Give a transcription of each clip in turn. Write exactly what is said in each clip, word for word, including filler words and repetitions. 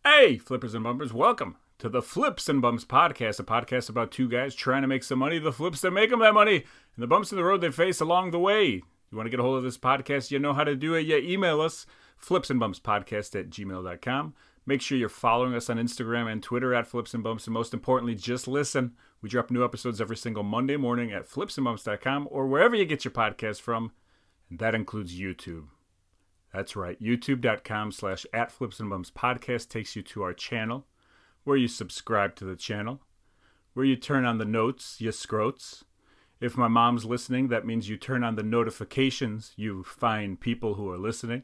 Hey, flippers and bumpers, welcome to the Flips and Bumps podcast, a podcast about two guys trying to make some money, the flips that make them that money, and the bumps in the road they face along the way. You want to get a hold of this podcast, you know how to do it. You email us, flipsandbumpspodcast at gmail dot com. Make sure you're following us on Instagram and Twitter at Flips and Bumps, and most importantly, just listen. We drop new episodes every single Monday morning at flips and bumps dot com or wherever you get your podcast from, and that includes YouTube. That's right. YouTube.com slash at Flips and Bumps podcast takes you to our channel, where you subscribe to the channel, where you turn on the notes, you scrotes. If my mom's listening, that means you turn on the notifications. You find people who are listening.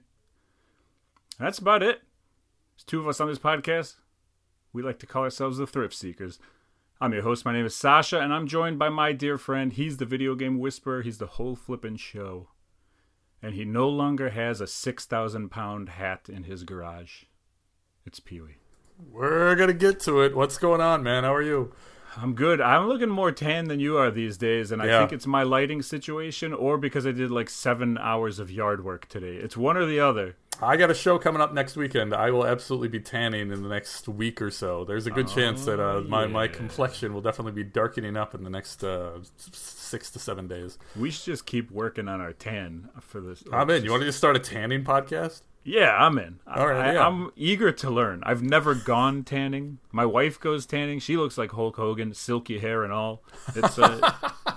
That's about it. There's two of us on this podcast. We like to call ourselves the Thrift Seekers. I'm your host. My name is Sasha, and I'm joined by my dear friend. He's the video game whisperer. He's the whole flippin' show. And he no longer has a six thousand pound hat in his garage. It's Pee-wee. We're going to get to it. What's going on, man? How are you? I'm good. I'm looking more tan than you are these days, and I yeah. think it's my lighting situation or because I did like seven hours of yard work today. It's one or the other. I got a show coming up next weekend. I will absolutely be tanning in the next week or so. There's a good oh, chance that uh, my, yeah. my complexion will definitely be darkening up in the next uh, six to seven days. We should just keep working on our tan for this. I'm in. You want to just start a tanning podcast? Yeah, I'm in. All right, I, yeah. I'm eager to learn. I've never gone tanning. My wife goes tanning. She looks like Hulk Hogan, silky hair and all. It's uh,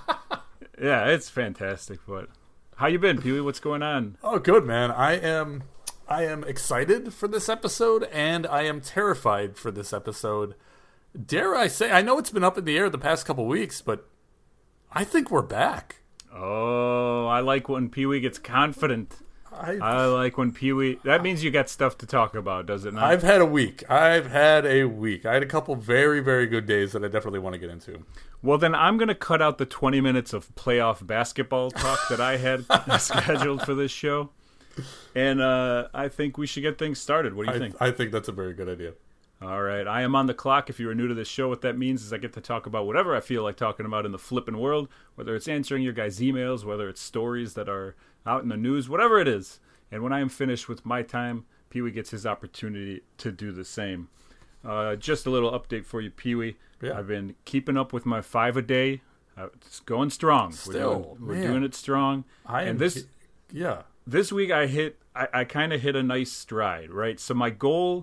yeah, it's fantastic. But how you been, Pee-wee? What's going on? Oh, good, man. I am I am excited for this episode, and I am terrified for this episode. Dare I say, I know it's been up in the air the past couple weeks, but I think we're back. Oh, I like when Pee-wee gets confident. I, I like when Pee-wee... That means you got stuff to talk about, does it not? I've had a week. I've had a week. I had a couple very, very good days that I definitely want to get into. Well, then I'm going to cut out the twenty minutes of playoff basketball talk that I had scheduled for this show. And uh, I think we should get things started. What do you I, think? I think that's a very good idea. All right. I am on the clock. If you are new to this show, what that means is I get to talk about whatever I feel like talking about in the flipping world, whether it's answering your guys' emails, whether it's stories that are out in the news, whatever it is. And when I am finished with my time, Pee-wee gets his opportunity to do the same. Uh, just a little update for you, Pee-wee. Yeah. I've been keeping up with my five a day. Uh, it's going strong. Still, we're doing, we're doing it strong. I am, and this, yeah. This week I hit, I, I kind of hit a nice stride, right? So my goal,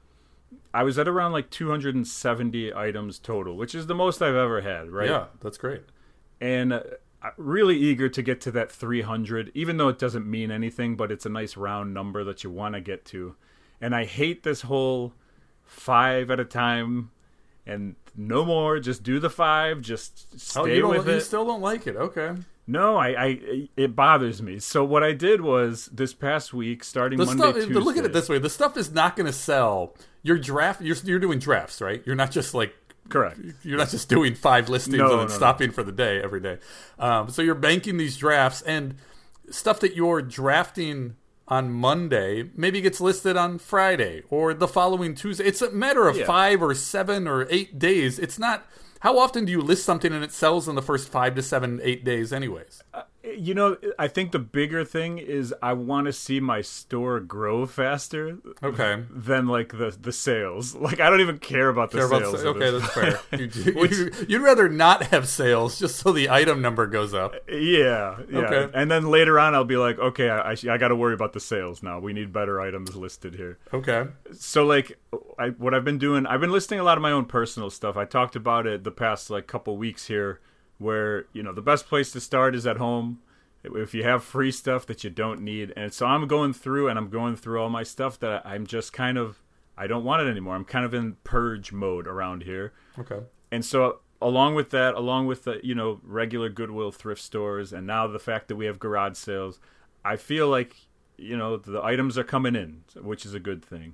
I was at around like two hundred seventy items total, which is the most I've ever had, right? Yeah, that's great. And uh, really eager to get to that three hundred, even though it doesn't mean anything, but it's a nice round number that you want to get to. And I hate this whole five at a time and no more, just do the five, just stay oh, you with you it. You still don't like it, okay. No, I, I, it bothers me. So what I did was this past week, starting the Monday, stuff, Tuesday. But look at it this way: the stuff is not going to sell. Your draft, you're, you're doing drafts, right? You're not just like correct. You're not just doing five listings no, and then no, stopping no. for the day every day. Um, so you're banking these drafts and stuff that you're drafting on Monday maybe gets listed on Friday or the following Tuesday. It's a matter of yeah. five or seven or eight days. It's not. How often do you list something and it sells in the first five to seven, eight days anyways? Uh, you know, I think the bigger thing is I want to see my store grow faster okay. than, like, the, the sales. Like, I don't even care about the care sales. About, okay, that's fair. You, Which, you, you'd rather not have sales just so the item number goes up. Yeah, yeah. Okay. And then later on I'll be like, okay, I, I, I got to worry about the sales now. We need better items listed here. Okay. So, like, I, what I've been doing, I've been listing a lot of my own personal stuff. I talked about it the past, like, couple weeks here where, you know, the best place to start is at home. If you have free stuff that you don't need. And so I'm going through and I'm going through all my stuff that I'm just kind of, I don't want it anymore. I'm kind of in purge mode around here. Okay. And so along with that, along with the, you know, regular Goodwill thrift stores, and now the fact that we have garage sales, I feel like, you know, the items are coming in, which is a good thing.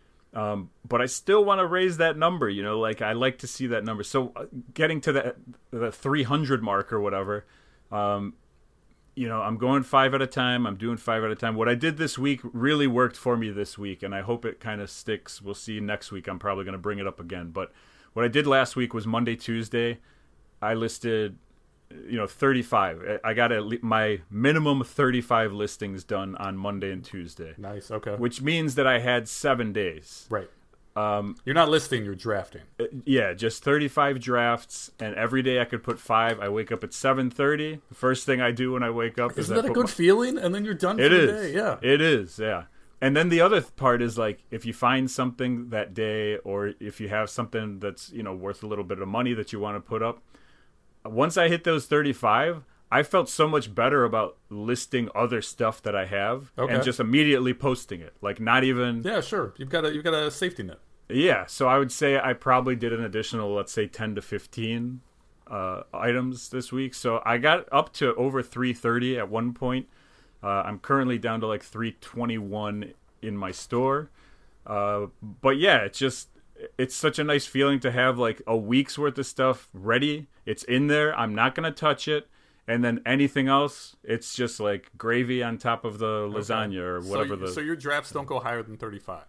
Um, but I still want to raise that number, you know, like I like to see that number. So uh, getting to the, the three hundred mark or whatever, um, you know, I'm going five at a time. I'm doing five at a time. What I did this week really worked for me this week, and I hope it kind of sticks. We'll see next week. I'm probably going to bring it up again. But what I did last week was Monday, Tuesday. I listed, you know, thirty-five. I got at my minimum thirty-five listings done on Monday and Tuesday. Nice. Okay. Which means that I had seven days. Right. Um, You're not listing, you're drafting. Yeah, just thirty-five drafts, and every day I could put five. I wake up at seven thirty. The first thing I do when I wake up is Isn't that I a put good my- feeling? And then you're done for It the is. day. Yeah. It is, yeah. And then the other th- part is like if you find something that day, or if you have something that's, you know, worth a little bit of money that you want to put up. Once I hit those thirty-five, I felt so much better about listing other stuff that I have Okay. and just immediately posting it. Like not even Yeah, sure. You've got a you've got a safety net. Yeah, so I would say I probably did an additional, let's say, ten to fifteen uh, items this week. So I got up to over three thirty at one point. Uh, I'm currently down to like three twenty-one in my store. Uh, but yeah, it's just, it's such a nice feeling to have like a week's worth of stuff ready. It's in there. I'm not going to touch it. And then anything else, it's just like gravy on top of the lasagna or whatever. So, the so your drafts don't go higher than thirty-five.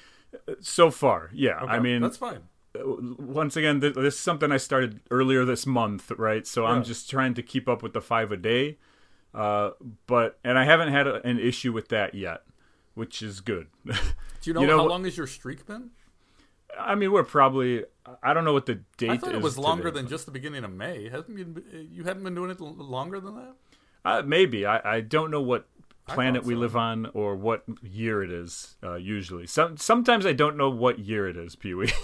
So far, yeah. Okay, I mean, that's fine. once again, th- this is something I started earlier this month, right? So Yeah. I'm just trying to keep up with the five a day. Uh, but and I haven't had a, an issue with that yet, which is good. Do you know, you know how what- long has your streak been? I mean, we're probably, I don't know what the date I thought is. it was longer today. than just the beginning of May. Hasn't you, you haven't been doing it l- longer than that? Uh, maybe. I, I don't know what planet thought we so. live on or what year it is, uh, usually. Some, sometimes I don't know what year it is, Pee Wee.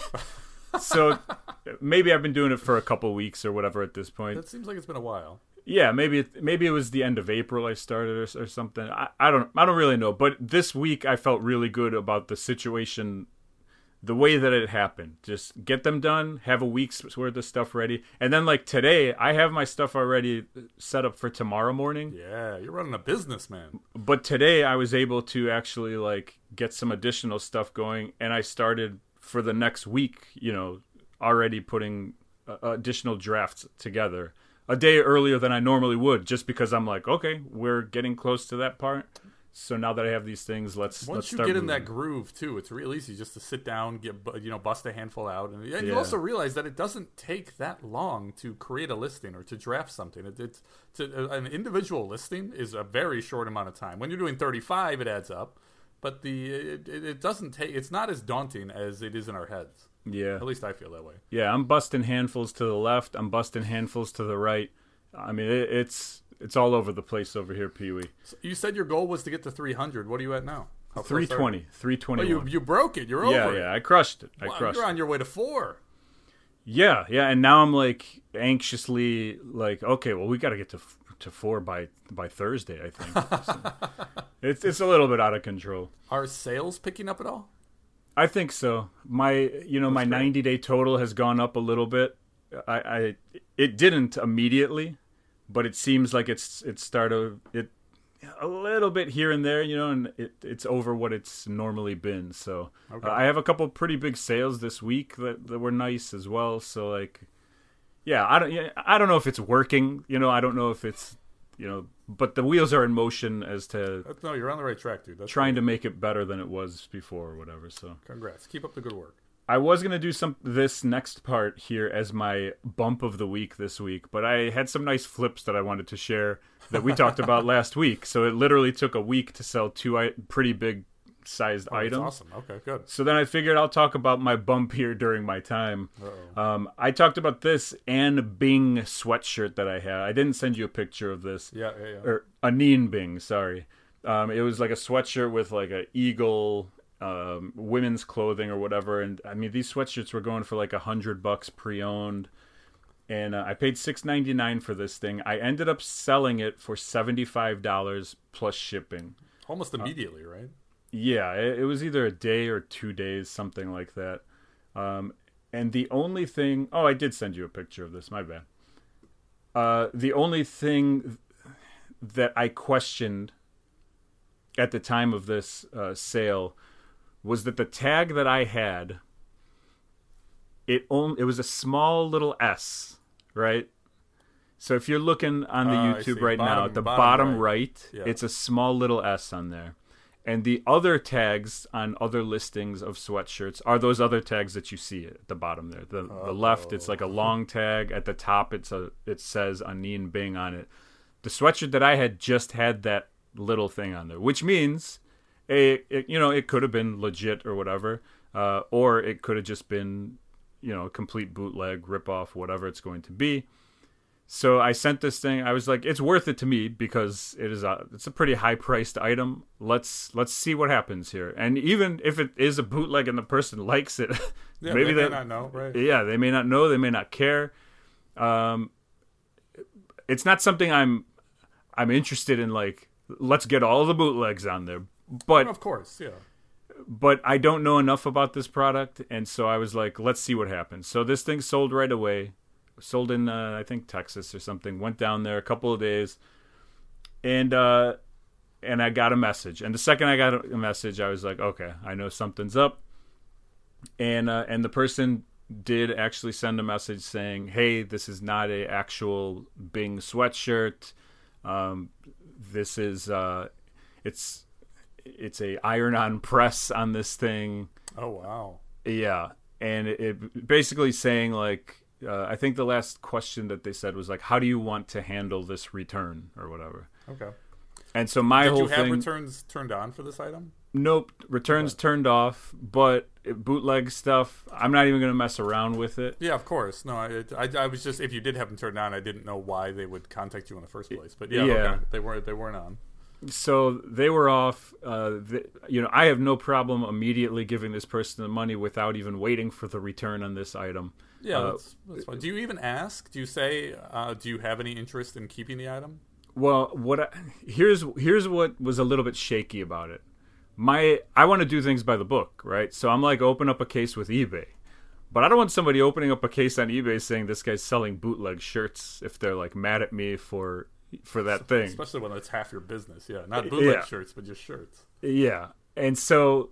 So maybe I've been doing it for a couple weeks or whatever at this point. That seems like it's been a while. Yeah, maybe it, maybe it was the end of April I started or, or something. I, I don't I don't really know. But this week I felt really good about the situation, the way that it happened. Just get them done, have a week's worth of stuff ready, and then like today I have my stuff already set up for tomorrow morning. Yeah, you're running a business, man. But today I was able to actually like get some additional stuff going, and I started for the next week. You know, already putting uh, additional drafts together a day earlier than I normally would, just because I'm like, okay, we're getting close to that part. So now that I have these things, let's Once let's you start get in moving. that groove too, it's real easy just to sit down, get bu- you know, bust a handful out, and, and you Yeah. also realize that it doesn't take that long to create a listing or to draft something. It, it's to, uh, an individual listing is a very short amount of time. When you're doing thirty-five, it adds up, but the it, it, it doesn't take. It's not as daunting as it is in our heads. Yeah, At least I feel that way. yeah. I'm busting handfuls to the left. I'm busting handfuls to the right. I mean, it, it's it's all over the place over here, Pee Wee. So you said your goal was to get to three hundred. What are you at now? How close are three you? twenty, three Oh, twenty. you you broke it. You're yeah, over yeah. it. I crushed it. I Wow, crushed you're it. on your way to four. Yeah, yeah, and now I'm like anxiously like, okay, well, we got to get to f- to four by by Thursday, I think. So it's it's a little bit out of control. Are sales picking up at all? I think so. My you know my That's great. ninety day total has gone up a little bit. I, I it didn't immediately, but it seems like it's it started it a little bit here and there, you know, and it it's over what it's normally been. So Okay. uh, I have a couple pretty big sales this week that, that were nice as well. So like, yeah, I don't yeah, I don't know if it's working. You know, I don't know if it's you know, but the wheels are in motion as to That's, no, you're on the right track, dude. That's trying to make it better than it was before or whatever. So. Congrats. Keep up the good work. I was gonna do some this next part here as my bump of the week this week, but I had some nice flips that I wanted to share that we talked about last week. So it literally took a week to sell two I- pretty big sized Oh, that's items. awesome. Okay, good. So then I figured I'll talk about my bump here during my time. Uh-oh. Um, I talked about this Anne Bing sweatshirt that I had. I didn't send you a picture of this. Yeah, yeah, yeah. Or Anine Bing, sorry. Um, it was like a sweatshirt with like a eagle, um, women's clothing or whatever. And I mean, these sweatshirts were going for like a hundred bucks pre-owned. And uh, I paid six ninety-nine for this thing. I ended up selling it for seventy-five dollars plus shipping. Almost immediately, right? Yeah, it, it was either a day or two days, something like that. Um, and the only thing... Oh, I did send you a picture of this. My bad. Uh, the only thing that I questioned at the time of this uh, sale was that the tag that I had, it only, it was a small little S, right? So if you're looking on the Ah, I YouTube see. right now, Bottom- at the bottom bottom, right. right, Yeah. it's a small little S on there. And the other tags on other listings of sweatshirts are those other tags that you see at the bottom there. The, the left, it's like a long tag. At the top, it's a it says Anine Bing on it. The sweatshirt that I had just had that little thing on there, which means, a, it, you know, it could have been legit or whatever. uh, or it could have just been, you know, a complete bootleg, ripoff, whatever it's going to be. So I sent this thing. I was like, it's worth it to me because it is a it's a pretty high priced item. Let's let's see what happens here. And even if it is a bootleg and the person likes it, yeah, maybe they they may not know, right? Yeah, they may not know. They may not care. Um, it's not something I'm I'm interested in. Like, let's get all the bootlegs on there. But of course, yeah. But I don't know enough about this product, and so I was like, let's see what happens. So this thing sold right away. Sold in, uh, I think, Texas or something. Went down there a couple of days, and uh, and I got a message. And the second I got a message, I was like, okay, I know something's up. And uh, and the person did actually send a message saying, hey, this is not a actual Bing sweatshirt. Um, this is uh, it's it's a iron-on press on this thing. Oh wow! Yeah, and it, it basically saying like. Uh, I think the last question that they said was like, "How do you want to handle this return or whatever?" Okay. And so my Did whole you have thing, returns turned on for this item? Nope, returns Okay. turned off. But bootleg stuff, I'm not even going to mess around with it. Yeah, of course. No, I, I, I was just if you did have them turned on, I didn't know why they would contact you in the first place. But yeah, Yeah. okay. they weren't they weren't on. So they were off. Uh, the, you know, I have no problem immediately giving this person the money without even waiting for the return on this item. Yeah, Uh, that's, that's fine. Do you even ask? Do you say, uh, do you have any interest in keeping the item? Well, what I, here's here's what was a little bit shaky about it. My I want to do things by the book, right? So I'm like, open up a case with eBay, but I don't want somebody opening up a case on eBay saying this guy's selling bootleg shirts if they're like mad at me for for that thing. Especially when it's half your business. Yeah, not bootleg Yeah. shirts, but just shirts. Yeah, and so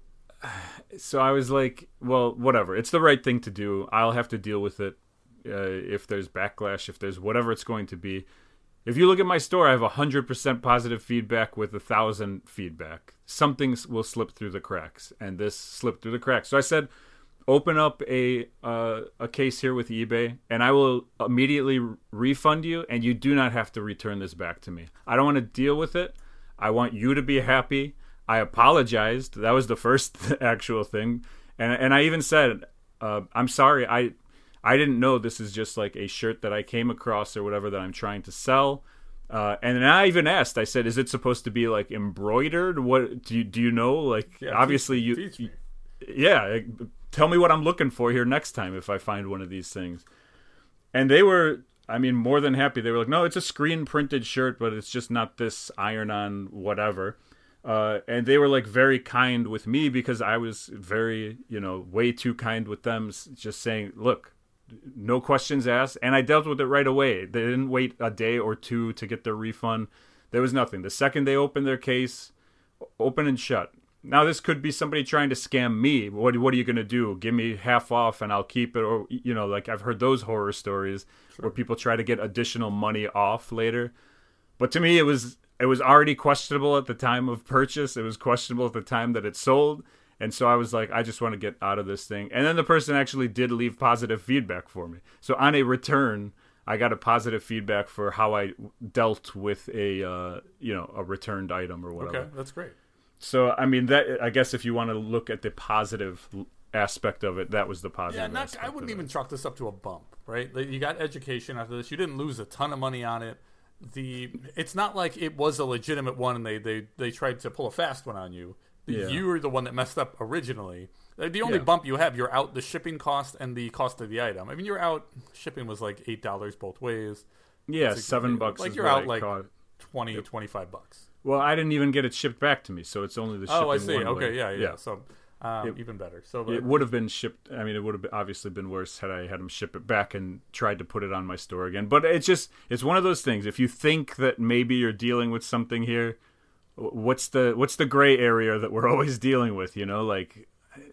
so I was like, well, whatever. It's the right thing to do. I'll have to deal with it uh, if there's backlash, if there's whatever it's going to be. If you look at my store, I have one hundred percent positive feedback with one thousand feedback. Something will slip through the cracks, and this slipped through the cracks. So I said, open up a uh, a case here with eBay, and I will immediately refund you, and you do not have to return this back to me. I don't want to deal with it. I want you to be happy. I apologized. That was the first actual thing. And and I even said, uh, I'm sorry. I I didn't know this is just like a shirt that I came across or whatever that I'm trying to sell. Uh, and then I even asked, I said, is it supposed to be like embroidered? What do you, do you know? Like, Yeah, obviously teach, you, teach me. yeah, tell me what I'm looking for here next time if I find one of these things. And they were, I mean, more than happy. They were like, no, it's a screen printed shirt, but it's just not this iron on whatever. Uh, and they were like very kind with me because I was very, you know, way too kind with them, just saying, look, no questions asked. And I dealt with it right away. They didn't wait a day or two to get their refund. There was nothing. The second they opened their case, open and shut. Now, this could be somebody trying to scam me. What, what are you going to do? Give me half off and I'll keep it? Or, you know, like I've heard those horror stories Sure. where people try to get additional money off later. But to me, it was it was already questionable at the time of purchase. It was questionable at the time that it sold. And so I was like, I just want to get out of this thing. And then the person actually did leave positive feedback for me. So on a return, I got a positive feedback for how I dealt with a, uh, you know, a returned item or whatever. Okay, that's great. So, I mean, that I guess if you want to look at the positive aspect of it, that was the Yeah, positive not, aspect I wouldn't of even it. chalk this up to a bump, right? Like, you got education after this. You didn't lose a ton of money on it. The It's not like it was a legitimate one and they, they, they tried to pull a fast one on you. Yeah. You were the one that messed up originally. The only Yeah. bump you have, you're out the shipping cost and the cost of the item. I mean, you're out, shipping was like eight dollars both ways. Yeah, It's seven bucks Like is you're what out I like caught. twenty, twenty-five bucks. Well, I didn't even get it shipped back to me, so it's only the shipping Oh, I see. one Okay, way. yeah, yeah. So um, It- even better. So It would have been shipped. I mean, it would have obviously been worse had I had them ship it back and tried to put it on my store again. But it's just, it's one of those things. If you think that maybe you're dealing with something here, what's the what's the gray area that we're always dealing with? You know, like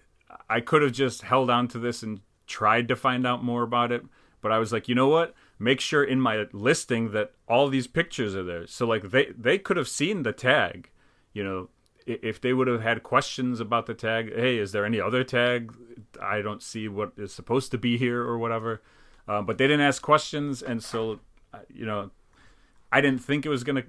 I could have just held on to this and tried to find out more about it. But I was like, you know what? Make sure in my listing that all these pictures are there. So like they they could have seen the tag, you know. If they would have had questions about the tag, hey, is there any other tag? I don't see what is supposed to be here or whatever. Uh, but they didn't ask questions, and so, uh, you know, I didn't think it was going to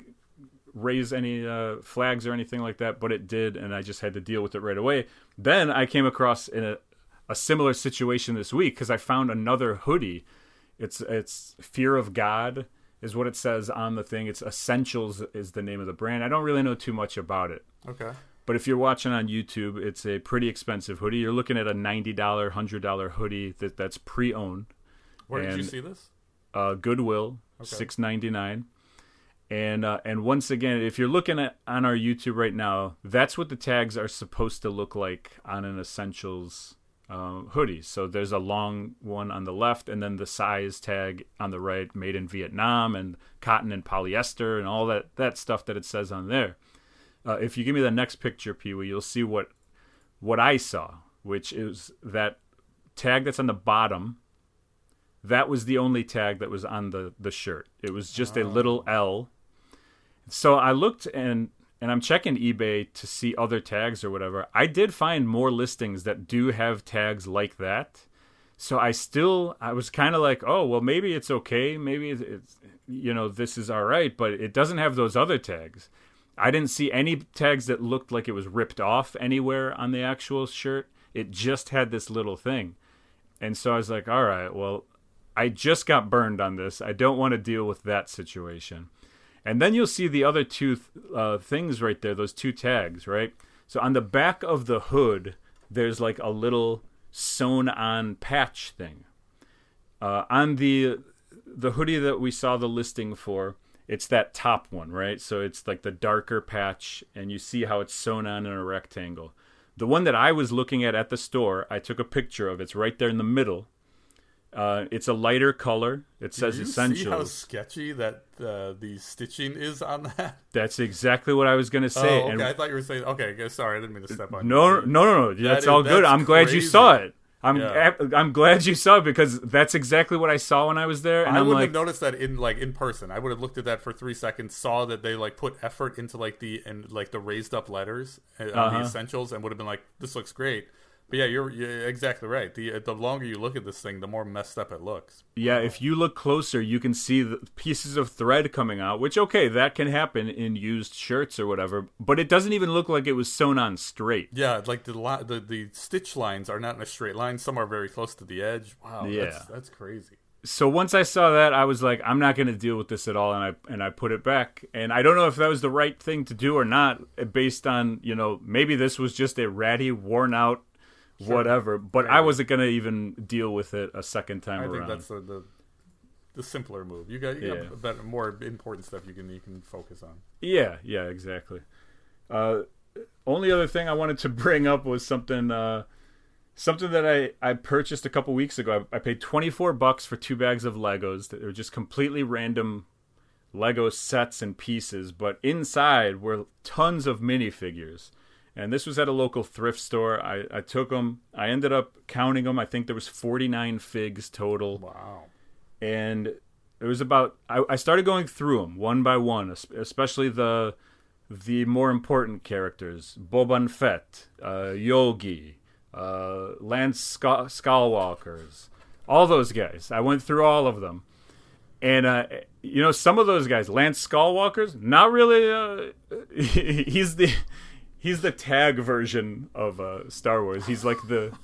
raise any uh, flags or anything like that, but it did, and I just had to deal with it right away. Then I came across in a, a similar situation this week because I found another hoodie. It's it's Fear of God is what it says on the thing. It's Essentials is the name of the brand. I don't really know too much about it. Okay. But if you're watching on YouTube, it's a pretty expensive hoodie. You're looking at a ninety dollars, one hundred dollars hoodie that, that's pre-owned. Where and, did you see this? Uh, Goodwill, okay. six ninety-nine. And uh, and once again, if you're looking at on our YouTube right now, that's what the tags are supposed to look like on an Essentials uh, hoodie. So there's a long one on the left, and then the size tag on the right, made in Vietnam, and cotton and polyester, and all that, that stuff that it says on there. Uh, if you give me the next picture, Pee-wee, you'll see what what I saw, which is that tag that's on the bottom. That was the only tag that was on the, the shirt. It was just oh. a little L. So I looked and and I'm checking eBay to see other tags or whatever. I did find more listings that do have tags like that. So I still, I was kind of like, oh, well, maybe it's okay. Maybe it's, it's, you know, this is all right, but it doesn't have those other tags. I didn't see any tags that looked like it was ripped off anywhere on the actual shirt. It just had this little thing. And so I was like, all right, well, I just got burned on this. I don't want to deal with that situation. And then you'll see the other two uh, things right there, those two tags, right? So on the back of the hood, there's like a little sewn-on patch thing. Uh, on the the hoodie that we saw the listing for, it's that top one, right? So it's like the darker patch, and you see how it's sewn on in a rectangle. The one that I was looking at at the store, I took a picture of. It's right there in the middle. Uh, it's a lighter color. It says Did you Essentials. See how sketchy that uh, the stitching is on that? That's exactly what I was going to say. Oh, okay. And I thought you were saying. Okay, sorry, I didn't mean to step on. No, you. no, no, no. That's that all is, good. that's I'm glad crazy. you saw it. I'm Yeah. I'm glad you saw it because that's exactly what I saw when I was there. And I I'm wouldn't like, have noticed that in like in person. I would have looked at that for three seconds, saw that they like put effort into like the and like the raised up letters on Uh-huh. the Essentials, and would have been like, this looks great. But yeah, you're, you're exactly right. The the longer you look at this thing, the more messed up it looks. yeah, if you look closer, you can see the pieces of thread coming out, which, okay, that can happen in used shirts or whatever, but it doesn't even look like it was sewn on straight. Yeah, like the li- the, the stitch lines are not in a straight line. Some are very close to the edge. Wow, Yeah. that's, that's crazy. So once I saw that, I was like, I'm not going to deal with this at all, and I and I put it back. And I don't know if that was the right thing to do or not, based on, you know, maybe this was just a ratty, worn out, Sure. whatever, but right. I wasn't gonna even deal with it a second time I around. think that's the, the the simpler move. You got you yeah. got better, more important stuff you can you can focus on. Yeah, yeah, exactly. Uh, only other thing I wanted to bring up was something uh, something that I, I purchased a couple weeks ago. I, I paid twenty-four bucks for two bags of Legos. That were just completely random Lego sets and pieces, but inside were tons of minifigures. And this was at a local thrift store. I, I took them. I ended up counting them. I think there was forty-nine figs total. Wow. And it was about... I, I started going through them one by one, especially the the more important characters. Boba Fett, uh, Yogi, uh, Lance Ska- Skywalkers. All those guys. I went through all of them. And, uh, you know, some of those guys, Lance Skywalkers, not really... Uh, he's the... He's the tag version of uh, Star Wars. He's like the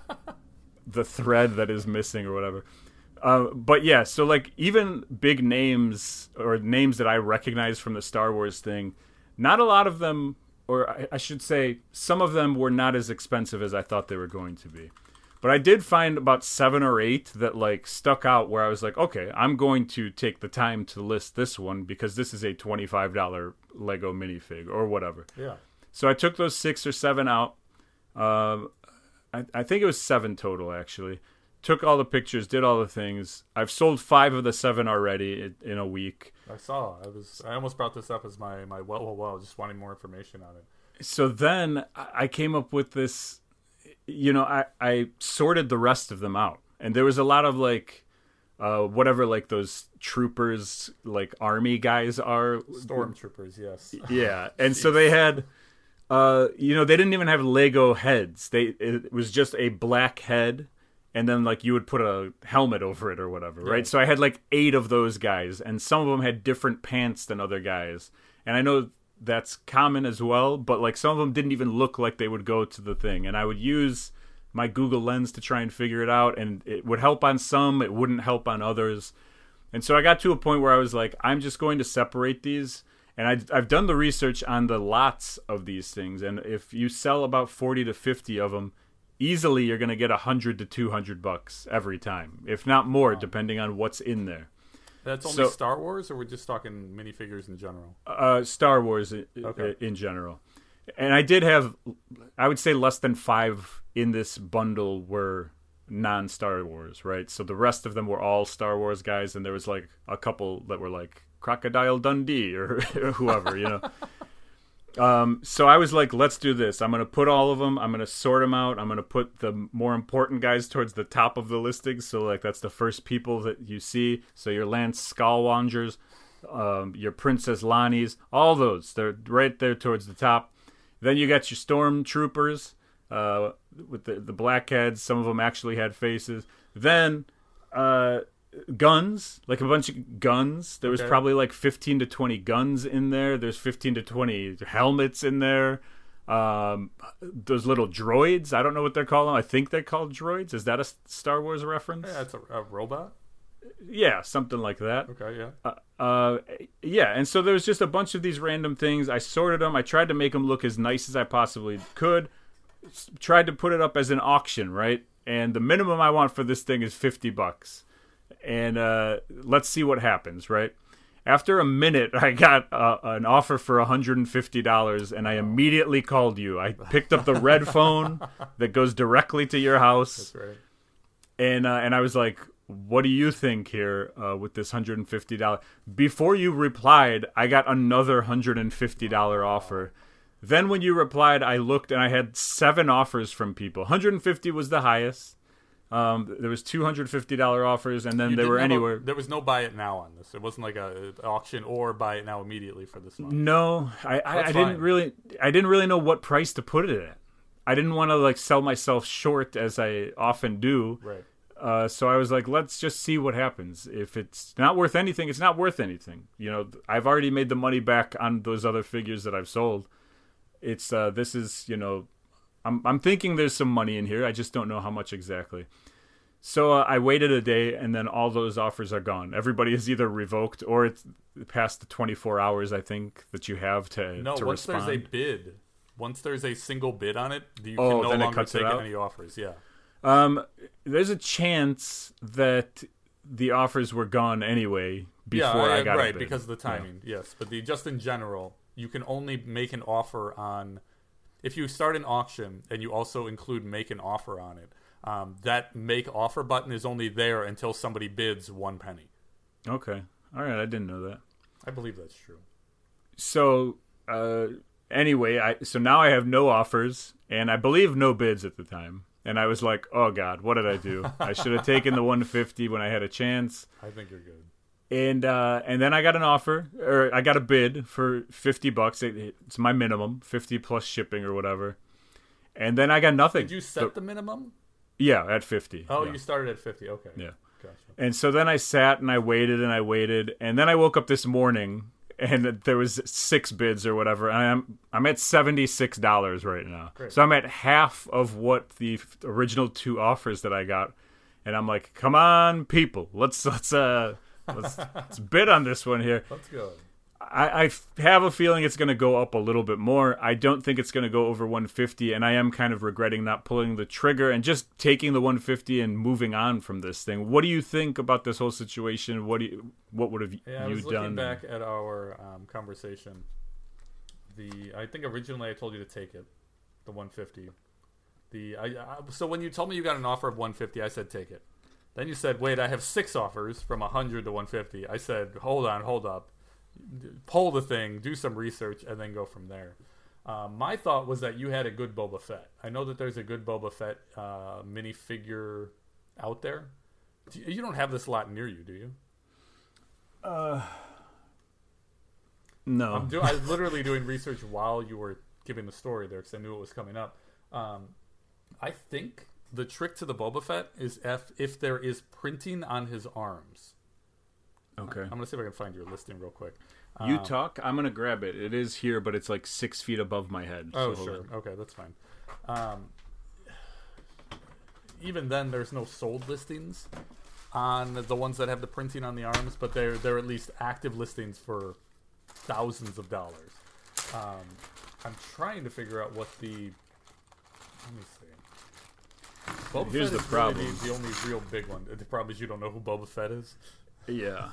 the thread that is missing or whatever. Uh, but yeah, so like even big names or names that I recognize from the Star Wars thing, not a lot of them, or I, I should say some of them were not as expensive as I thought they were going to be. But I did find about seven or eight that like stuck out where I was like, okay, I'm going to take the time to list this one because this is a twenty-five dollars Lego minifig or whatever. Yeah. So I took those six or seven out. Uh, I, I think it was seven total, actually. Took all the pictures, did all the things. I've sold five of the seven already in, in a week. I saw. I was. I almost brought this up as my, my well, well, well, just wanting more information on it. So then I came up with this, you know, I, I sorted the rest of them out. And there was a lot of, like, uh, whatever, like, those troopers, like, army guys are. Stormtroopers, yes. Yeah. And so they had... Uh, you know, they didn't even have Lego heads. They it was just a black head, and then like you would put a helmet over it or whatever, right? Yeah. So I had like eight of those guys, and some of them had different pants than other guys. And I know that's common as well, but like some of them didn't even look like they would go to the thing. And I would use my Google Lens to try and figure it out, and it would help on some, it wouldn't help on others. And so I got to a point where I was like, I'm just going to separate these. And I, I've done the research on the lots of these things. And if you sell about forty to fifty of them, easily you're going to get one hundred to two hundred bucks every time, if not more, wow. depending on what's in there. That's only so, Star Wars, or we're just talking minifigures in general? Uh, Star Wars in, okay. in general. And I did have, I would say less than five in this bundle were non-Star Wars, right? So the rest of them were all Star Wars guys, and there was like a couple that were like Crocodile Dundee or, or whoever, you know. Um, so I was like, let's do this. I'm going to put all of them. I'm going to sort them out. I'm going to put the more important guys towards the top of the listings. So like that's the first people that you see. So your Lance Skywalkers, um, your Princess Lonnies, all those, they're right there towards the top. Then you got your Stormtroopers, uh, with the, the black heads. Some of them actually had faces. Then, uh, guns, like a bunch of guns. There was okay. probably like fifteen to twenty guns in there. There's fifteen to twenty helmets in there. Um, those little droids, I don't know what they're called. I think they're called droids. Is that a Star Wars reference? Yeah, it's a, a robot. Yeah, something like that. Okay, yeah. Uh, uh, yeah, and so there was just a bunch of these random things. I sorted them. I tried to make them look as nice as I possibly could. S- tried to put it up as an auction, right? And the minimum I want for this thing is fifty bucks. And uh, let's see what happens, right? After a minute, I got uh, an offer for one hundred fifty dollars, and I immediately called you. I picked up the red phone that goes directly to your house. That's right. And, uh, and I was like, what do you think here uh, with this one hundred fifty dollars? Before you replied, I got another one hundred fifty dollars offer. Then when you replied, I looked, and I had seven offers from people. one hundred fifty dollars was the highest. Um, there was two hundred fifty dollars offers, and then you they were anywhere. A, there was no buy it now on this. It wasn't like a, a auction or buy it now immediately for this month. No, I, I, I didn't really. I didn't really know what price to put it at. I didn't want to like sell myself short as I often do. Right. Uh, so I was like, let's just see what happens. If it's not worth anything, it's not worth anything. You know, I've already made the money back on those other figures that I've sold. It's uh, this is you know. I'm I'm thinking there's some money in here. I just don't know how much exactly. So uh, I waited a day, and then all those offers are gone. Everybody is either revoked or it's past the twenty-four hours, I think, that you have to no. to Once respond. there's a bid, once there's a single bid on it, you oh, can no then it longer cuts take it out? any offers. Yeah. Um, there's a chance that the offers were gone anyway before yeah, I got right a bid. Because of the timing. Yeah. Yes, but the just in general, you can only make an offer on if you start an auction and you also include make an offer on it. Um, that make offer button is only there until somebody bids one penny. Okay. All right. I didn't know that. I believe that's true. So, uh, anyway, I so now I have no offers, and I believe no bids at the time. And I was like, oh, God, what did I do? I should have taken the one hundred fifty when I had a chance. I think you're good. And uh, and then I got an offer, or I got a bid for fifty bucks. It, it's my minimum, fifty plus shipping or whatever. And then I got nothing. Did you set so, the minimum? Yeah, at fifty. Oh, yeah. You started at fifty. Okay. Yeah. Gotcha. And so then I sat and I waited and I waited, and then I woke up this morning and there was six bids or whatever. And I'm I'm at seventy-six dollars right now. Great. So I'm at half of what the original two offers that I got. And I'm like, come on, people, let's let's uh let's, let's bid on this one here. Let's go. I, I have a feeling it's going to go up a little bit more. I don't think it's going to go over one hundred fifty, and I am kind of regretting not pulling the trigger and just taking the one hundred fifty and moving on from this thing. What do you think about this whole situation? What do you, what would have yeah, you I was done? looking back at our um, conversation. The I think originally I told you to take it, the one hundred fifty. The I, I so when you told me you got an offer of one hundred fifty, I said take it. Then you said, wait, I have six offers from one hundred to one hundred fifty. I said, hold on, hold up. Pull the thing, do some research, and then go from there. Uh, my thought was that you had a good Boba Fett. I know that there's a good Boba Fett uh, minifigure out there. Do you, you don't have this lot near you, do you? Uh, no. I'm, do, I was literally doing research while you were giving the story there because I knew it was coming up. Um, I think the trick to the Boba Fett is if, if there is printing on his arms. Okay. I'm going to see if I can find your listing real quick. You um, talk. I'm going to grab it. It is here, but it's like six feet above my head. Oh, so sure. Okay, that's fine. Um, even then, there's no sold listings on the ones that have the printing on the arms, but they're they're at least active listings for thousands of dollars. Um, I'm trying to figure out what the. Let me see. Boba Here's Fett the is problem. really the, the only real big one. The problem is you don't know who Boba Fett is. Yeah.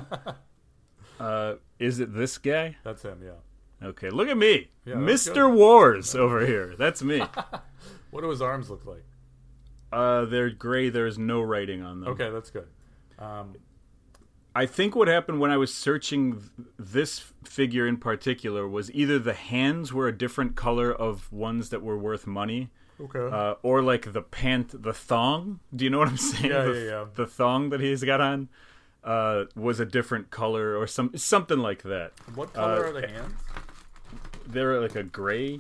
uh, is it this guy? That's him, yeah. Okay, look at me. Yeah, that's Mister good. Wars over here. That's me. What do his arms look like? Uh, they're gray. There's no writing on them. Okay, that's good. Um, I think what happened when I was searching th- this figure in particular was either the hands were a different color of ones that were worth money, okay. uh, or like the pant, the thong. Do you know what I'm saying? Yeah, the, yeah, yeah. The thong that he's got on uh, was a different color or some something like that. What color uh, are the hands? They're like a gray.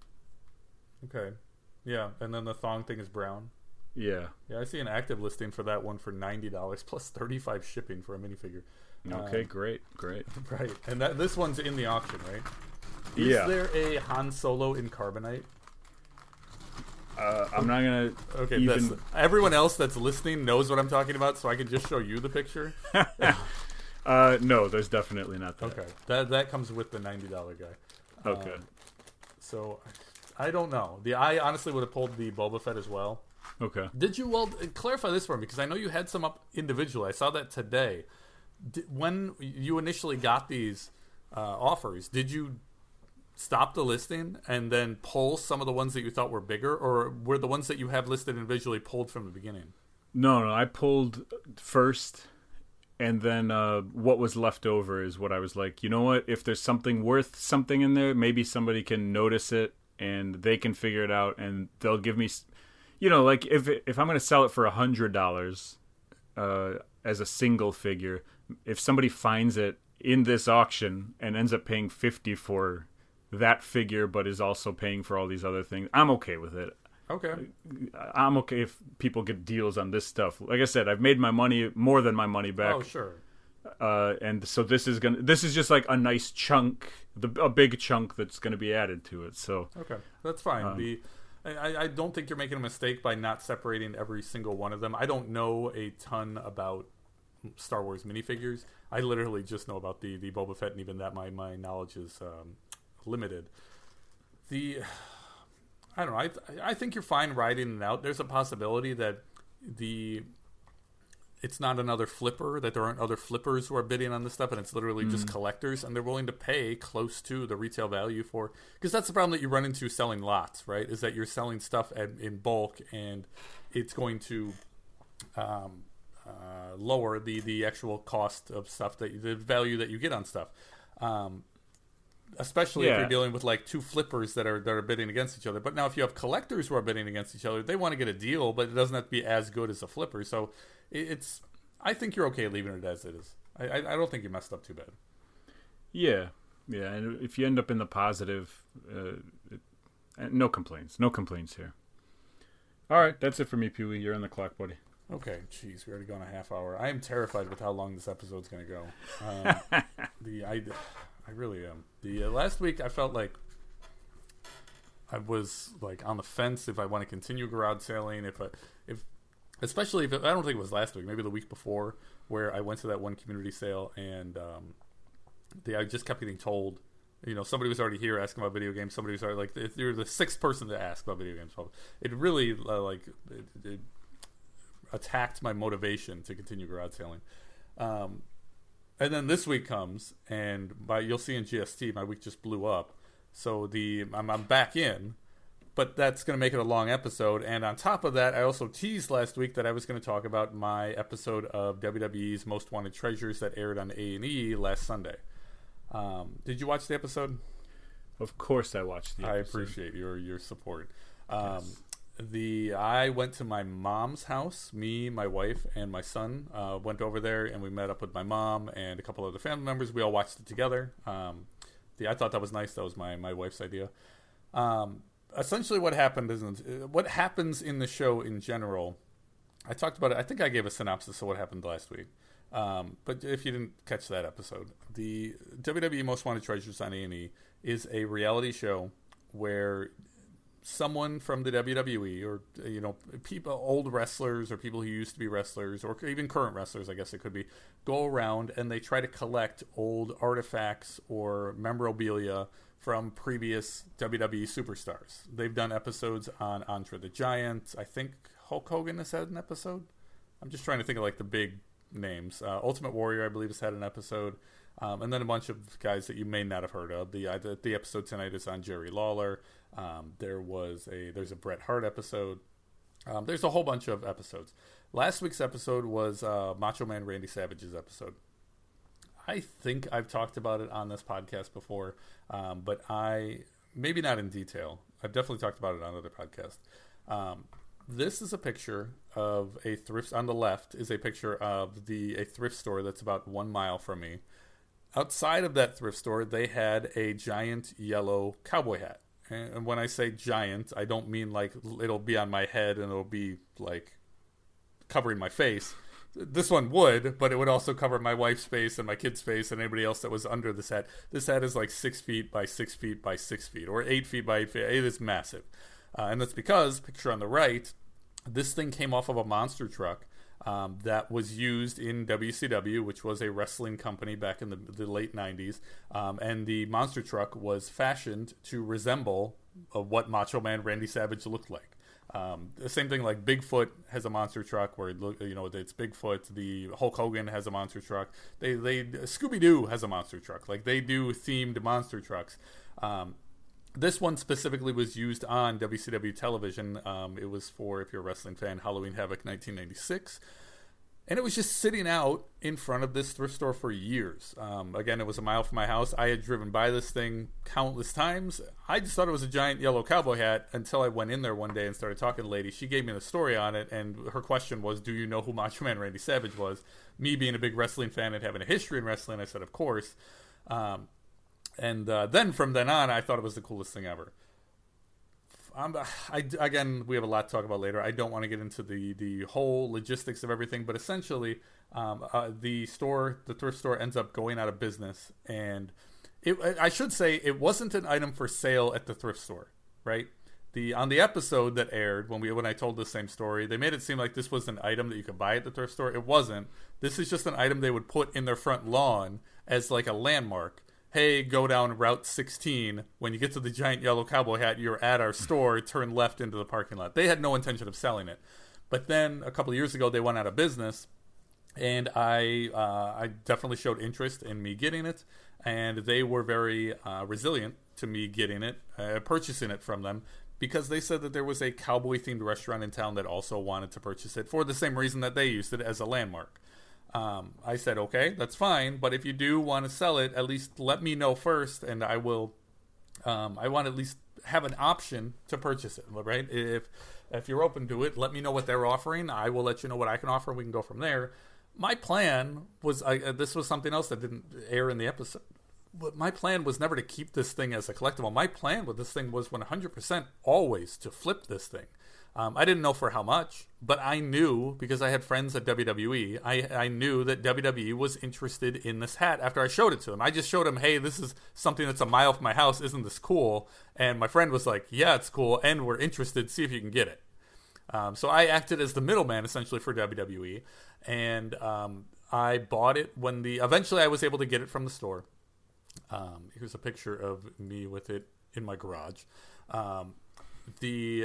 Okay. Yeah, and then the thong thing is brown. Yeah. Yeah, I see an active listing for that one for ninety dollars plus thirty-five shipping for a minifigure. Okay, Um, great, great. right, and that this one's in the auction, right? Is Yeah. there a Han Solo in carbonite? Uh, I'm not gonna. Okay, even... that's, everyone else that's listening knows what I'm talking about, so I can just show you the picture. uh, no, there's definitely not that. Okay, that that comes with the ninety dollar guy. Okay. Um, so I don't know. The I honestly would have pulled the Boba Fett as well. Okay. Did you, well, clarify this for me, because I know you had some up individually. I saw that today. Did, when you initially got these uh, offers, did you stop the listing and then pull some of the ones that you thought were bigger, or were the ones that you have listed individually pulled from the beginning? No, no, I pulled first, and then uh, what was left over is what I was like, you know what? If there's something worth something in there, maybe somebody can notice it, and they can figure it out, and they'll give me... You know, like if if I'm going to sell it for a hundred dollars uh, as a single figure, if somebody finds it in this auction and ends up paying fifty for that figure, but is also paying for all these other things, I'm okay with it. Okay. I'm okay if people get deals on this stuff. Like I said, I've made my money, more than my money back. Oh, sure. Uh, and so this is gonna this is just like a nice chunk, the a big chunk that's going to be added to it. So Okay, that's fine. Um, the I, I don't think you're making a mistake by not separating every single one of them. I don't know a ton about Star Wars minifigures. I literally just know about the, the Boba Fett, and even that my, my knowledge is um, limited. The I don't know. I I think you're fine riding it out. There's a possibility that the it's not another flipper, that there aren't other flippers who are bidding on this stuff, and it's literally just collectors, and they're willing to pay close to the retail value for... Because that's the problem that you run into selling lots, right? Is that you're selling stuff at, in bulk, and it's going to um, uh, lower the, the actual cost of stuff, that the value that you get on stuff. Um, especially if Yeah. you're dealing with like two flippers that are that are bidding against each other. But now if you have collectors who are bidding against each other, they want to get a deal, but it doesn't have to be as good as a flipper. So it's, I think you're okay leaving it as it is. I, I, I don't think you messed up too bad. yeah, yeah. And if you end up in the positive, uh, it, no complaints. No complaints here. All right, that's it for me, Pee Wee. You're on the clock, buddy. Okay, jeez, we already gone a half hour. I am terrified with how long this episode's going to go. Um, the I, I really am. The uh, last week I felt like I was like on the fence if I want to continue garage sailing. If I, if especially if it, I don't think it was last week, maybe the week before, where I went to that one community sale and um, the, I just kept getting told. You know, somebody was already here asking about video games. Somebody was already like, if you're the sixth person to ask about video games. So it really uh, like it, it attacked my motivation to continue garage sailing. Um, and then this week comes, and by you'll see in G S T, my week just blew up. So the I'm, I'm back in, but that's going to make it a long episode. And on top of that, I also teased last week that I was going to talk about my episode of W W E's Most Wanted Treasures that aired on A and E last Sunday. Um, did you watch the episode? Of course, I watched the episode. I appreciate your your support. Um, Yes. The I went to my mom's house. Me, my wife, and my son uh, went over there, and we met up with my mom and a couple other family members. We all watched it together. Um, the I thought that was nice. That was my my wife's idea. Um, essentially, what happened is what happens in the show in general. I talked about it. I think I gave a synopsis of what happened last week. Um, but if you didn't catch that episode, the W W E Most Wanted Treasures on A and E is a reality show where someone from the W W E, or you know, people, old wrestlers or people who used to be wrestlers, or even current wrestlers, I guess it could be, go around and they try to collect old artifacts or memorabilia from previous W W E superstars. They've done episodes on Andre the Giant. I think Hulk Hogan has had an episode. I'm just trying to think of like the big names. Uh, Ultimate Warrior, I believe, has had an episode. Um, and then a bunch of guys that you may not have heard of. The uh, the, the episode tonight is on Jerry Lawler. Um, there was a there's a Bret Hart episode. Um, there's a whole bunch of episodes. Last week's episode was uh, Macho Man Randy Savage's episode. I think I've talked about it on this podcast before, um, but I maybe not in detail. I've definitely talked about it on other podcasts. Um, this is a picture of a thrift. On the left is a picture of the a thrift store that's about one mile from me. Outside of that thrift store, they had a giant yellow cowboy hat. And when I say giant, I don't mean like it'll be on my head and it'll be like covering my face. This one would, but it would also cover my wife's face and my kid's face and anybody else that was under this hat. This hat is like six feet by six feet by six feet, or eight feet by eight feet. It is massive. Uh, and that's because, picture on the right, this thing came off of a monster truck um, that was used in W C W, which was a wrestling company back in the, the late nineties. Um, and the monster truck was fashioned to resemble uh, what Macho Man Randy Savage looked like. Um, the same thing like Bigfoot has a monster truck where it look, you know, it's Bigfoot. The Hulk Hogan has a monster truck. They they Scooby-Doo has a monster truck. Like they do themed monster trucks. Um, this one specifically was used on W C W television. Um, it was for, if you're a wrestling fan, Halloween Havoc nineteen ninety-six. And it was just sitting out in front of this thrift store for years. Um, again, it was a mile from my house. I had driven by this thing countless times. I just thought it was a giant yellow cowboy hat until I went in there one day and started talking to the lady. She gave me the story on it, and her question was, do you know who Macho Man Randy Savage was? Me being a big wrestling fan and having a history in wrestling, I said, of course. Um, and uh, then from then on, I thought it was the coolest thing ever. I'm, I, again, we have a lot to talk about later. I don't want to get into the, the whole logistics of everything, but essentially, um, uh, the store, the thrift store, ends up going out of business. And it, I should say, it wasn't an item for sale at the thrift store, right? The on the episode that aired when we when I told the same story, they made it seem like this was an item that you could buy at the thrift store. It wasn't. This is just an item they would put in their front lawn as like a landmark. Hey, go down Route sixteen. When you get to the giant yellow cowboy hat, you're at our store. Turn left into the parking lot. They had no intention of selling it. But then a couple of years ago, they went out of business. And I uh, I definitely showed interest in me getting it. And they were very uh, resilient to me getting it, uh, purchasing it from them. Because they said that there was a cowboy-themed restaurant in town that also wanted to purchase it for the same reason that they used it as a landmark. Um, I said, okay, that's fine, but if you do want to sell it, at least let me know first, and I will, um, I want to at least have an option to purchase it, right? If if you're open to it, let me know what they're offering. I will let you know what I can offer, and we can go from there. My plan was, I, uh, this was something else that didn't air in the episode, but my plan was never to keep this thing as a collectible. My plan with this thing was one hundred percent always to flip this thing. Um, I didn't know for how much, but I knew, because I had friends at W W E, I, I knew that W W E was interested in this hat after I showed it to them. I just showed them, hey, this is something that's a mile from my house. Isn't this cool? And my friend was like, yeah, it's cool, and we're interested. See if you can get it. Um, so I acted as the middleman, essentially, for W W E, and um, I bought it when the... Eventually, I was able to get it from the store. Um, here's a picture of me with it in my garage. Um, the...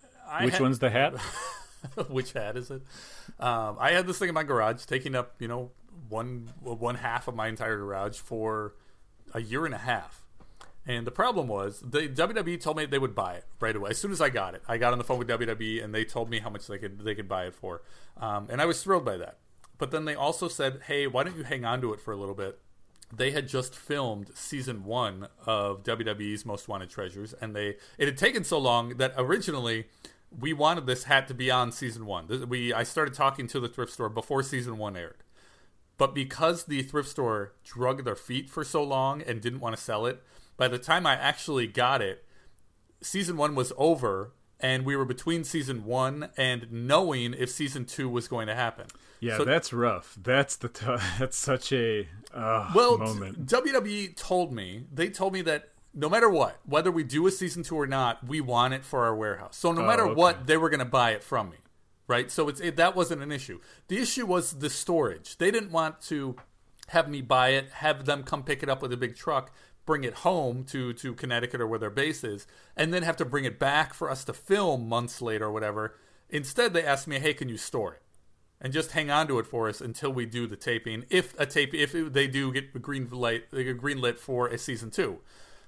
I Which had, one's the hat? Which hat is it? Um, I had this thing in my garage, taking up, you know, one one half of my entire garage for a year and a half. And the problem was, the W W E told me they would buy it right away. As soon as I got it, I got on the phone with W W E, and they told me how much they could they could buy it for. Um, and I was thrilled by that. But then they also said, hey, why don't you hang on to it for a little bit? They had just filmed season one of W W E's Most Wanted Treasures, and they it had taken so long that originally we wanted this hat to be on season one. We I started talking to the thrift store before season one aired. But because the thrift store drug their feet for so long and didn't want to sell it, by the time I actually got it, season one was over, and we were between season one and knowing if season two was going to happen. Yeah, so, that's rough. That's the t- that's such a uh, well, moment. W W E told me, they told me that no matter what, whether we do a season two or not, we want it for our warehouse. So no Oh, matter okay. what, they were going to buy it from me, right? So it's it, that wasn't an issue. The issue was the storage. They didn't want to have me buy it, have them come pick it up with a big truck, bring it home to, to Connecticut or where their base is, and then have to bring it back for us to film months later or whatever. Instead, they asked me, hey, can you store it? And just hang on to it for us until we do the taping. If a tape, if they do get a green light, they get green lit for a season two,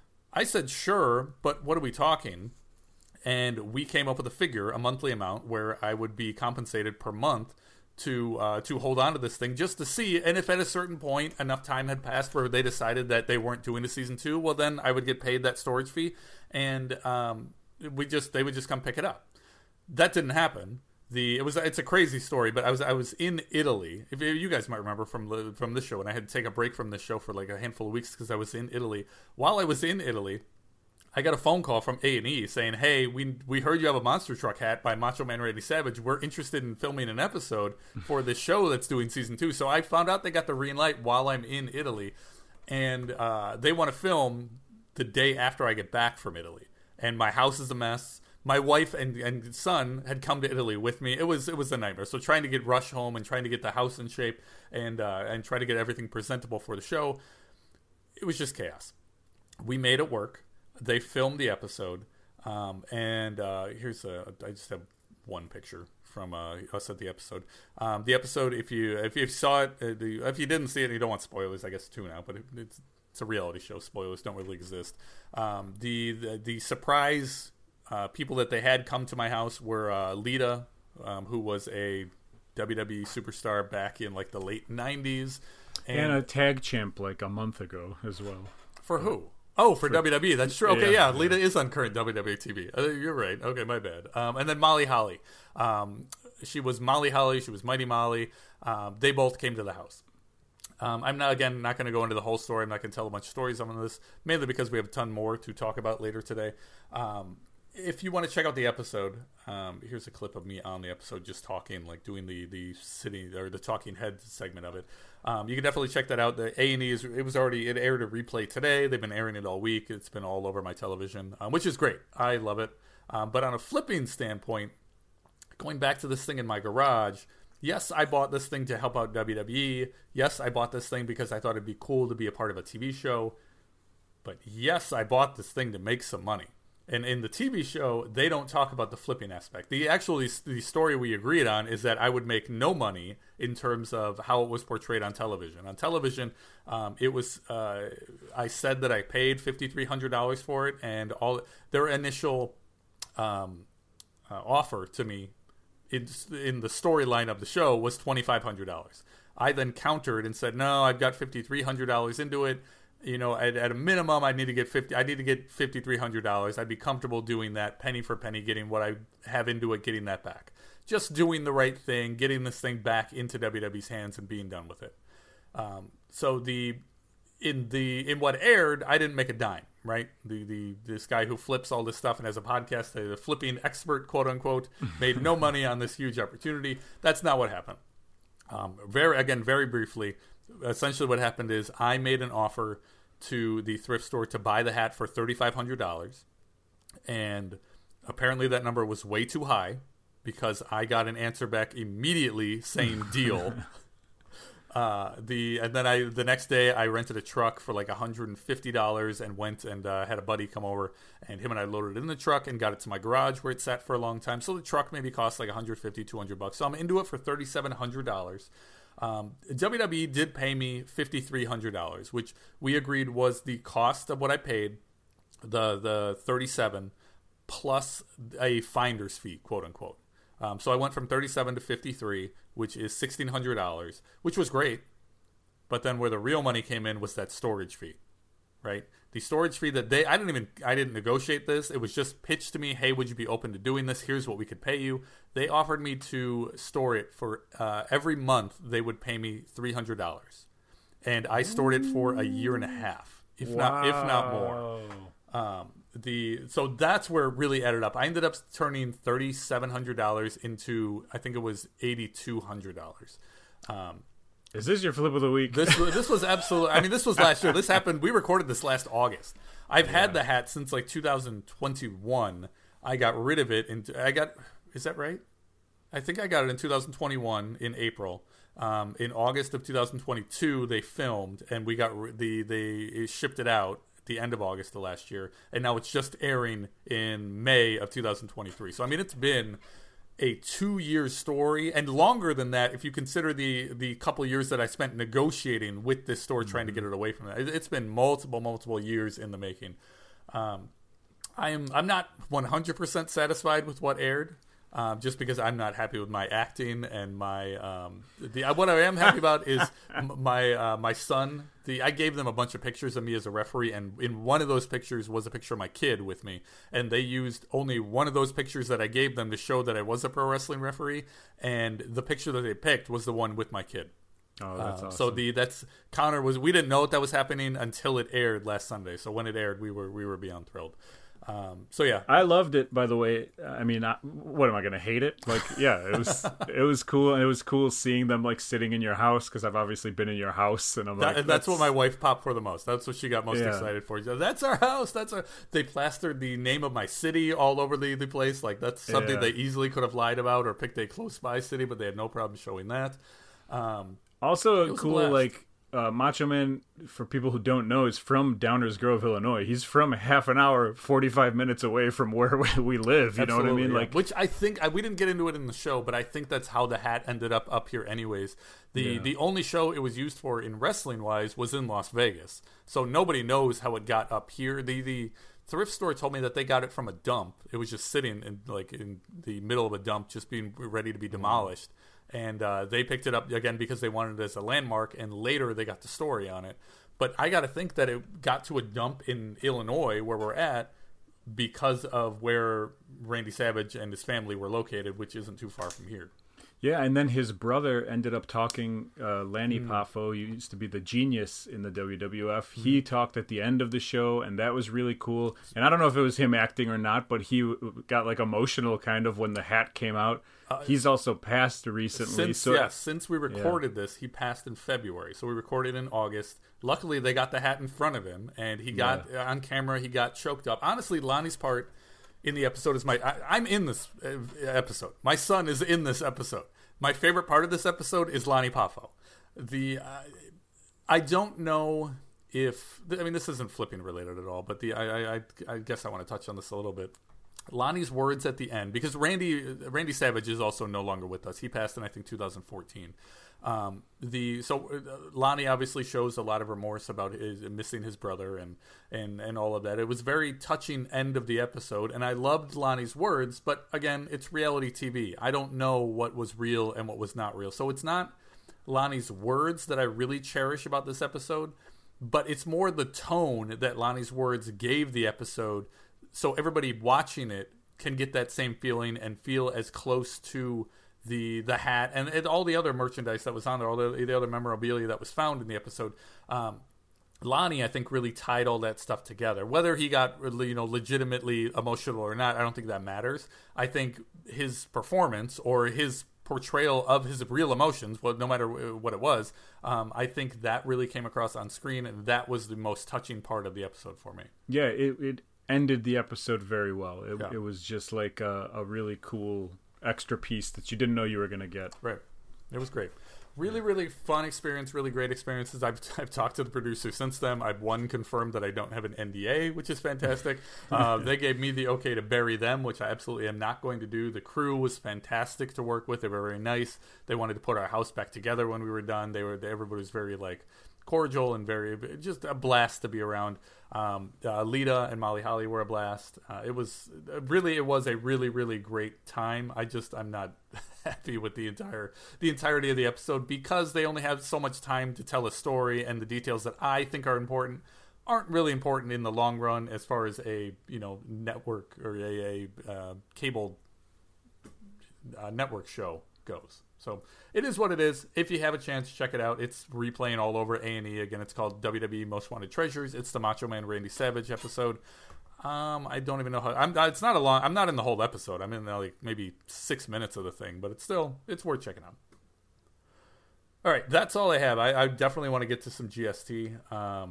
I said sure, but what are we talking? And we came up with a figure, a monthly amount, where I would be compensated per month to uh, to hold on to this thing just to see. And if at a certain point enough time had passed where they decided that they weren't doing a season two, well then I would get paid that storage fee, and um, we just they would just come pick it up. That didn't happen. The it was it's a crazy story, but I was I was in Italy. If you guys might remember from the, from this show, and I had to take a break from this show for like a handful of weeks because I was in Italy. While I was in Italy, I got a phone call from A and E saying, "Hey, we we heard you have a monster truck hat by Macho Man Randy Savage. We're interested in filming an episode for this show that's doing season two." So I found out they got the green light while I'm in Italy, and uh, they want to film the day after I get back from Italy. And my house is a mess. My wife and, and son had come to Italy with me. It was it was a nightmare. So trying to get Rush home and trying to get the house in shape and uh, and try to get everything presentable for the show, it was just chaos. We made it work. They filmed the episode, um, and uh, here's a. I just have one picture from uh, us at the episode. Um, the episode, if you if you saw it, uh, the, if you didn't see it, and you don't want spoilers, I guess tune out. But it, it's it's a reality show. Spoilers don't really exist. Um, the, the the surprise. Uh, people that they had come to my house were uh, Lita, um, who was a W W E superstar back in like the late nineties, and, and a tag champ like a month ago as well. For who? Oh, for, for W W E. That's true. Okay, yeah, yeah, Lita yeah. is on current W W E T V. Uh, you're right. Okay, my bad. Um, and then Molly Holly. Um, she was Molly Holly. She was Mighty Molly. Um, they both came to the house. Um, I'm not again not going to go into the whole story. I'm not going to tell a bunch of stories on this, mainly because we have a ton more to talk about later today. Um, If you want to check out the episode, um, here's a clip of me on the episode just talking, like doing the, the sitting or the talking head segment of it. Um, you can definitely check that out. The A and E is it was already it aired a replay today. They've been airing it all week. It's been all over my television, um, which is great. I love it. Um, but on a flipping standpoint, going back to this thing in my garage, yes, I bought this thing to help out W W E. Yes, I bought this thing because I thought it'd be cool to be a part of a T V show. But yes, I bought this thing to make some money. And in the T V show, they don't talk about the flipping aspect. The actually the story we agreed on is that I would make no money in terms of how it was portrayed on television. On television, um, it was uh, I said that I paid fifty-three hundred dollars for it, and all their initial um, uh, offer to me in, in the storyline of the show was twenty-five hundred dollars. I then countered and said, no, I've got fifty-three hundred dollars into it. You know, at, at a minimum, I need to get fifty. I need to get fifty three hundred dollars. I'd be comfortable doing that, penny for penny, getting what I have into it, getting that back. Just doing the right thing, getting this thing back into W W E's hands, and being done with it. Um, so the in the in what aired, I didn't make a dime. Right, the the this guy who flips all this stuff and has a podcast, the flipping expert, quote unquote, made no money on this huge opportunity. That's not what happened. Um, very again, very briefly. Essentially what happened is I made an offer to the thrift store to buy the hat for thirty-five hundred dollars, and apparently that number was way too high because I got an answer back immediately saying deal. uh, the and then I the next day I rented a truck for like one hundred fifty dollars and went and uh, had a buddy come over, and him and I loaded it in the truck and got it to my garage where it sat for a long time. So the truck maybe cost like one hundred fifty, two hundred bucks. So I'm into it for thirty-seven hundred dollars. Um, W W E did pay me fifty-three hundred dollars, which we agreed was the cost of what I paid, the the thirty-seven plus a finder's fee, quote unquote. Um, so I went from thirty-seven to fifty-three, which is sixteen hundred dollars, which was great. But then where the real money came in was that storage fee, right? The storage fee that they, I didn't even, I didn't negotiate this. It was just pitched to me, hey, would you be open to doing this? Here's what we could pay you. They offered me to store it for, uh, every month they would pay me three hundred dollars. And I stored it for a year and a half, if wow. not, if not more. Um, the, so that's where it really added up. I ended up turning thirty-seven hundred dollars into, I think it was eighty-two hundred dollars. Um, Is this your flip of the week? This this was absolutely. I mean, this was last year. This happened. We recorded this last August. I've Yeah. had the hat since like two thousand twenty-one. I got rid of it, and I got. Is that right? I think I got it in two thousand twenty-one in April. Um, in August of two thousand twenty-two, they filmed, and we got re- the they shipped it out at the end of August of last year, and now it's just airing in May of two thousand twenty-three. So I mean, it's been a two-year story, and longer than that if you consider the the couple years that I spent negotiating with this store trying to get it away from it. It's been multiple, multiple years in the making. Um, I'm I'm not one hundred percent satisfied with what aired. Um, just because I'm not happy with my acting and my um, the what I am happy about is m- my uh, my son. The I gave them a bunch of pictures of me as a referee, and in one of those pictures was a picture of my kid with me, and they used only one of those pictures that I gave them to show that I was a pro wrestling referee, and the picture that they picked was the one with my kid. Oh, that's Uh, awesome. So the that's Connor was we didn't know that was happening until it aired last Sunday. So when it aired, we were we were beyond thrilled. Um, so yeah, I loved it. By the way, I mean, I, what am I gonna hate it? Like, yeah, it was it was cool, and it was cool seeing them like sitting in your house because I've obviously been in your house, and I'm That, like, that's, that's what my wife popped for the most. That's what she got most Yeah. excited for. She said, that's our house. That's our. They plastered the name of my city all over the, the place. Like that's something Yeah. they easily could have lied about or picked a close by city, but they had no problem showing that. Um, Also, was a cool, blast. like, uh, Macho Man, for people who don't know, is from Downers Grove, Illinois. He's from half an hour, forty-five minutes away from where we live. You know what I Absolutely, mean? yeah. Like, which I think I, we didn't get into it in the show, but I think that's how the hat ended up up here. Anyways, the Yeah. the only show it was used for in wrestling wise was in Las Vegas, so nobody knows how it got up here. The the thrift store told me that they got it from a dump. It was just sitting in like in the middle of a dump, just being ready to be demolished. And uh, they picked it up again because they wanted it as a landmark, and later they got the story on it. But I got to think that it got to a dump in Illinois where we're at because of where Randy Savage and his family were located, which isn't too far from here. yeah, and then his brother ended up talking, uh, Lanny Mm. Poffo, who used to be the genius in the W W F. Mm-hmm. He talked at the end of the show, and that was really cool. And I don't know if it was him acting or not, but he w- got like emotional kind of when the hat came out. He's also passed recently. Since so yes, since we recorded this, he passed in February. So we recorded in August. Luckily, they got the hat in front of him, and he got uh, on camera. He got choked up. Honestly, Lonnie's part in the episode is my. I, I'm in this uh, episode. My son is in this episode. My favorite part of this episode is Lonnie Poffo. The uh, I don't know if I mean this isn't flipping related at all, but the I I, I guess I want to touch on this a little bit. Lonnie's words at the end, because Randy Randy Savage is also no longer with us. He passed in I think two thousand fourteen. Um, the so uh, Lonnie obviously shows a lot of remorse about his missing his brother and and and all of that. It was very touching end of the episode, and I loved Lonnie's words. But again, it's reality T V. I don't know what was real and what was not real, so it's not Lonnie's words that I really cherish about this episode, but it's more the tone that Lonnie's words gave the episode. So everybody watching it can get that same feeling and feel as close to the the hat and, and all the other merchandise that was on there, all the, the other memorabilia that was found in the episode. Um, Lonnie, I think, really tied all that stuff together. Whether he got you know legitimately emotional or not, I don't think that matters. I think his performance or his portrayal of his real emotions, well, no matter what it was, um, I think that really came across on screen, and that was the most touching part of the episode for me. yeah, it, it ended the episode very well. It, Yeah. it was just like a, a really cool extra piece that you didn't know you were going to get. Right. It was great. Really, really fun experience, really great experiences. I've, I've talked to the producer since then. I've one confirmed that I don't have an N D A, which is fantastic. Uh, they gave me the okay to bury them, which I absolutely am not going to do. The crew was fantastic to work with. They were very nice. They wanted to put our house back together when we were done. They were everybody was very like cordial and very just a blast to be around. Um, uh, Lita and Molly Holly were a blast. Uh, it was really, it was a really, really great time. I just, I'm not happy with the entire, the entirety of the episode because they only have so much time to tell a story, and the details that I think are important aren't really important in the long run as far as a, you know, network or a, a uh, cable uh, network show goes. So it is what it is. If you have a chance, check it out. It's replaying all over A and E. Again, it's called W W E Most Wanted Treasures. It's the Macho Man Randy Savage episode. Um, I don't even know how. I'm. It's not a long. I'm not in the whole episode. I'm in like maybe six minutes of the thing, but it's still it's worth checking out. All right, that's all I have. I, I definitely want to get to some G S T. Um,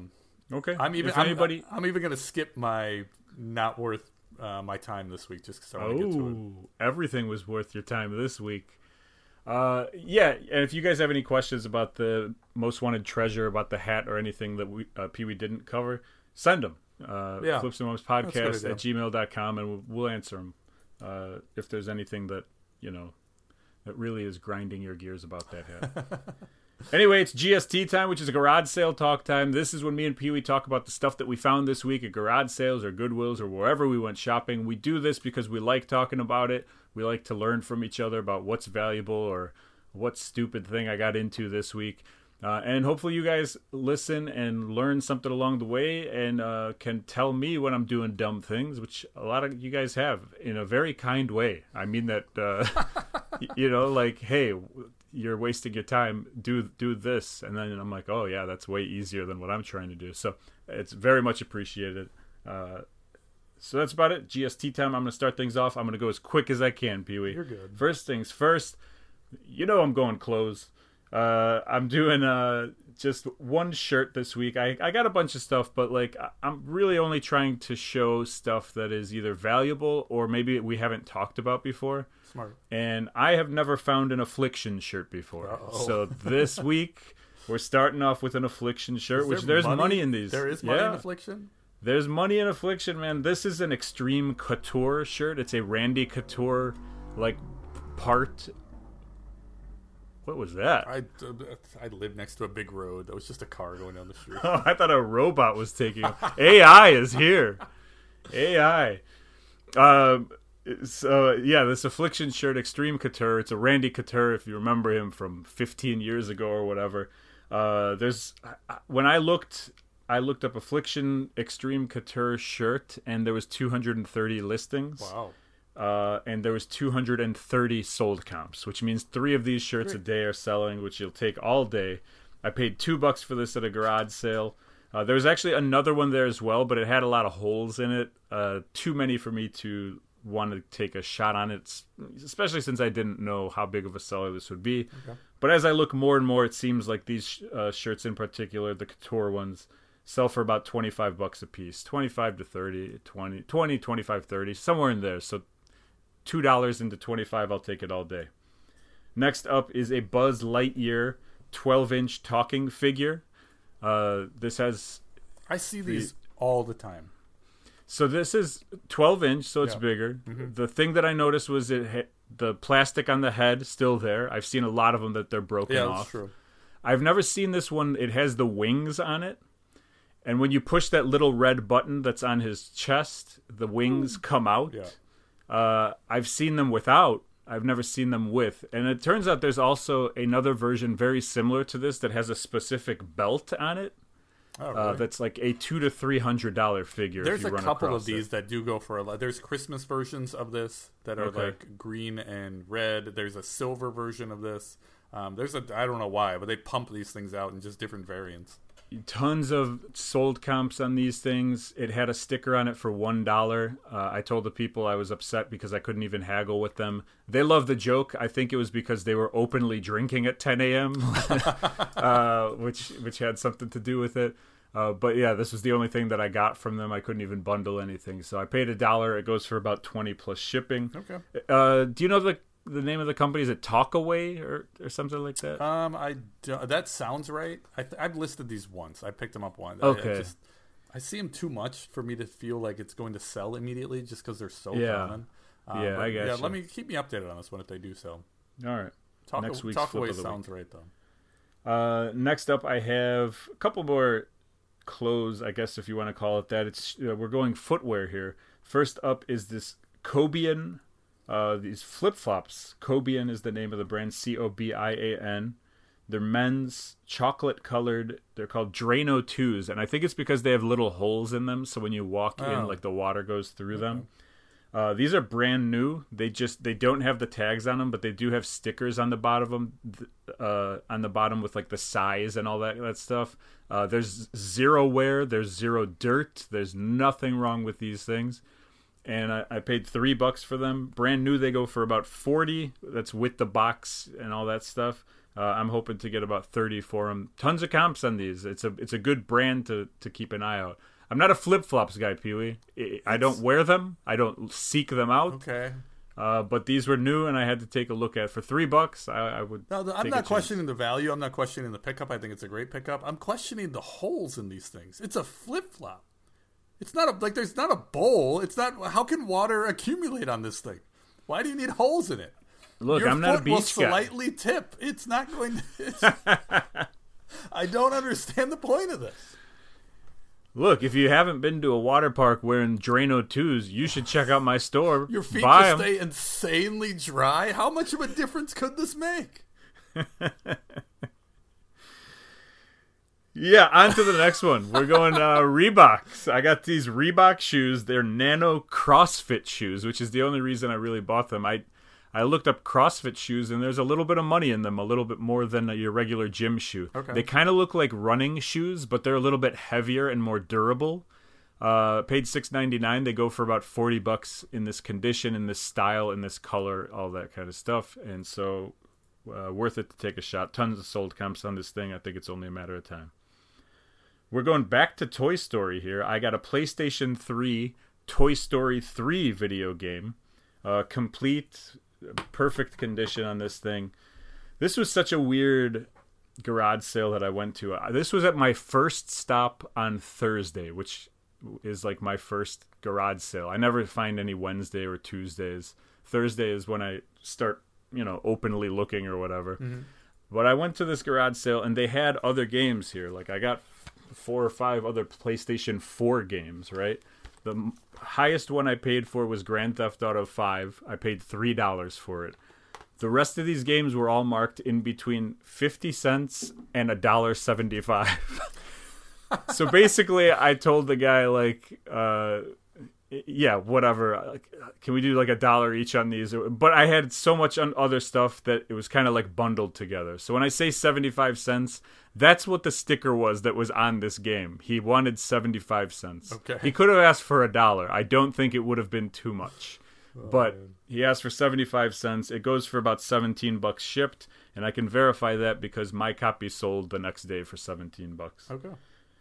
Okay. I'm even. If I'm, anybody, I'm even going to skip my not worth uh, my time this week just because I want to get to it. oh, everything was worth your time this week. Uh, yeah, and if you guys have any questions about the most wanted treasure, about the hat, or anything that we uh, Pee Wee didn't cover, send them. Uh, Yeah. Flips and Mums That's a podcast good at gmail dot com, and we'll, we'll answer them. Uh, if there's anything that, you know, that really is grinding your gears about that hat. Anyway, it's G S T time, which is a garage sale talk time. This is when me and Pee Wee talk about the stuff that we found this week at garage sales or Goodwills or wherever we went shopping. We do this because we like talking about it. We like to learn from each other about what's valuable or what stupid thing I got into this week. Uh, and hopefully you guys listen and learn something along the way and uh, can tell me when I'm doing dumb things, which a lot of you guys have in a very kind way. I mean that, uh, you know, like, hey, you're wasting your time, do do this. And then I'm like, oh, yeah, that's way easier than what I'm trying to do. So it's very much appreciated. Uh, so that's about it. G S T time. I'm going to start things off. I'm going to go as quick as I can, Pee Wee. You're good. First things first, you know I'm going clothes. Uh, I'm doing uh, just one shirt this week. I, I got a bunch of stuff, but like I'm really only trying to show stuff that is either valuable or maybe we haven't talked about before. Smart. And I have never found an Affliction shirt before. Uh-oh. So this week we're starting off with an Affliction shirt, Is which there there's money? money in these. There is money yeah. in Affliction? There's money in Affliction, man. This is an Extreme Couture shirt. It's a Randy Couture like part. What was that? I, I live next to a big road. That was just a car going down the street. Oh, I thought a robot was taking him. A I is here. A I. Um, so, yeah, this Affliction shirt, Extreme Couture. It's a Randy Couture, if you remember him from fifteen years ago or whatever. Uh, there's when I looked, I looked up Affliction Extreme Couture shirt, and there was two hundred thirty listings. Wow. Uh, and there was two hundred thirty sold comps, which means three of these shirts Great. a day are selling, which you'll take all day. I paid two bucks for this at a garage sale. Uh, there was actually another one there as well, but it had a lot of holes in it. Uh, too many for me to want to take a shot on it, especially since I didn't know how big of a seller this would be. Okay. But as I look more and more, it seems like these uh, shirts in particular, the couture ones, sell for about twenty-five bucks a piece. twenty-five to thirty, twenty, twenty, twenty-five, thirty, somewhere in there. So two dollars into twenty-five, I'll take it all day. Next up is a Buzz Lightyear twelve-inch talking figure. Uh, this has... I see these the, all the time. So this is twelve-inch, so it's yeah. bigger. Mm-hmm. The thing that I noticed was it ha- the plastic on the head still there. I've seen a lot of them that they're broken yeah, off. that's true. I've never seen this one. It has the wings on it. And when you push that little red button that's on his chest, the wings Ooh. come out. Yeah. Uh, I've seen them without. I've never seen them with. And it turns out there's also another version very similar to this that has a specific belt on it. Oh, really? uh, that's like a two to three hundred dollar figure. There's if you a run couple of it. these that do go for a lot. There's Christmas versions of this that are Okay. like green and red. There's a silver version of this. Um, there's a I don't know why, but they pump these things out in just different variants. Tons of sold comps on these things. It had a sticker on it for one dollar. Uh, I told the people I was upset because I couldn't even haggle with them. They loved the joke. I think it was because they were openly drinking at ten a.m., uh, which which had something to do with it. Uh, but yeah, this was the only thing that I got from them. I couldn't even bundle anything. So I paid a dollar. It goes for about twenty plus shipping. Okay. Uh, do you know the the name of the company? Is it Talkaway or, or something like that? Um, I do, that sounds right. I th- I've listed these once. I picked them up once. Okay. I, I, just, I see them too much for me to feel like it's going to sell immediately, just because they're so Yeah. common. Um, Yeah, but I got Yeah, you. let me keep me updated on this one if they do sell. All right. Talk, Next week's talk flip away of the sounds right though. Uh, next up, I have a couple more clothes, I guess if you want to call it that. It's uh, we're going footwear here. First up is this Cobian, uh, these flip flops. Cobian is the name of the brand. C O B I A N. They're men's, chocolate colored. They're called Drano twos, and I think it's because they have little holes in them, so when you walk Oh. in, like the water goes through Okay. them. Uh, these are brand new. They just they don't have the tags on them, but they do have stickers on the bottom of them, uh, on the bottom with like the size and all that that stuff. Uh, there's zero wear. There's zero dirt. There's nothing wrong with these things. And I, I paid three bucks for them. Brand new, they go for about forty. That's with the box and all that stuff. Uh, I'm hoping to get about thirty for them. Tons of comps on these. It's a it's a good brand to, to keep an eye out. I'm not a flip-flops guy, Pee-wee. I don't wear them. I don't seek them out. Okay. Uh, but these were new, and I had to take a look at. For three bucks, I, I would. No, I'm take not questioning the value. I'm not questioning the pickup. I think it's a great pickup. I'm questioning the holes in these things. It's a flip-flop. It's not a like. There's not a bowl. It's not. How can water accumulate on this thing? Why do you need holes in it? Look, Your I'm not a foot will beach guy. slightly tip. It's not going to. It's, I don't understand the point of this. Look, if you haven't been to a water park wearing Drano twos, you should check out my store. Your feet Buy just 'em. stay insanely dry. How much of a difference could this make? Yeah, on to the next one. We're going uh, Reeboks. I got these Reebok shoes. They're Nano CrossFit shoes, which is the only reason I really bought them. I I looked up CrossFit shoes, and there's a little bit of money in them, a little bit more than your regular gym shoe. Okay. They kind of look like running shoes, but they're a little bit heavier and more durable. Uh, paid six ninety-nine. They go for about forty bucks in this condition, in this style, in this color, all that kind of stuff. And so, uh, worth it to take a shot. Tons of sold comps on this thing. I think it's only a matter of time. We're going back to Toy Story here. I got a PlayStation three Toy Story three video game. Uh, complete, perfect condition on this thing. This was such a weird garage sale that I went to. Uh, This was at my first stop on Thursday, which is like my first garage sale. I never find any Wednesday or Tuesdays. Thursday is when I start, you know, openly looking or whatever. Mm-hmm. But I went to this garage sale, and they had other games here. Like, I got four or five other PlayStation four games, right? The m- highest one I paid for was Grand Theft Auto five. I paid three dollars for it. The rest of these games were all marked in between fifty cents and one dollar seventy-five. So basically, I told the guy, like, uh, yeah, whatever. Can we do like a dollar each on these? But I had so much on other stuff that it was kind of like bundled together. So when I say seventy-five cents, that's what the sticker was that was on this game. He wanted seventy-five cents. Okay. He could have asked for a dollar. I don't think it would have been too much. Oh, but man. He asked for seventy-five cents. It goes for about seventeen bucks shipped, and I can verify that because my copy sold the next day for seventeen bucks. Okay.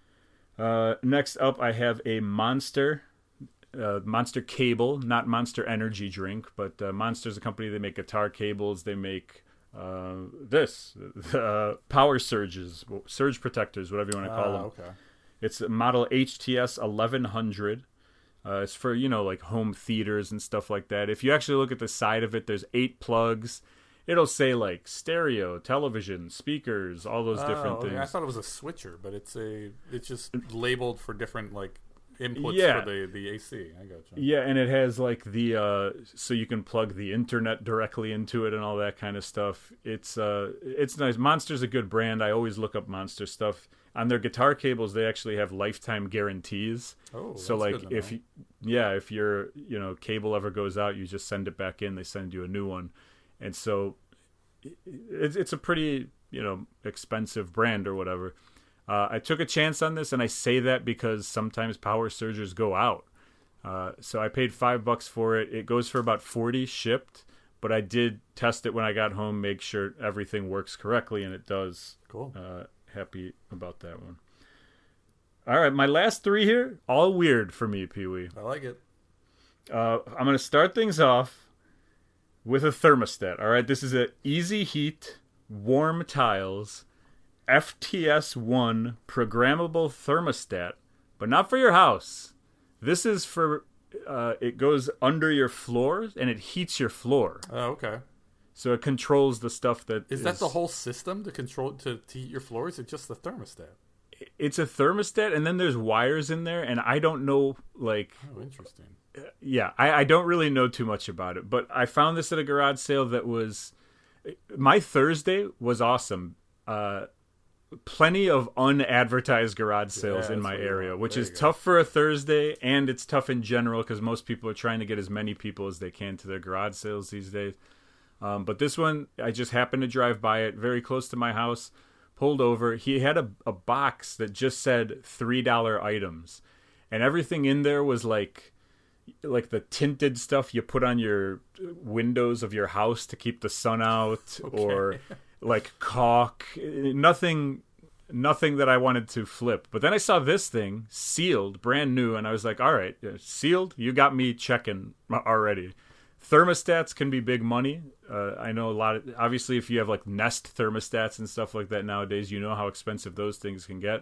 Uh, next up, I have a Monster, uh, Monster cable, not Monster energy drink, but uh, Monster's a company. They make guitar cables. They make uh, this, uh, power surges, surge protectors, whatever you want to call uh, them. Okay. It's a model H T S eleven hundred. Uh, it's for, you know, like home theaters and stuff like that. If you actually look at the side of it, there's eight plugs. It'll say like stereo, television, speakers, all those different oh, things. Okay. I thought it was a switcher, but it's a it's just labeled for different like inputs yeah. for the, the A C. I gotcha. Yeah, and it has like the uh, so you can plug the internet directly into it and all that kind of stuff. It's uh, it's nice. Monster's a good brand. I always look up Monster stuff. On their guitar cables, they actually have lifetime guarantees. Oh, so that's like good to if know. you, yeah, if your you know cable ever goes out, you just send it back in. They send you a new one, and so it's it's a pretty you know expensive brand or whatever. Uh, I took a chance on this, and I say that because sometimes power surgers go out. Uh, so I paid five bucks for it. It goes for about forty shipped, but I did test it when I got home, make sure everything works correctly, and it does. Cool. Uh, happy about that one. All right, my last three here, all weird for me, Pee-wee. I like it. Uh, I'm going to start things off with a thermostat. All right, this is a Easy Heat Warm Tiles F T S one programmable thermostat, but not for your house. This is for, uh, it goes under your floor and it heats your floor. Oh, okay. So it controls the stuff that Is is... that the whole system to control to, to heat your floor? Is it just the thermostat? It's a thermostat, and then there's wires in there, and I don't know, like... Oh, interesting. Yeah, I, I don't really know too much about it, but I found this at a garage sale that was... My Thursday was awesome. Uh, plenty of unadvertised garage sales Yeah, in my that's what you area, want. which There is you go. tough for a Thursday, and it's tough in general because most people are trying to get as many people as they can to their garage sales these days. Um, but this one, I just happened to drive by it very close to my house, pulled over. He had a, a box that just said three dollar items, and everything in there was like like the tinted stuff you put on your windows of your house to keep the sun out, Okay. or like caulk, nothing, nothing that I wanted to flip. But then I saw this thing sealed, brand new, and I was like, all right, sealed. You got me checking already. Thermostats can be big money. Uh, I know a lot of, obviously if you have like Nest thermostats and stuff like that nowadays, you know how expensive those things can get.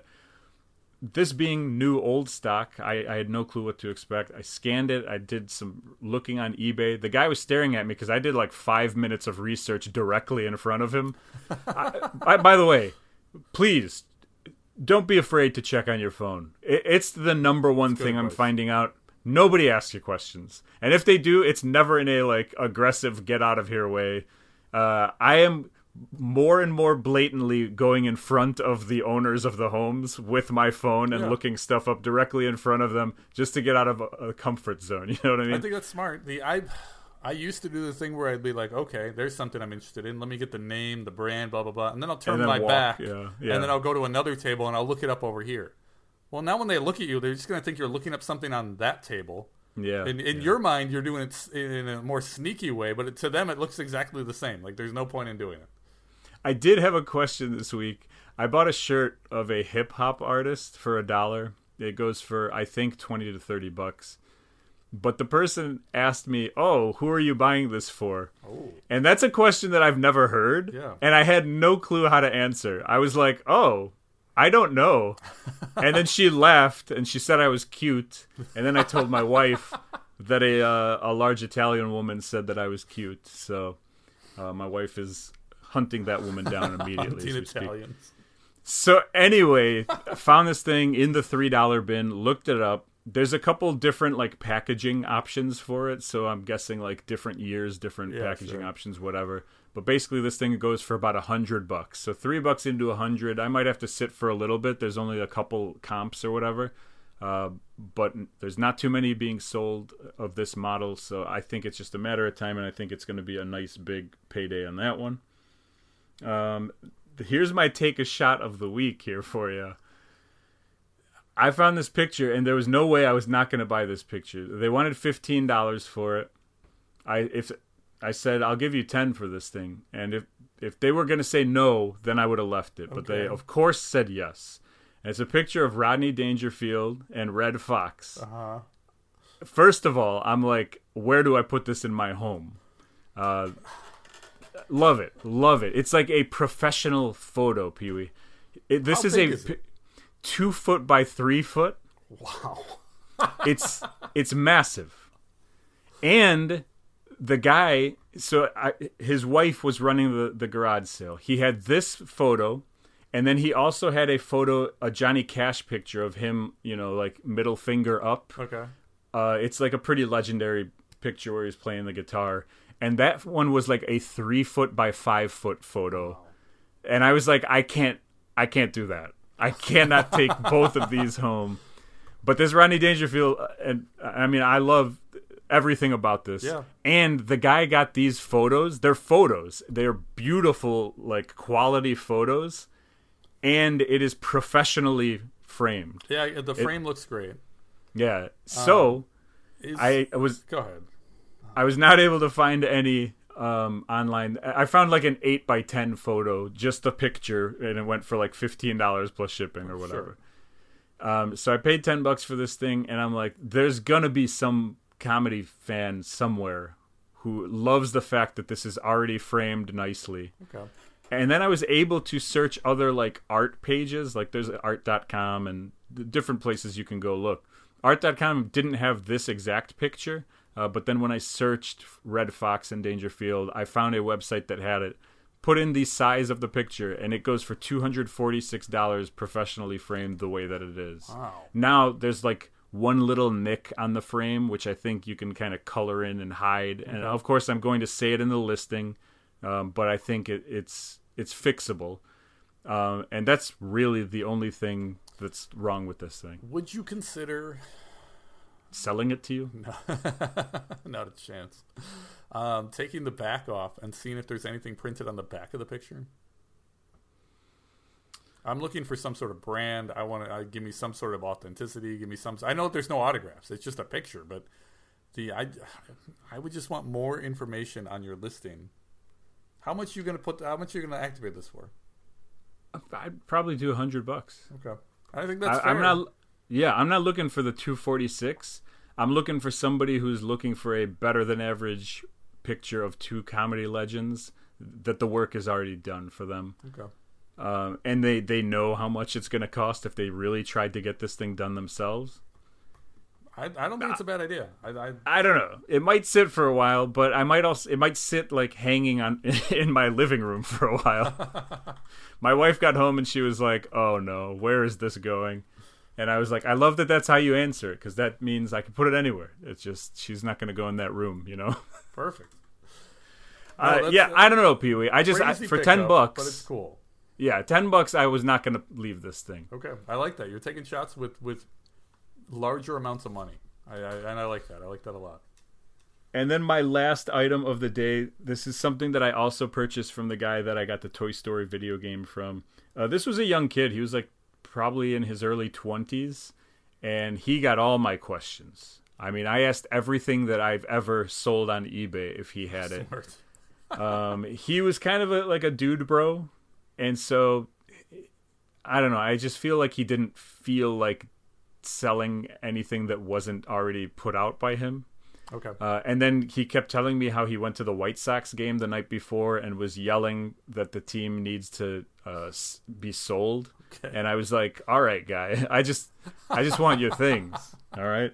This being new old stock, I, I had no clue what to expect. I scanned it. I did some looking on eBay. The guy was staring at me because I did like five minutes of research directly in front of him. I, I, by the way, please don't be afraid to check on your phone. It, it's the number one thing advice. I'm finding out. Nobody asks you questions. And if they do, it's never in a like aggressive get out of here way. Uh, I am more and more blatantly going in front of the owners of the homes with my phone and yeah. looking stuff up directly in front of them just to get out of a, a comfort zone. You know what I mean? I think that's smart. The I I used to do the thing where I'd be like, okay, there's something I'm interested in. Let me get the name, the brand, blah, blah, blah. And then I'll turn then my walk. back yeah. Yeah. and then I'll go to another table and I'll look it up over here. Well, now when they look at you, they're just going to think you're looking up something on that table. Yeah. In, in yeah. your mind, you're doing it in a more sneaky way, but it, to them, it looks exactly the same. Like, there's no point in doing it. I did have a question this week. I bought a shirt of a hip hop artist for a dollar. It goes for, I think, twenty to thirty bucks. But the person asked me, oh, who are you buying this for? Oh. And that's a question that I've never heard. Yeah. And I had no clue how to answer. I was like, oh, I don't know. And then she laughed and she said I was cute. And then I told my wife that a uh, a large Italian woman said that I was cute. So uh, my wife is hunting that woman down immediately. Hunting Italians. So anyway, found this thing in the three dollar bin, looked it up. There's a couple different like packaging options for it. So I'm guessing like different years, different yeah, packaging sure. options, whatever. But basically this thing goes for about a hundred bucks. So three bucks into a hundred. I might have to sit for a little bit. There's only a couple comps or whatever. Uh, but there's not too many being sold of this model. So I think it's just a matter of time. And I think it's going to be a nice big payday on that one. Um, here's my take a shot of the week here for you. I found this picture, and there was no way I was not going to buy this picture. They wanted fifteen dollars for it. I if I said I'll give you ten for this thing, and if if they were going to say no, then I would have left it. But okay. they, of course, said yes. And it's a picture of Rodney Dangerfield and Red Fox. Uh-huh. First of all, I'm like, where do I put this in my home? Uh, love it, love it. It's like a professional photo, Pee-wee. It, this How is big a. Is it? Two foot by three foot. Wow. it's it's massive. And the guy, so I, his wife was running the, the garage sale. He had this photo, and then he also had a photo, a Johnny Cash picture of him, you know, like middle finger up. Okay. Uh, it's like a pretty legendary picture where he's playing the guitar. And that one was like a three foot by five foot photo. Wow. And I was like, I can't, I can't do that. I cannot take both of these home. But this Rodney Dangerfield, and I mean, I love everything about this. Yeah. And the guy got these photos. They're photos. They're beautiful, like, quality photos. And it is professionally framed. Yeah, the frame it, looks great. Yeah. So, um, is, I was... Go ahead. I was not able to find any... Um, online. I found like an eight by ten photo, just a picture, and it went for like fifteen dollars plus shipping or whatever. Sure. Um, so I paid ten bucks for this thing, and I'm like, there's gonna be some comedy fan somewhere who loves the fact that this is already framed nicely. Okay. And then I was able to search other like art pages, like there's art dot com and different places you can go look. art dot com didn't have this exact picture. Uh, but then when I searched Red Fox and Dangerfield, I found a website that had it. Put in the size of the picture, and it goes for two hundred forty-six dollars professionally framed the way that it is. Wow. Now, there's like one little nick on the frame, which I think you can kind of color in and hide. Okay. And of course, I'm going to say it in the listing, um, but I think it, it's it's fixable. Um, and that's really the only thing that's wrong with this thing. Would you consider... selling it to you? No. Not a chance. Um, taking the back off and seeing if there's anything printed on the back of the picture. I'm looking for some sort of brand. I want to uh, give me some sort of authenticity. Give me some. I know there's no autographs. It's just a picture, but the I, I would just want more information on your listing. How much you gonna put? How much you gonna activate this for? I'd probably do a hundred bucks. Okay, I think that's I, fair. I'm not. Yeah, I'm not looking for the two forty-six. I'm looking for somebody who's looking for a better than average picture of two comedy legends that the work is already done for them. Okay. Um, and they, they know how much it's going to cost if they really tried to get this thing done themselves. I, I don't think it's a bad idea. I, I I don't know. It might sit for a while, but I might also it might sit like hanging on in my living room for a while. My wife got home and she was like, "Oh no, where is this going?" And I was like, "I love that that's how you answer it, because that means I can put it anywhere. It's just she's not going to go in that room, you know." Perfect. Uh, No, yeah, I don't know, Pee Wee. I just I, crazy for pickup, ten bucks, but it's cool. Yeah, ten bucks. I was not going to leave this thing. Okay, I like that. You're taking shots with, with larger amounts of money. I, I and I like that. I like that a lot. And then my last item of the day. This is something that I also purchased from the guy that I got the Toy Story video game from. Uh, this was a young kid. He was like probably in his early twenties, and he got all my questions. I mean, I asked everything that I've ever sold on eBay if he had it. Smart. um, he was kind of a, like a dude bro, and so I don't know. I just feel like he didn't feel like selling anything that wasn't already put out by him. Okay. Uh, and then he kept telling me how he went to the White Sox game the night before and was yelling that the team needs to uh, be sold. Okay. And I was like, "All right, guy, I just, I just want your things. All right."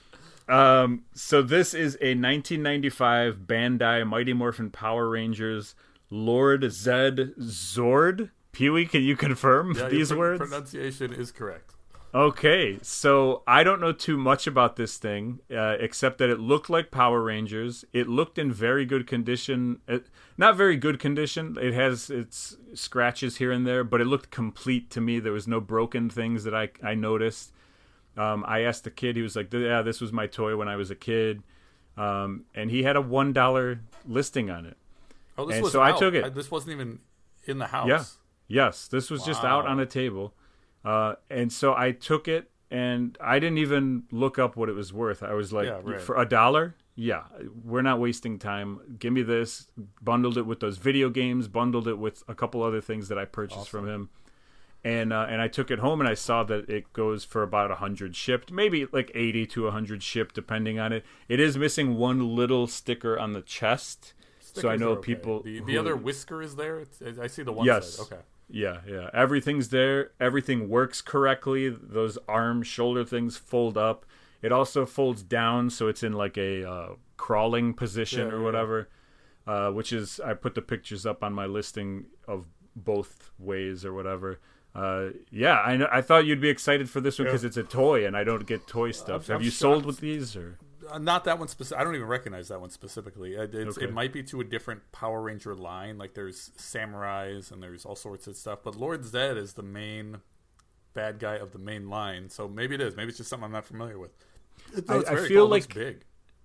Um, so this is a nineteen ninety-five Bandai Mighty Morphin Power Rangers Lord Zed Zord. Pee-wee, can you confirm Yeah, these your pr- words? pronunciation is correct. Okay, so I don't know too much about this thing, uh, except that it looked like Power Rangers. It looked in very good condition. Uh, not very good condition. It has its scratches here and there, but it looked complete to me. There was no broken things that I, I noticed. Um, I asked the kid, he was like, "Yeah, this was my toy when I was a kid." Um, and he had a one dollar listing on it. Oh, this And was so I out. took it. I, this wasn't even in the house. Yeah. Yes, this was just out Wow. on a table. Uh, and so I took it, and I didn't even look up what it was worth. I was like, Yeah, right. for a dollar? Yeah, we're not wasting time. Give me this. Bundled it with those video games, bundled it with a couple other things that I purchased Awesome. from him. And uh, and I took it home, and I saw that it goes for about one hundred shipped, maybe like eighty to one hundred shipped, depending on it. It is missing one little sticker on the chest. Stickers so I know are okay. people... The, the who- other whisker is there. It's, I see the one Yes. side. Okay. Yeah, yeah. Everything's there. Everything works correctly. Those arm, shoulder things fold up. It also folds down, so it's in like a uh, crawling position Yeah, or yeah, whatever, uh, which is, I put the pictures up on my listing of both ways or whatever. Uh, yeah, I know, I thought you'd be excited for this one Yeah. because it's a toy and I don't get toy stuff. I'm- Have I'm you sold shocked. with these? Or Uh, not that one specific. I don't even recognize that one specifically. It, it's, Okay. it might be to a different Power Ranger line. Like there's samurais and there's all sorts of stuff. But Lord Zed is the main bad guy of the main line. So maybe it is. Maybe it's just something I'm not familiar with. It, I- it's I very feel cool. It looks like- big.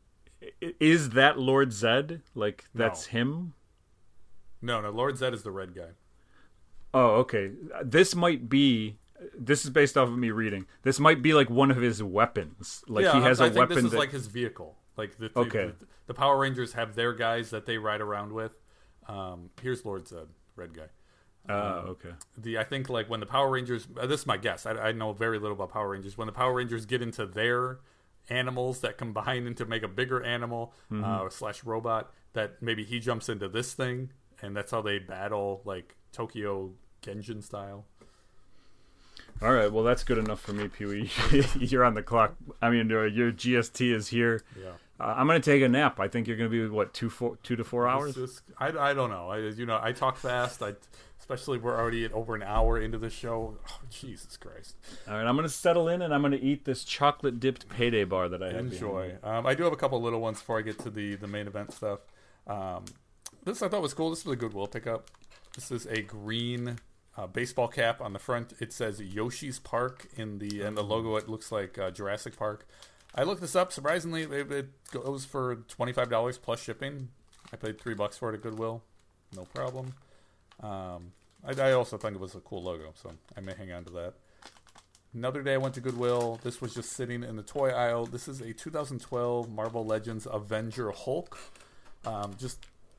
I- is that Lord Zed? Like, that's No. him? No, no. Lord Zed is the red guy. Oh, okay. This might be. This is based off of me reading. This might be like one of his weapons. Like yeah, he has I a think weapon this is that. like his vehicle. Like the, Okay. the, the Power Rangers have their guys that they ride around with. Um, here's Lord Zed, red guy. Ah, okay. The I think like when the Power Rangers, uh, this is my guess. I, I know very little about Power Rangers. When the Power Rangers get into their animals that combine into make a bigger animal Mm-hmm. uh, slash robot, that maybe he jumps into this thing, and that's how they battle, like Tokyo Genjin style. All right. Well, that's good enough for me, Pee Wee. You're on the clock. I mean, uh, your G S T is here. Yeah. Uh, I'm gonna take a nap. I think you're gonna be what two four two to four hours. This- this- I, I don't know. I, you know, I talk fast. I especially we're already at over an hour into the show. Oh, Jesus Christ! All right. I'm gonna settle in and I'm gonna eat this chocolate dipped payday bar that I have. Enjoy. behind me. Um, I do have a couple little ones before I get to the the main event stuff. Um, this I thought was cool. This was a Goodwill pickup. This is a green uh, baseball cap on the front. It says Yoshi's Park in the and the logo. It looks like uh, Jurassic Park. I looked this up. Surprisingly, it, it goes for twenty-five dollars plus shipping. I paid three bucks for it at Goodwill. No problem. Um, I, I also think it was a cool logo, so I may hang on to that. Another day I went to Goodwill. This was just sitting in the toy aisle. This is a two thousand twelve Marvel Legends Avenger Hulk. Um, just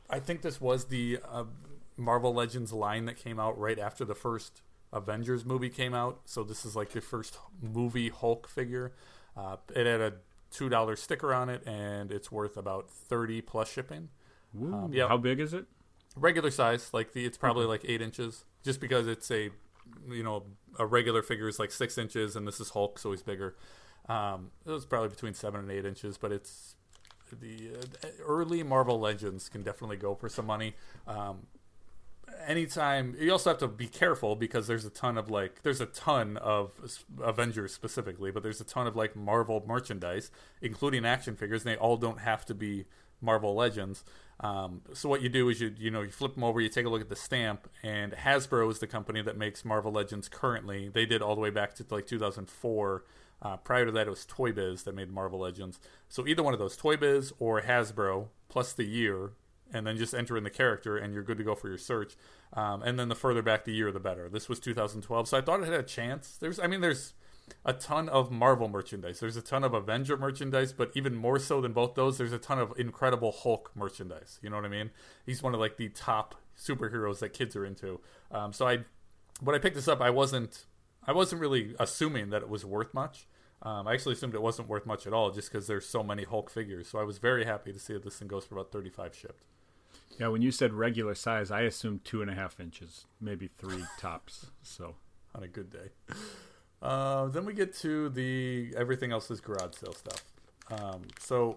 I think this was the uh, Marvel Legends line that came out right after the first Avengers movie came out. So this is like the first movie Hulk figure. Uh, it had a two dollar sticker on it, and it's worth about thirty plus shipping. Um, yeah. How big is it? Regular size. Like the, it's probably like eight inches. Just because it's a, you know, a regular figure is like six inches, and this is Hulk, so he's bigger. Um, it was probably between seven and eight inches, but it's the uh, early Marvel Legends can definitely go for some money. Um, anytime you also have to be careful because there's a ton of like there's a ton of Avengers specifically, but there's a ton of like Marvel merchandise, including action figures, and they all don't have to be Marvel Legends. Um, so what you do is you you know you flip them over, you take a look at the stamp, and Hasbro is the company that makes Marvel Legends currently. They did all the way back to like two thousand four. Uh, prior to that, it was Toy Biz that made Marvel Legends. So either one of those, Toy Biz or Hasbro, plus the year, and then just enter in the character, and you're good to go for your search. Um, and then the further back the year, the better. This was two thousand twelve, so I thought it had a chance. There's, I mean, there's a ton of Marvel merchandise. There's a ton of Avenger merchandise, but even more so than both those, there's a ton of Incredible Hulk merchandise. You know what I mean? He's one of like the top superheroes that kids are into. Um, so I, when I picked this up, I wasn't, I wasn't really assuming that it was worth much. Um, I actually assumed it wasn't worth much at all, just because there's so many Hulk figures. So I was very happy to see that this thing goes for about thirty-five shipped. Yeah, when you said regular size, I assumed two and a half inches, maybe three tops. So on a good day. Uh, then we get to the everything else is garage sale stuff. Um, so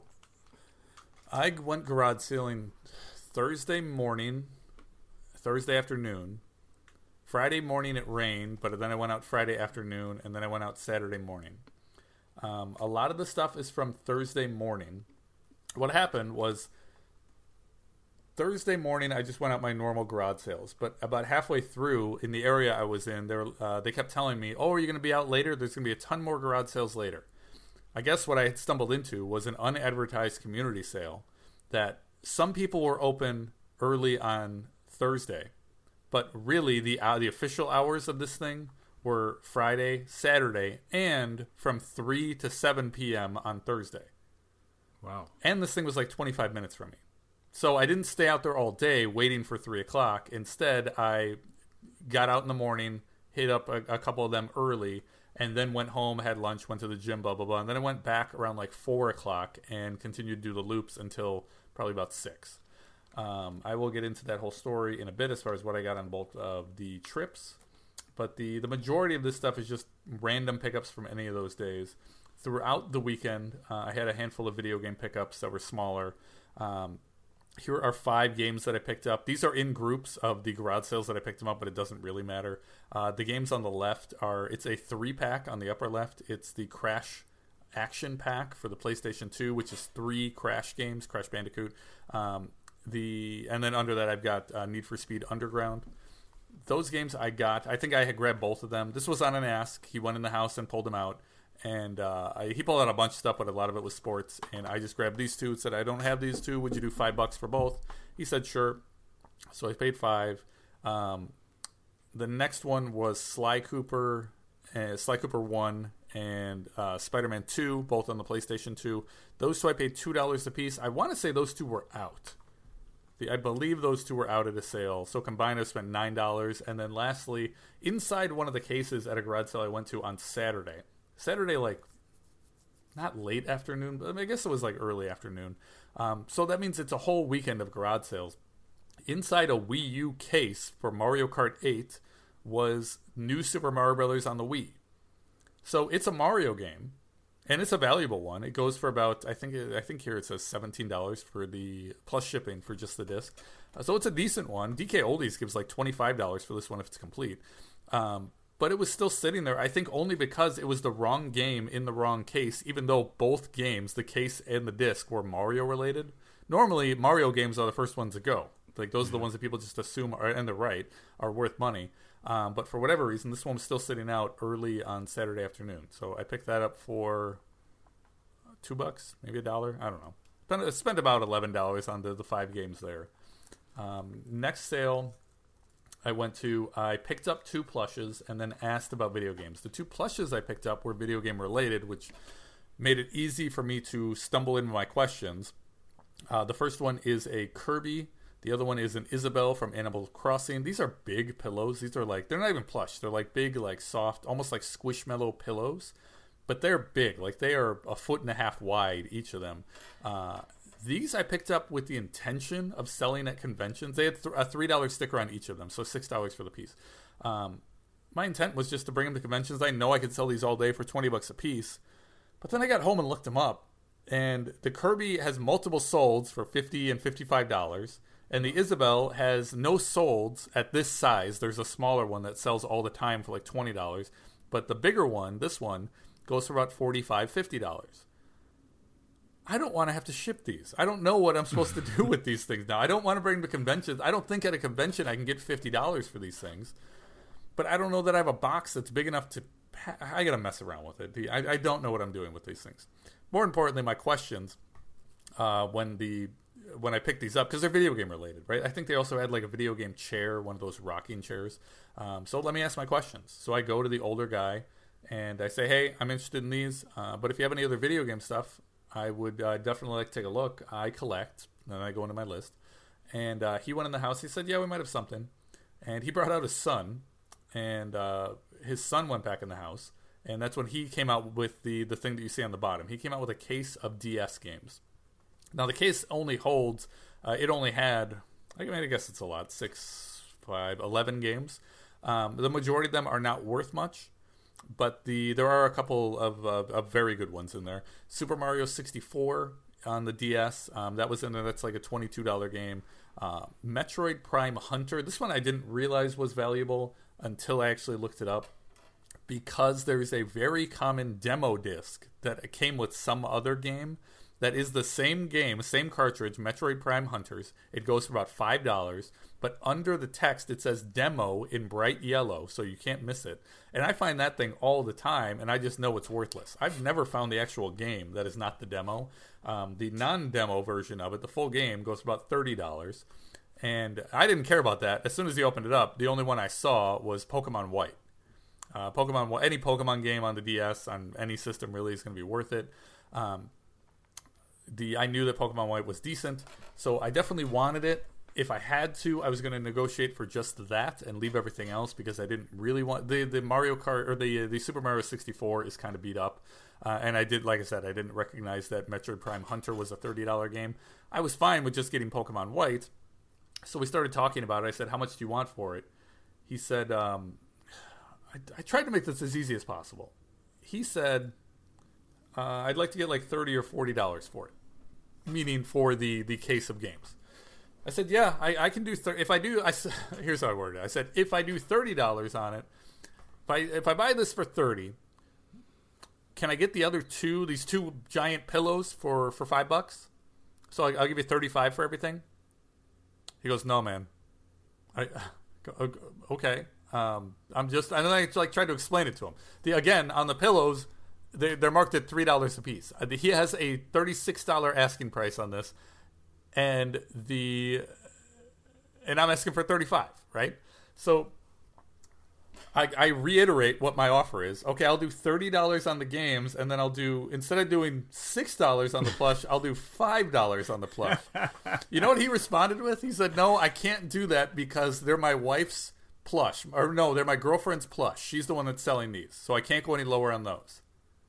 I went garage selling Thursday morning, Thursday afternoon. Friday morning it rained, but then I went out Friday afternoon, and then I went out Saturday morning. Um, a lot of the stuff is from Thursday morning. What happened was Thursday morning, I just went out my normal garage sales, but about halfway through in the area I was in, they, were, uh, they kept telling me, oh, are you going to be out later? There's going to be a ton more garage sales later. I guess what I had stumbled into was an unadvertised community sale that some people were open early on Thursday, but really the uh, the official hours of this thing were Friday, Saturday, and from three to seven p.m. on Thursday. Wow. And this thing was like twenty-five minutes from me. So I didn't stay out there all day waiting for three o'clock. Instead, I got out in the morning, hit up a, a couple of them early, and then went home, had lunch, went to the gym, blah, blah, blah. And then I went back around like four o'clock and continued to do the loops until probably about six. Um, I will get into that whole story in a bit as far as what I got on both of the trips. But the, the majority of this stuff is just random pickups from any of those days. Throughout the weekend, uh, I had a handful of video game pickups that were smaller. Um, Here are five games that I picked up. These are in groups of the garage sales that I picked them up, but it doesn't really matter. Uh, the games on the left are, it's a three-pack on the upper left. It's the Crash Action Pack for the PlayStation two, which is three Crash games, Crash Bandicoot. Um, the And then under that, I've got uh, Need for Speed Underground. Those games I got, I think I had grabbed both of them. This was on an ask. He went in the house and pulled them out. And uh, I, he pulled out a bunch of stuff, but a lot of it was sports. And I just grabbed these two and said, I don't have these two. Would you do five bucks for both? He said, sure. So I paid five. Um, the next one was Sly Cooper, uh, Sly Cooper one and uh, Spider-Man two, both on the PlayStation two. Those two I paid two dollars a piece. I want to say those two were out. The, I believe those two were out at a sale. So combined, I spent nine dollars. And then lastly, inside one of the cases at a garage sale I went to on Saturday. Saturday, like, not late afternoon, but I, mean, I guess it was like early afternoon. Um, so that means it's a whole weekend of garage sales. Inside a Wii U case for Mario Kart eight was New Super Mario Brothers on the Wii. So it's a Mario game, and it's a valuable one. It goes for about, I think I think here it says seventeen dollars for the, plus shipping for just the disc. Uh, so it's a decent one. D K Oldies gives like twenty-five dollars for this one if it's complete. Um, But it was still sitting there, I think only because it was the wrong game in the wrong case, even though both games, the case and the disc, were Mario-related. Normally, Mario games are the first ones to go. Like, those are the ones that people just assume, are, and they're right, are worth money. Um, but for whatever reason, this one was still sitting out early on Saturday afternoon. So I picked that up for two bucks, maybe a dollar. I don't know. Spent, spent about eleven dollars on the, the five games there. Um, next sale I went to, I picked up two plushes and then asked about video games. The two plushes I picked up were video game related, which made it easy for me to stumble into my questions. Uh, the first one is a Kirby The other one is an Isabelle from Animal Crossing. These are big pillows. These are like, they're not even plush. They're like big, like soft, almost like Squishmallow pillows. But they're big. Like they are a foot and a half wide, each of them. Uh, these I picked up with the intention of selling at conventions. They had th- a three dollars sticker on each of them, so six dollars for the piece. Um, my intent was just to bring them to conventions. I know I could sell these all day for twenty bucks a piece. But then I got home and looked them up. And the Kirby has multiple solds for fifty dollars and fifty-five dollars. And the Isabelle has no solds at this size. There's a smaller one that sells all the time for like twenty dollars. But the bigger one, this one, goes for about forty-five dollars, fifty dollars. I don't want to have to ship these. I don't know what I'm supposed to do with these things now. I don't want to bring them to conventions. I don't think at a convention I can get fifty dollars for these things. But I don't know that I have a box that's big enough to... I got to mess around with it. I, I don't know what I'm doing with these things. More importantly, my questions uh, when the when I picked these up, because they're video game related, right? I think they also had like a video game chair, one of those rocking chairs. Um, so let me ask my questions. So I go to the older guy and I say, hey, I'm interested in these, uh, but if you have any other video game stuff, I would uh, definitely like to take a look. I collect, then I go into my list. And uh, he went in the house. He said, yeah, we might have something. And he brought out his son, and uh, his son went back in the house. And that's when he came out with the, the thing that you see on the bottom. He came out with a case of D S games. Now, the case only holds, uh, it only had, I mean, I guess it's a lot, six, five, eleven games. Um, the majority of them are not worth much, but the there are a couple of, of, of very good ones in there. Super Mario sixty-four on the D S, um, that was in there. That's like a twenty-two dollars game. Uh, Metroid Prime Hunter, this one I didn't realize was valuable until I actually looked it up, because there's a very common demo disc that came with some other game that is the same game, same cartridge, Metroid Prime Hunters. It goes for about five dollars, but under the text it says demo in bright yellow, so you can't miss it. And I find that thing all the time, and I just know it's worthless. I've never found the actual game that is not the demo. Um, the non-demo version of it, the full game, goes for about thirty dollars. And I didn't care about that. As soon as he opened it up, the only one I saw was Pokemon White. Uh, Pokemon, any Pokemon game on the D S, on any system really, is going to be worth it. Um, the I knew that Pokemon White was decent, so I definitely wanted it. If I had to, I was going to negotiate for just that and leave everything else, because I didn't really want the the Mario Kart or the the Super Mario sixty-four is kind of beat up, uh, and I did, like I said, I didn't recognize that Metroid Prime Hunter was a thirty dollars game. I was fine with just getting Pokemon White, so we started talking about it. I said, "How much do you want for it?" He said, um, I, I tried to make this as easy as possible. He said, uh, I'd like to get like thirty or forty dollars for it, meaning for the, the case of games. I said, yeah, I, I can do thirty. If I do, I here's how I worded it. I said, if I do thirty dollars on it, if I if I buy this for thirty, can I get the other two, these two giant pillows for, for five bucks? So I, I'll give you thirty-five for everything. He goes, no, man. I okay. Um, I'm just, and then I like tried to explain it to him. The again on the pillows, they, they're marked at three dollars a piece. Uh, he has a thirty-six dollars asking price on this, and the and I'm asking for thirty-five, right? So I, I reiterate what my offer is. Okay, I'll do thirty dollars on the games, and then I'll do, instead of doing six dollars on the plush, I'll do five dollars on the plush. You know what he responded with? He said, no, I can't do that because they're my wife's plush. Or no, they're my girlfriend's plush. She's the one that's selling these, so I can't go any lower on those.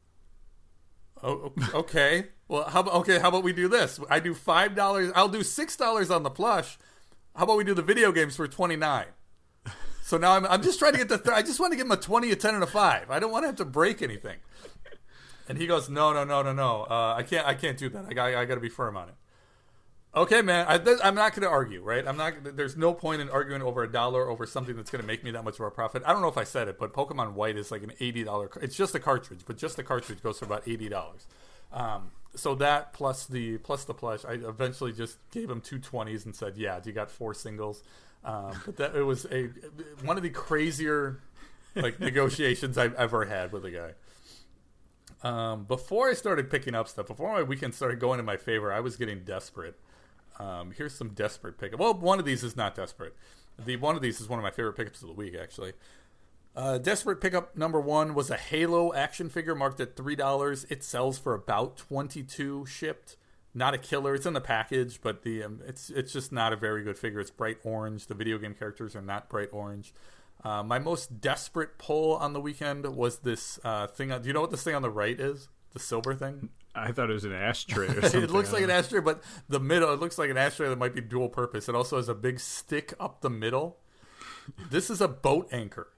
Oh, okay. Well, how about, okay, how about we do this? I do five dollars. I'll do six dollars on the plush. How about we do the video games for twenty-nine dollars? So now I'm I'm just trying to get the th- I just want to give him a twenty, a ten, and a five. I don't want to have to break anything. And he goes, no, no, no, no, no. Uh, I can't I can't do that. I got I got to be firm on it. Okay, man. I, th- I'm not going to argue, right? I'm not. There's no point in arguing over a dollar over something that's going to make me that much of a profit. I don't know if I said it, but Pokemon White is like an eighty dollars. It's just a cartridge, but just the cartridge goes for about eighty dollars. Um, so that plus the plus the plush, I eventually just gave him two twenties and said, "Yeah, you got four singles." Um, but that it was a one of the crazier like negotiations I've ever had with a guy. Um, before I started picking up stuff, before my weekend started going in my favor, I was getting desperate. Um, here's some desperate pickup. Well, one of these is not desperate. The one of these is one of my favorite pickups of the week, actually. Uh, desperate pickup number one was a Halo action figure marked at three dollars. It sells for about twenty-two shipped. not a killer. It's in the package, but the um, it's it's just not a very good figure. It's bright orange. The video game characters are not bright orange. Uh, my most desperate pull on the weekend was this uh, thing. On, do you know what this thing on the right is? The silver thing? I thought it was an ashtray or something. It looks like an ashtray, but the middle, it looks like an ashtray that might be dual purpose. It also has a big stick up the middle. This is a boat anchor.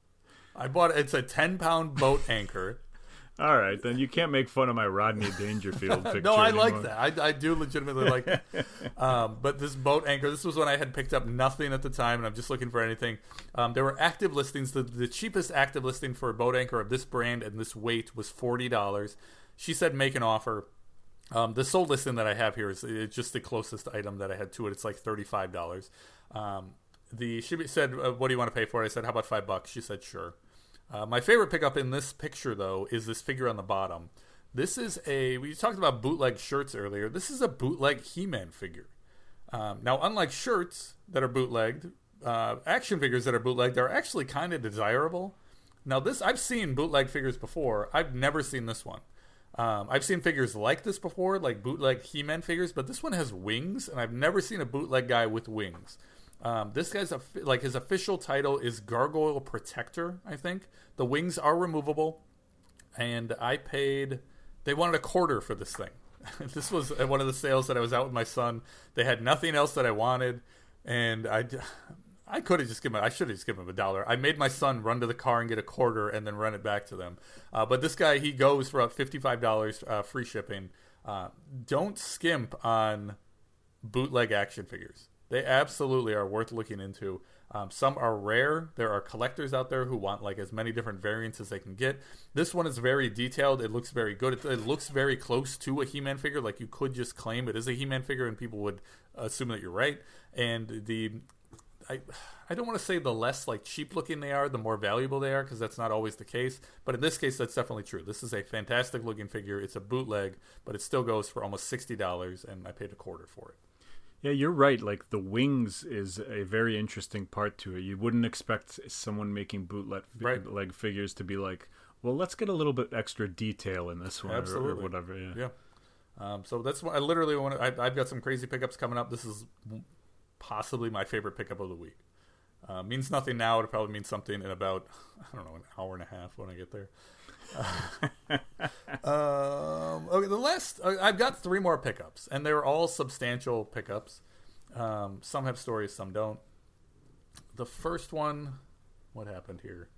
I bought it's a ten pound boat anchor. All right, then you can't make fun of my Rodney Dangerfield picture. No, I anymore. like that. I, I do legitimately like it. Um, but this boat anchor, this was when I had picked up nothing at the time, and I'm just looking for anything. Um, there were active listings. The, the cheapest active listing for a boat anchor of this brand and this weight was forty dollars. She said make an offer. Um, the sold listing that I have here is it's just the closest item that I had to it. It's like thirty-five dollars. Um, the she said, uh, "What do you want to pay for it?" I said, "How about five bucks?" She said, "Sure." Uh, my favorite pickup in this picture, though, is this figure on the bottom. This is a we talked about bootleg shirts earlier. This is a bootleg He-Man figure. Um, now, unlike shirts that are bootlegged, uh, action figures that are bootlegged are actually kind of desirable. Now, this I've seen bootleg figures before. I've never seen this one. Um, I've seen figures like this before, like bootleg He-Man figures, but this one has wings, and I've never seen a bootleg guy with wings. Um, this guy's a, like his official title is Gargoyle Protector, I think. The wings are removable, and I paid. They wanted a quarter for this thing. This was at one of the sales that I was out with my son. They had nothing else that I wanted, and I, I could have just given. I should have just given him a dollar. I made my son run to the car and get a quarter, and then run it back to them. Uh, but this guy, he goes for about fifty-five dollars, uh, free shipping. Uh, don't skimp on bootleg action figures. They absolutely are worth looking into. Um, some are rare. There are collectors out there who want like as many different variants as they can get. This one is very detailed. It looks very good. It, it looks very close to a He-Man figure. Like you could just claim it is a He-Man figure and people would assume that you're right. And the I I don't want to say the less like cheap looking they are, the more valuable they are, because that's not always the case. But in this case, that's definitely true. This is a fantastic looking figure. It's a bootleg, but it still goes for almost sixty dollars, and I paid a quarter for it. Yeah, you're right. Like the wings is a very interesting part to it. You wouldn't expect someone making bootleg right. leg figures to be like, well, let's get a little bit extra detail in this one Absolutely. or, or whatever. Yeah. yeah. Um, so that's what I literally want. I, I've got some crazy pickups coming up. This is possibly my favorite pickup of the week. Uh, means nothing now. It'll probably mean something in about, I don't know, an hour and a half when I get there. Uh, um, okay, the last uh, I've got three more pickups, and they're all substantial pickups. Um, some have stories, some don't. The first one, what happened here?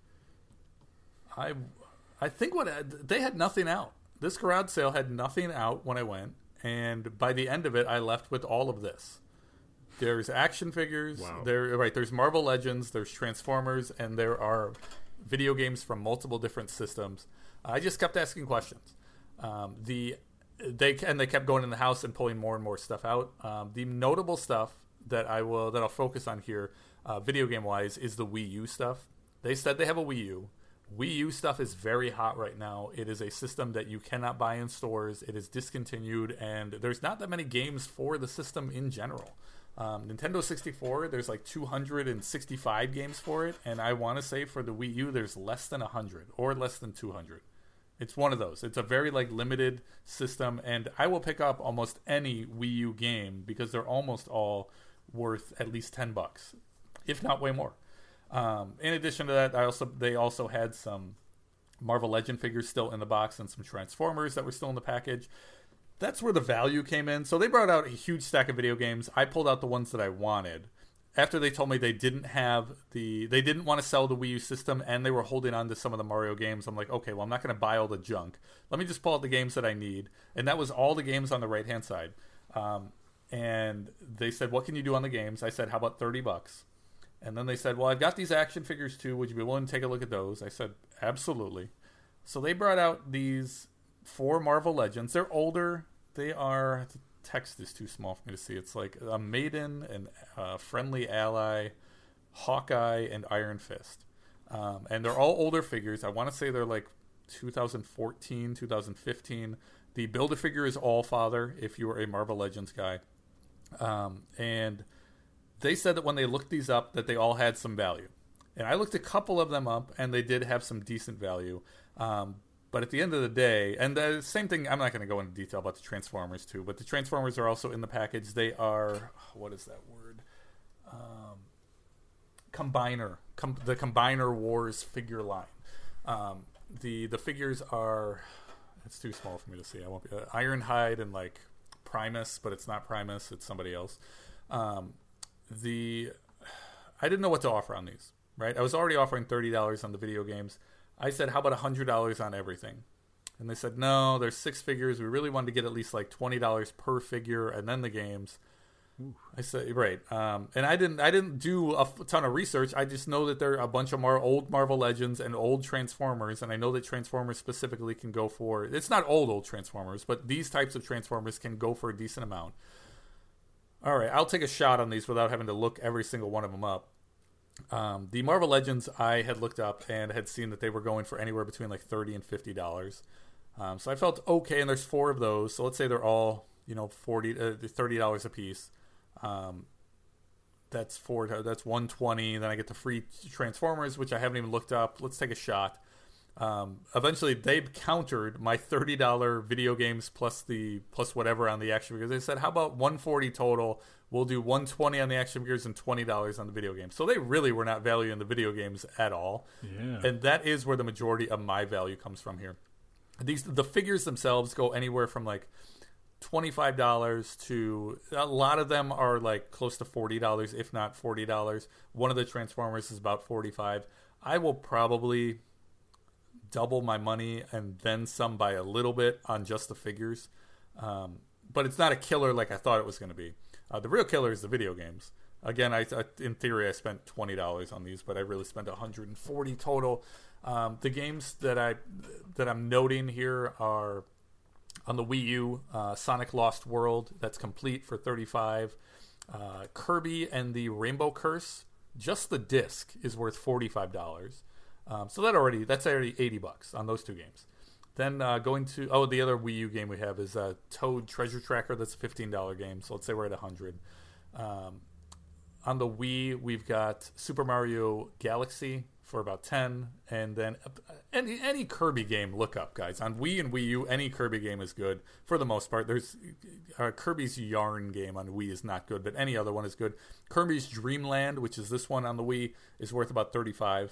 I, I think what they had nothing out. This garage sale had nothing out when I went, and by the end of it, I left with all of this. There's action figures. Wow. There, right? There's Marvel Legends. There's Transformers, and there are video games from multiple different systems. I just kept asking questions. Um, the they and they kept going in the house and pulling more and more stuff out. Um, the notable stuff that I will that I'll focus on here, uh, video game wise, is the Wii U stuff. They said they have a Wii U. Wii U stuff is very hot right now. It is a system that you cannot buy in stores. It is discontinued, and there's not that many games for the system in general. Um, Nintendo sixty-four, there's like two hundred sixty-five games for it, and I want to say for the Wii U, there's less than one hundred or less than two hundred. It's one of those. It's a very like limited system, and I will pick up almost any Wii U game because they're almost all worth at least ten bucks, if not way more. Um, in addition to that, I also they also had some Marvel Legend figures still in the box and some Transformers that were still in the package. That's where the value came in. So they brought out a huge stack of video games. I pulled out the ones that I wanted. After they told me they didn't have the, they didn't want to sell the Wii U system, and they were holding on to some of the Mario games. I'm like, okay, well, I'm not going to buy all the junk. Let me just pull out the games that I need. And that was all the games on the right-hand side. Um, and they said, what can you do on the games? I said, how about thirty bucks? And then they said, well, I've got these action figures too. Would you be willing to take a look at those? I said, absolutely. So they brought out these four Marvel Legends. They're older. They are, the text is too small for me to see. It's like a Maiden, and a Friendly Ally, Hawkeye, and Iron Fist. Um, and they're all older figures. I want to say they're like two thousand fourteen, two thousand fifteen. The Build-A-Figure is Allfather, if you are a Marvel Legends guy. Um, and they said that when they looked these up, that they all had some value. And I looked a couple of them up, and they did have some decent value. Um, but at the end of the day, and the same thing, I'm not going to go into detail about the Transformers too, but the Transformers are also in the package. They are, what is that word? Um, combiner, com- the Combiner Wars figure line. Um, the the figures are, it's too small for me to see. I won't be uh, Ironhide and like Primus, but it's not Primus, it's somebody else. Um, the I didn't know what to offer on these. Right, I was already offering thirty dollars on the video games. I said, how about one hundred dollars on everything? And they said, no, there's six figures. We really wanted to get at least like twenty dollars per figure and then the games. Ooh. I said, right. Um, and I didn't I didn't do a ton of research. I just know that there are a bunch of more old Marvel Legends and old Transformers. And I know that Transformers specifically can go for, it's not old, old Transformers, but these types of Transformers can go for a decent amount. All right, I'll take a shot on these without having to look every single one of them up. Um, the Marvel Legends I had looked up and had seen that they were going for anywhere between like thirty and fifty dollars. Um, so I felt okay, and there's four of those. So let's say they're all, you know, forty, uh, thirty dollars a piece. Um, that's four. That's one twenty. Then I get the free Transformers, which I haven't even looked up. Let's take a shot. Um, eventually, they countered my thirty dollars video games plus the plus whatever on the action figures. They said, "How about one forty total? We'll do one twenty on the action figures and twenty dollars on the video games." So they really were not valuing the video games at all, yeah. And that is where the majority of my value comes from here. These the figures themselves go anywhere from like twenty-five dollars to a lot of them are like close to forty dollars, if not forty dollars. One of the Transformers is about forty-five dollars. I will probably double my money and then some by a little bit on just the figures. Um, but it's not a killer like I thought it was going to be. Uh, the real killer is the video games. Again, I, I in theory I spent twenty dollars on these, but I really spent one hundred forty dollars total. Um, the games that I that I'm noting here are on the Wii U, uh, Sonic Lost World, that's complete for thirty-five dollars. Uh, Kirby and the Rainbow Curse, just the disc is worth forty-five dollars. Um, so that already that's already eighty bucks on those two games. Then uh, going to oh the other Wii U game we have is uh, Toad Treasure Tracker. That's a fifteen dollars game. So let's say we're at one hundred dollars. Um, on the Wii we've got Super Mario Galaxy for about ten dollars, and then any any Kirby game look up, guys. On Wii and Wii U, any Kirby game is good for the most part. There's uh, Kirby's Yarn game on Wii is not good, but any other one is good. Kirby's Dream Land, which is this one on the Wii, is worth about thirty-five dollars.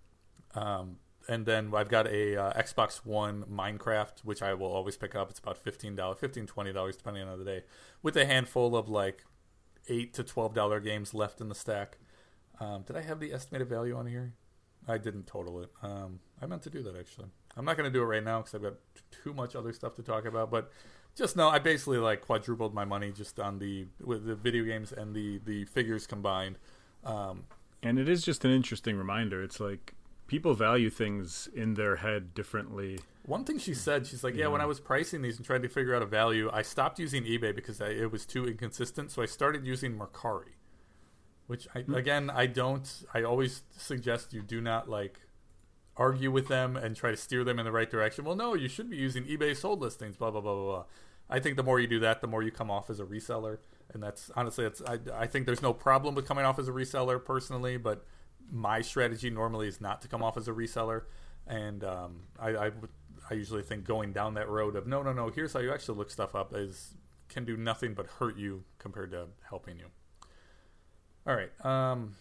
Um, and then I've got a uh, Xbox One Minecraft, which I will always pick up. It's about fifteen dollars, fifteen dollars, twenty dollars, depending on the day, with a handful of like eight to twelve dollars games left in the stack. Um, did I have the estimated value on here? I didn't total it. Um, I meant to do that, actually. I'm not going to do it right now because I've got t- too much other stuff to talk about, but just know I basically like quadrupled my money just on the with the video games and the, the figures combined. Um, and it is just an interesting reminder. It's like, people value things in their head differently. One thing she said, she's like, yeah, yeah, when I was pricing these and trying to figure out a value, I stopped using eBay because I, it was too inconsistent. So I started using Mercari, which, I, mm. again, I don't, I always suggest you do not, like, argue with them and try to steer them in the right direction. Well, no, you should be using eBay sold listings, blah, blah, blah, blah, blah. I think the more you do that, the more you come off as a reseller. And that's, honestly, it's, I, I think there's no problem with coming off as a reseller personally, but my strategy normally is not to come off as a reseller, and um, I, I, I usually think going down that road of no, no, no, here's how you actually look stuff up is can do nothing but hurt you compared to helping you. All right, um,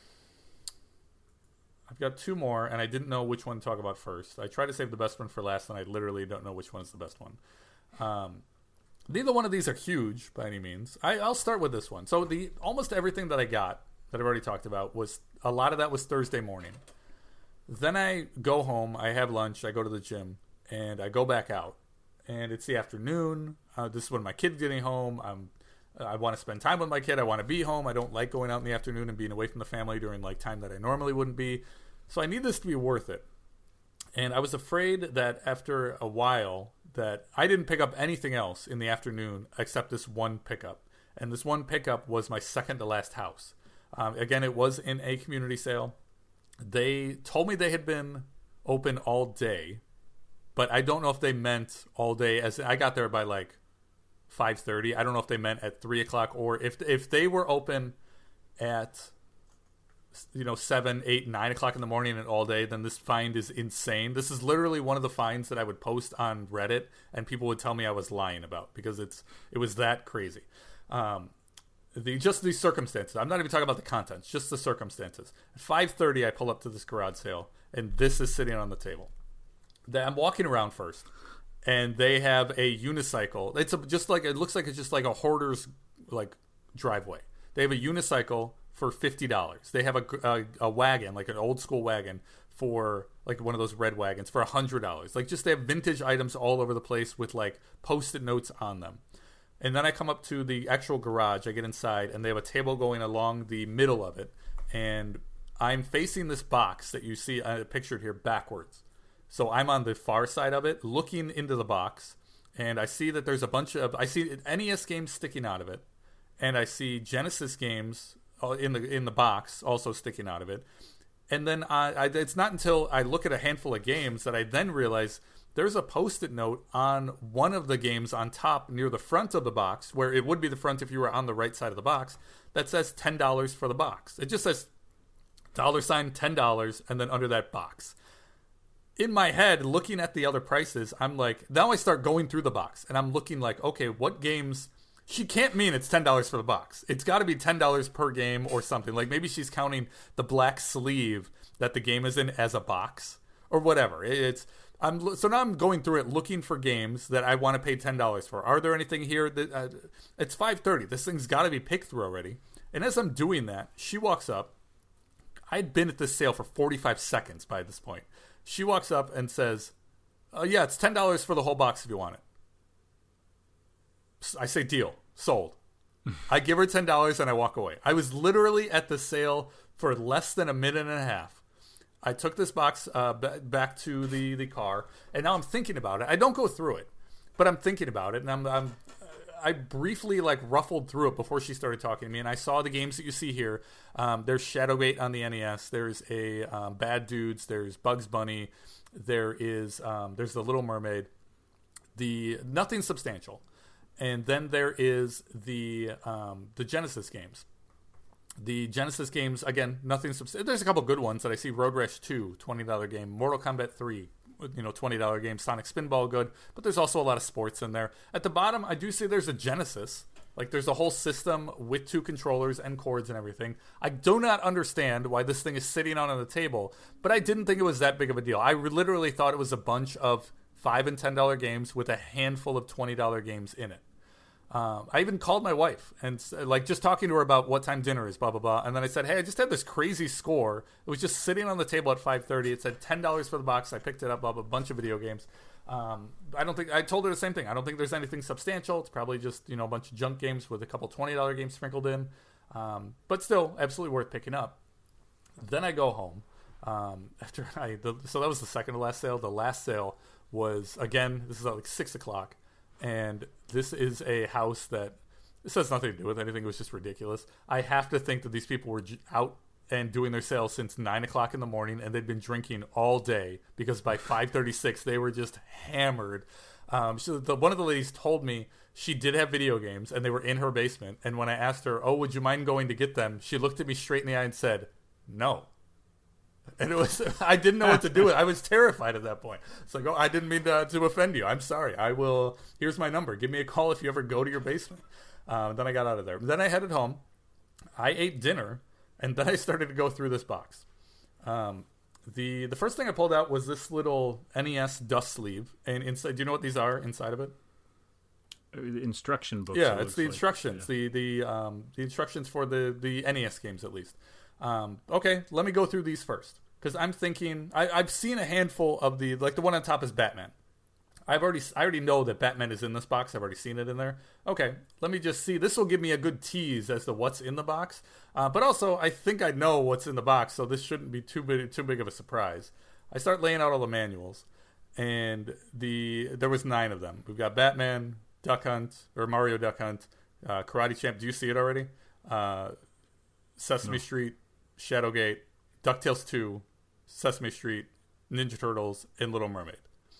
I've got two more, and I didn't know which one to talk about first. I tried to save the best one for last, and I literally don't know which one is the best one. Um, neither one of these are huge by any means. I, I'll start with this one. So the almost everything that I got that I've already talked about was a lot of that was Thursday morning. Then I go home, I have lunch, I go to the gym, and I go back out. And it's the afternoon. Uh, this is when my kid's getting home. I'm, I want to spend time with my kid. I want to be home. I don't like going out in the afternoon and being away from the family during like time that I normally wouldn't be. So I need this to be worth it. And I was afraid that after a while that I didn't pick up anything else in the afternoon except this one pickup. And this one pickup was my second to last house. Um, again, it was in a community sale. They told me they had been open all day, but I don't know if they meant all day. As I got there by like five thirty. I don't know if they meant at three o'clock or if if they were open at you know, seven, eight, nine o'clock in the morning and all day, then this find is insane. This is literally one of the finds that I would post on Reddit, and people would tell me I was lying about because it's it was that crazy. Um, the just these circumstances. I'm not even talking about the contents, just the circumstances. At five thirty, I pull up to this garage sale, and this is sitting on the table. I'm walking around first, and they have a unicycle. It's a, just like it looks like it's just like a hoarder's like driveway. They have a unicycle for fifty dollars. They have a, a, a wagon, like an old school wagon, for like one of those red wagons for one hundred dollars. Like just they have vintage items all over the place with like post-it notes on them. And then I come up to the actual garage. I get inside, and they have a table going along the middle of it. And I'm facing this box that you see uh, pictured here backwards. So I'm on the far side of it, looking into the box. And I see that there's a bunch of... I see N E S games sticking out of it. And I see Genesis games in the in the box also sticking out of it. And then I, I, it's not until I look at a handful of games that I then realize there's a post-it note on one of the games on top near the front of the box, where it would be the front if you were on the right side of the box, that says ten dollars for the box. It just says dollar sign ten dollars and then under that box. In my head, looking at the other prices, I'm like, now I start going through the box, and I'm looking like, okay, what games... She can't mean it's ten dollars for the box. It's got to be ten dollars per game or something. Like maybe she's counting the black sleeve that the game is in as a box or whatever. It's I'm so now I'm going through it looking for games that I want to pay ten dollars for. Are there anything here that uh, it's five thirty. This thing's got to be picked through already. And as I'm doing that, she walks up. I'd been at this sale for forty-five seconds by this point. She walks up and says, oh, yeah, it's ten dollars for the whole box if you want it. I say deal, sold. I give her ten dollars and I walk away. I was literally at the sale for less than a minute and a half. I took this box uh, b- back to the, the car, and now I'm thinking about it. I don't go through it, but I'm thinking about it, and I'm, I'm I briefly like ruffled through it before she started talking to me, and I saw the games that you see here. Um, there's Shadowgate on the N E S. There's a um, Bad Dudes. There's Bugs Bunny. There is um, there's the Little Mermaid. The nothing substantial. And then there is the um, the Genesis games. The Genesis games, again, nothing substantial. There's a couple good ones that I see. Road Rash two, twenty dollars game. Mortal Kombat three, you know, twenty dollars game. Sonic Spinball, good. But there's also a lot of sports in there. At the bottom, I do see there's a Genesis. Like, there's a whole system with two controllers and cords and everything. I do not understand why this thing is sitting out on the table, but I didn't think it was that big of a deal. I literally thought it was a bunch of five and ten dollar games with a handful of twenty dollar games in it. Um, I even called my wife and like just talking to her about what time dinner is, blah blah blah. And then I said, "Hey, I just had this crazy score. It was just sitting on the table at five thirty. It said ten dollars for the box. I picked it up, blah blah, a bunch of video games. Um, I don't think I told her the same thing. I don't think there's anything substantial. It's probably just you know a bunch of junk games with a couple twenty dollar games sprinkled in. Um, but still, absolutely worth picking up. Then I go home um, after I. The, so that was the second to last sale. The last sale was, again, this is at like six o'clock. And this is a house that, this has nothing to do with anything. It was just ridiculous. I have to think that these people were out and doing their sales since nine o'clock in the morning, and they'd been drinking all day because by five thirty-six they were just hammered. Um, so the, one of the ladies told me she did have video games, and they were in her basement. And when I asked her, oh, would you mind going to get them? She looked at me straight in the eye and said, no. And it was, I didn't know what to do with it. I was terrified at that point. It's like, oh, I didn't mean to, to offend you. I'm sorry. I will, here's my number. Give me a call if you ever go to your basement. Um, then I got out of there. Then I headed home. I ate dinner, and then I started to go through this box. Um, the the first thing I pulled out was this little N E S dust sleeve. And inside, do you know what these are inside of it? The instruction books. Yeah, it's the like. instructions. Yeah. The the um, the instructions for the, the N E S games, at least. Um, okay, let me go through these first. Because I'm thinking, I, I've seen a handful of the, like the one on top is Batman. I've already, I already know that Batman is in this box. I've already seen it in there. Okay, let me just see. This will give me a good tease as to what's in the box. Uh, but also, I think I know what's in the box, so this shouldn't be too big, too big of a surprise. I start laying out all the manuals, and the there was nine of them. We've got Batman, Duck Hunt, or Mario Duck Hunt, uh, Karate Champ. Do you see it already? Uh, Sesame no. Street, Shadowgate, DuckTales two, Sesame Street, Ninja Turtles, and Little Mermaid.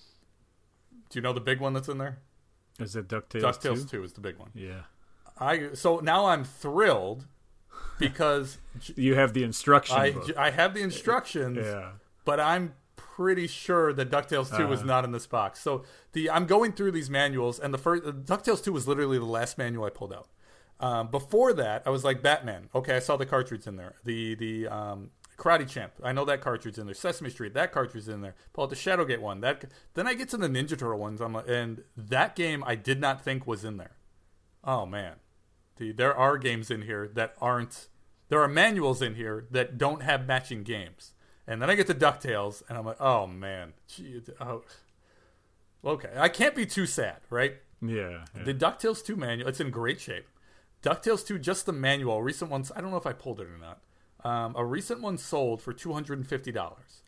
Do you know the big one that's in there? Is it DuckTales, DuckTales two? two is the big one. Yeah. I So now I'm thrilled because you have the instruction I, book. I have the instructions, Yeah. but I'm pretty sure that DuckTales two uh, was not in this box. So the I'm going through these manuals, and the first DuckTales two was literally the last manual I pulled out. Um, before that, I was like Batman. Okay, I saw the cartridge in there. The the um, Karate Champ, I know that cartridge in there. Sesame Street, that cartridge in there. Pull out the Shadowgate one. That then I get to the Ninja Turtle ones, I'm like, and that game I did not think was in there. Oh man, the, there are games in here that aren't. There are manuals in here that don't have matching games. And then I get to DuckTales, and I'm like, oh man, gee, oh. Okay, I can't be too sad, right? Yeah, yeah. The DuckTales two manual, it's in great shape. DuckTales two, just the manual. Recent ones, I don't know if I pulled it or not. Um, a recent one sold for two hundred fifty dollars.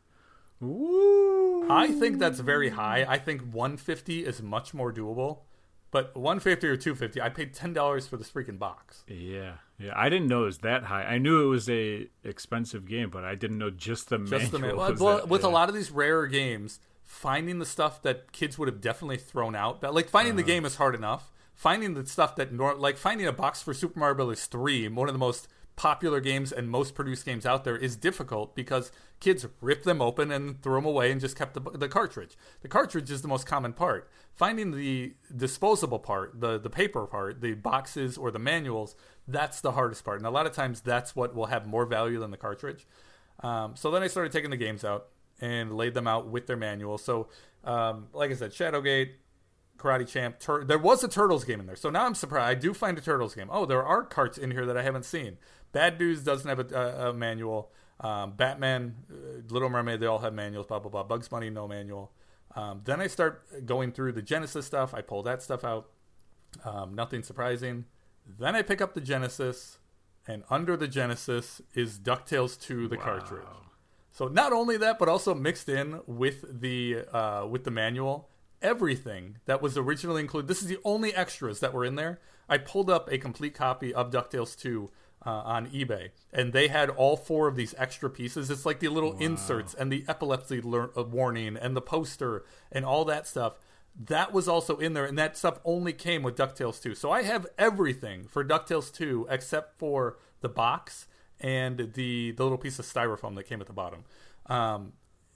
Ooh. I think that's very high. I think one hundred fifty dollars is much more doable. But one hundred fifty dollars or two hundred fifty dollars, I paid ten dollars for this freaking box. Yeah, yeah. I didn't know it was that high. I knew it was a expensive game, but I didn't know just the just manual. The man- was well, that, with yeah. a lot of these rarer games, finding the stuff that kids would have definitely thrown out, like finding uh-huh. the game is hard enough. Finding the stuff that, nor- like finding a box for Super Mario Brothers three, one of the most popular games and most produced games out there, is difficult because kids rip them open and threw them away and just kept the, the cartridge. The cartridge is the most common part. Finding the disposable part, the, the paper part, the boxes or the manuals, that's the hardest part. And a lot of times that's what will have more value than the cartridge. Um, so then I started taking the games out and laid them out with their manual. So um, like I said, Shadowgate, Karate Champ, Tur- there was a Turtles game in there. So now I'm surprised. I do find a Turtles game. Oh, there are carts in here that I haven't seen. Bad News doesn't have a, a, a manual. Um, Batman, uh, Little Mermaid, they all have manuals, blah, blah, blah. Bugs Bunny, no manual. Um, then I start going through the Genesis stuff. I pull that stuff out. Um, nothing surprising. Then I pick up the Genesis, and under the Genesis is DuckTales two, the wow. cartridge. So not only that, but also mixed in with the uh, with the manual, everything that was originally included. This is the only extras that were in there. I pulled up a complete copy of DuckTales two uh, on eBay, and they had all four of these extra pieces. It's like the little wow. inserts and the epilepsy lear- uh, warning and the poster and all that stuff. That was also in there, and that stuff only came with DuckTales two. So I have everything for DuckTales two except for the box and the, the little piece of styrofoam that came at the bottom. Um,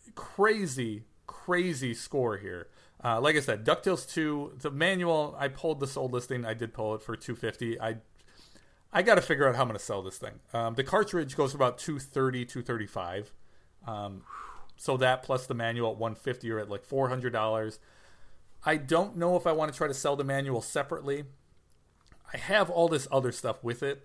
crazy, crazy score here. Uh, like I said, DuckTales two, the manual, I pulled the sold listing. I did pull it for two hundred fifty dollars. I I got to figure out how I'm going to sell this thing. Um, the cartridge goes for about two hundred thirty dollars, two hundred thirty-five dollars. Um, so that plus the manual at one hundred fifty dollars or at like four hundred dollars. I don't know if I want to try to sell the manual separately. I have all this other stuff with it.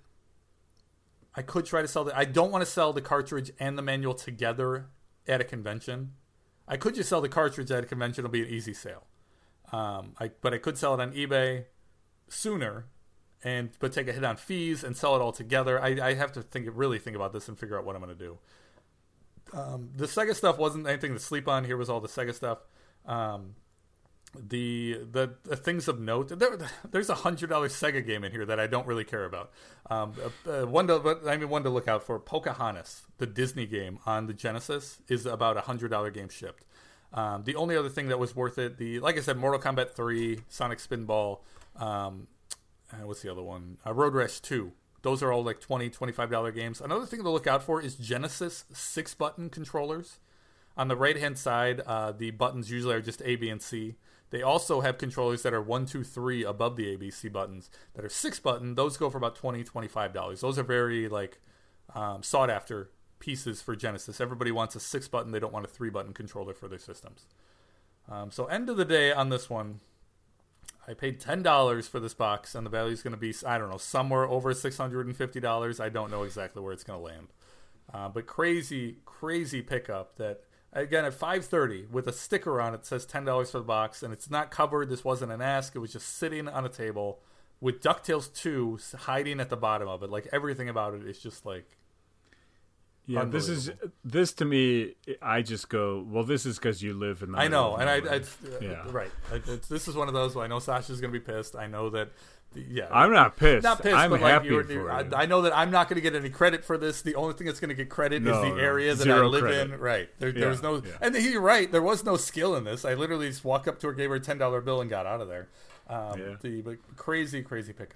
I could try to sell the... I don't want to sell the cartridge and the manual together at a convention. I could just sell the cartridge at a convention. It'll be an easy sale. Um, I, but I could sell it on eBay sooner, and but take a hit on fees and sell it all together. I, I have to think really think about this and figure out what I'm going to do. Um, the Sega stuff wasn't anything to sleep on. Here was all the Sega stuff. Um, the, the the things of note. There, there's a hundred dollar Sega game in here that I don't really care about. Um, uh, one to I mean one to look out for. Pocahontas, the Disney game on the Genesis, is about a hundred dollar game shipped. Um, the only other thing that was worth it, the like I said, Mortal Kombat three, Sonic Spinball, um, uh, what's the other one? Uh, Road Rash two. Those are all like twenty dollars, twenty-five dollars games. Another thing to look out for is Genesis six button controllers. On the right hand side, uh, the buttons usually are just A, B, and C. They also have controllers that are one, two, three above the A, B, C buttons that are six button. Those go for about twenty dollars, twenty-five dollars. Those are very like um, sought after pieces for Genesis. Everybody wants a six button. They don't want a three button controller for their systems. Um, so end of the day on this one, I paid ten dollars for this box, and the value is going to be, I don't know, somewhere over six hundred fifty dollars. I don't know exactly where it's going to land. Uh, but crazy, crazy pickup that, again, at five thirty with a sticker on it that says ten dollars for the box, and it's not covered. This wasn't an ask. It was just sitting on a table with DuckTales two hiding at the bottom of it. Like, everything about it is just like, yeah, this is, this to me, I just go, well, this is because you live in the I know, and I, I, yeah. uh, right. It's, this is one of those where I know Sasha's going to be pissed. I know that, yeah. I'm not pissed. Not pissed, I'm but happy like you're, for you're, you. I, I know that I'm not going to get any credit for this. The only thing that's going to get credit no, is the area no, that I live credit. in. Right. There, yeah, there's no, yeah. and you're right. There was no skill in this. I literally just walked up to her, gave her a ten dollar bill, and got out of there. Um, yeah. The but crazy, crazy pickup.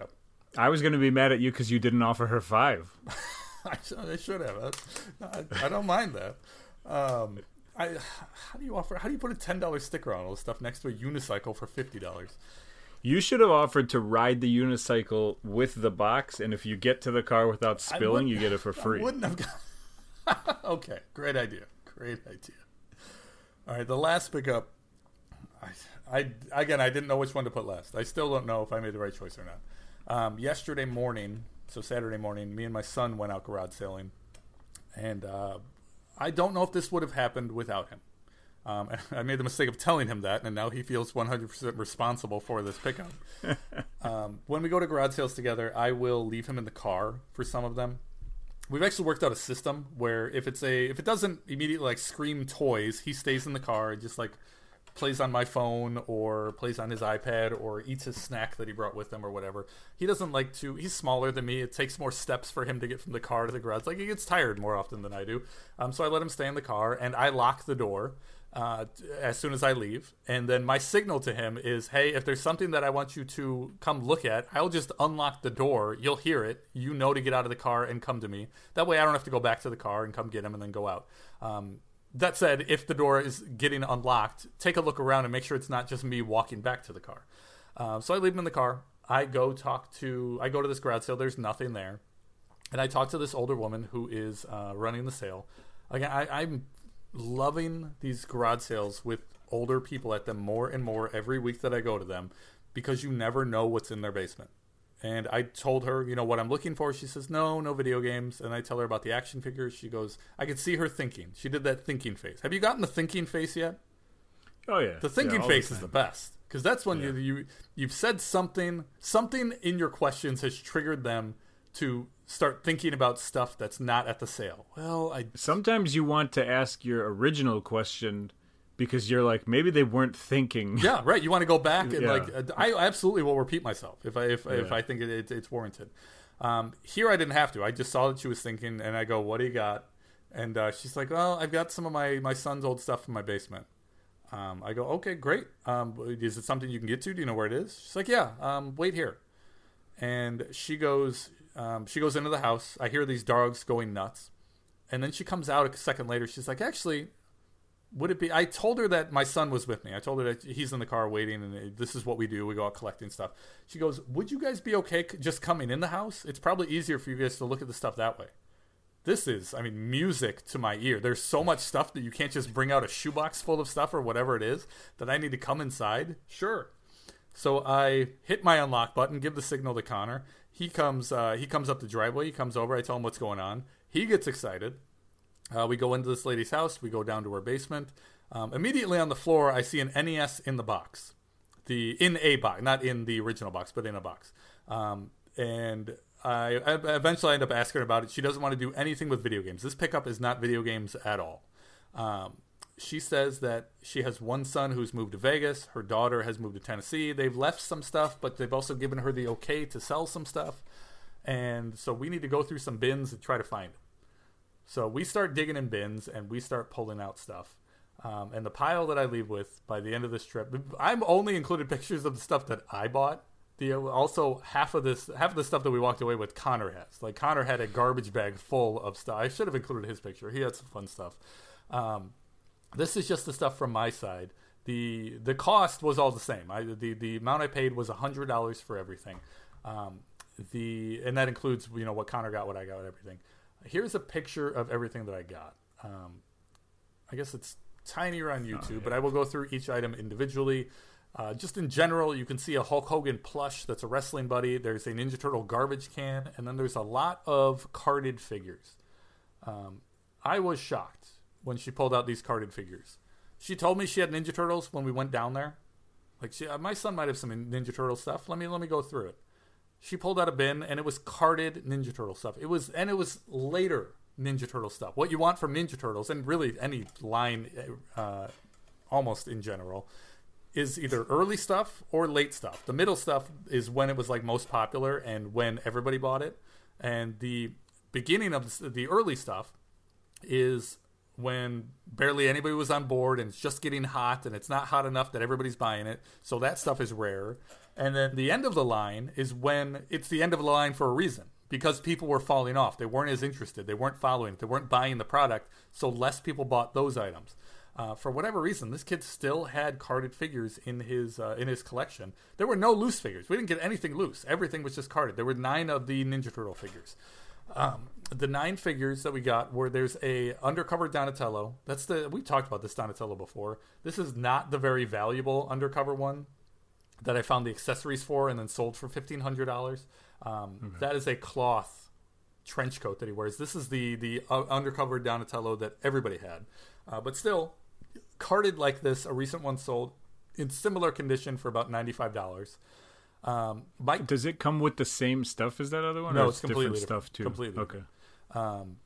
I was going to be mad at you because you didn't offer her five. I, should, I should have. I, I don't mind that. Um, I how do you offer? How do you put a ten dollar sticker on all this stuff next to a unicycle for fifty dollars? You should have offered to ride the unicycle with the box, and if you get to the car without spilling, you get it for free. I wouldn't have got... Okay, great idea. Great idea. All right, the last pickup. I, I again, I didn't know which one to put last. I still don't know if I made the right choice or not. Um, yesterday morning, so Saturday morning, me and my son went out garage sailing, and uh, I don't know if this would have happened without him. Um, I made the mistake of telling him that, and now he feels one hundred percent responsible for this pickup. um, when we go to garage sales together, I will leave him in the car for some of them. We've actually worked out a system where if it's a if it doesn't immediately like scream toys, he stays in the car and just like plays on my phone or plays on his iPad or eats his snack that he brought with him or whatever. He doesn't like to, he's smaller than me. It takes more steps for him to get from the car to the garage. Like he gets tired more often than I do. Um, so I let him stay in the car and I lock the door uh, as soon as I leave. And then my signal to him is, hey, if there's something that I want you to come look at, I'll just unlock the door. You'll hear it. You know to get out of the car and come to me. That way I don't have to go back to the car and come get him and then go out. Um, That said, if the door is getting unlocked, take a look around and make sure it's not just me walking back to the car. Uh, so I leave him in the car. I go talk to, I go to this garage sale. There's nothing there. And I talk to this older woman who is uh, running the sale. Again, I, I'm loving these garage sales with older people at them more and more every week that I go to them because you never know what's in their basement. And I told her, you know, what I'm looking for. She says, no, no video games. And I tell her about the action figures. She goes, I could see her thinking. She did that thinking face. Have you gotten the thinking face yet? Oh, yeah. The thinking yeah, face the is the best. Because that's when yeah. you, you, you've said something, something in your questions has triggered them to start thinking about stuff that's not at the sale. Well, I... Sometimes you want to ask your original question because you're like, maybe they weren't thinking. Yeah, right. You want to go back and yeah. like, I absolutely will repeat myself if I if yeah. if I think it, it, it's warranted. Um, here I didn't have to. I just saw that she was thinking, and I go, "What do you got?" And uh, she's like, "Well, I've got some of my my son's old stuff in my basement." Um, I go, "Okay, great. Um, is it something you can get to? Do you know where it is?" She's like, "Yeah. Um, wait here." And she goes, um, she goes into the house. I hear these dogs going nuts, and then she comes out a second later. She's like, "Actually, would it be?" I told her that my son was with me. I told her that he's in the car waiting, and this is what we do. We go out collecting stuff. She goes, "Would you guys be okay just coming in the house? It's probably easier for you guys to look at the stuff that way." This is, I mean, music to my ear. There's so much stuff that you can't just bring out a shoebox full of stuff or whatever it is that I need to come inside. Sure. So I hit my unlock button, give the signal to Connor. He comes, uh, he comes up the driveway. He comes over. I tell him what's going on. He gets excited. Uh, we go into this lady's house. We go down to her basement. Um, immediately on the floor, I see an N E S in the box. The in a box, not in the original box, but in a box. Um, and I, I eventually end up asking her about it. She doesn't want to do anything with video games. This pickup is not video games at all. Um, she says that she has one son who's moved to Vegas. Her daughter has moved to Tennessee. They've left some stuff, but they've also given her the okay to sell some stuff. And so we need to go through some bins and try to find it. So we start digging in bins, and we start pulling out stuff. Um, and the pile that I leave with by the end of this trip, I'm only included pictures of the stuff that I bought. The also half of this, half of the stuff that we walked away with, Connor has. Like Connor had a garbage bag full of stuff. I should have included his picture. He had some fun stuff. Um, this is just the stuff from my side. the The cost was all the same. I, the the amount I paid was a hundred dollars for everything. Um, the and that includes you know what Connor got, what I got, everything. Here's a picture of everything that I got. Um, I guess it's tinier on YouTube, oh, yeah. but I will go through each item individually. Uh, just in general, you can see a Hulk Hogan plush that's a wrestling buddy. There's a Ninja Turtle garbage can, and then there's a lot of carded figures. Um, I was shocked when she pulled out these carded figures. She told me she had Ninja Turtles when we went down there. Like, she, my son might have some Ninja Turtle stuff. Let me let me go through it. She pulled out a bin, and it was carded Ninja Turtle stuff. It was, and it was later Ninja Turtle stuff. What you want from Ninja Turtles, and really any line, uh, almost in general, is either early stuff or late stuff. The middle stuff is when it was like most popular and when everybody bought it. And the beginning of the early stuff is when barely anybody was on board and it's just getting hot and it's not hot enough that everybody's buying it. So that stuff is rare. And then the end of the line is when it's the end of the line for a reason, because people were falling off. They weren't as interested. They weren't following it. They weren't buying the product. So less people bought those items. Uh, for whatever reason, this kid still had carded figures in his uh, in his collection. There were no loose figures. We didn't get anything loose. Everything was just carded. There were nine of the Ninja Turtle figures. Um, the nine figures that we got were there's a undercover Donatello. That's the we talked about this Donatello before. This is not the very valuable undercover one that I found the accessories for and then sold for fifteen hundred dollars. Um, okay. That is a cloth trench coat that he wears. This is the the uh, undercover Donatello that everybody had, uh, but still. Carded like this, a recent one sold in similar condition for about ninety-five dollars. Um, my, Does it come with the same stuff as that other one? No, or it's completely different stuff too. Completely. Okay. Um,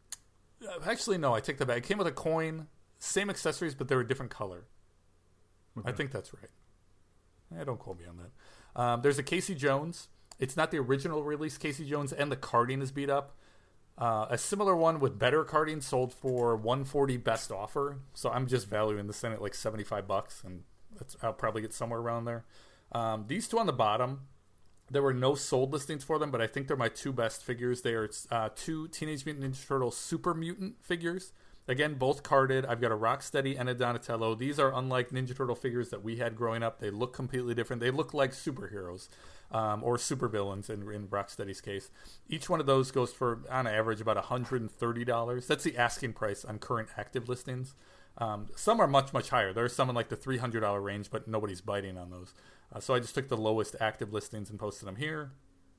actually, no. I take that back. It came with a coin, same accessories, but they were a different color. Okay. I think that's right. Eh, don't quote me on that. Um, there's a Casey Jones. It's not the original release Casey Jones, and the carding is beat up. Uh, a similar one with better carding sold for one forty best offer. So I'm just valuing this thing at like seventy-five bucks, and that's, I'll probably get somewhere around there. Um, these two on the bottom, there were no sold listings for them, but I think they're my two best figures. They are uh, two Teenage Mutant Ninja Turtle Super Mutant figures. Again, both carded. I've got a Rocksteady and a Donatello. These are unlike Ninja Turtle figures that we had growing up. They look completely different. They look like superheroes um, or supervillains in, in Rocksteady's case. Each one of those goes for, on average, about one hundred thirty dollars. That's the asking price on current active listings. Um, some are much, much higher. There are some in like the three hundred dollars range, but nobody's biting on those. Uh, so I just took the lowest active listings and posted them here.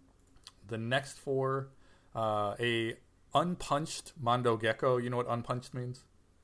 The next four, uh, a unpunched Mondo Gecko. You know what unpunched means?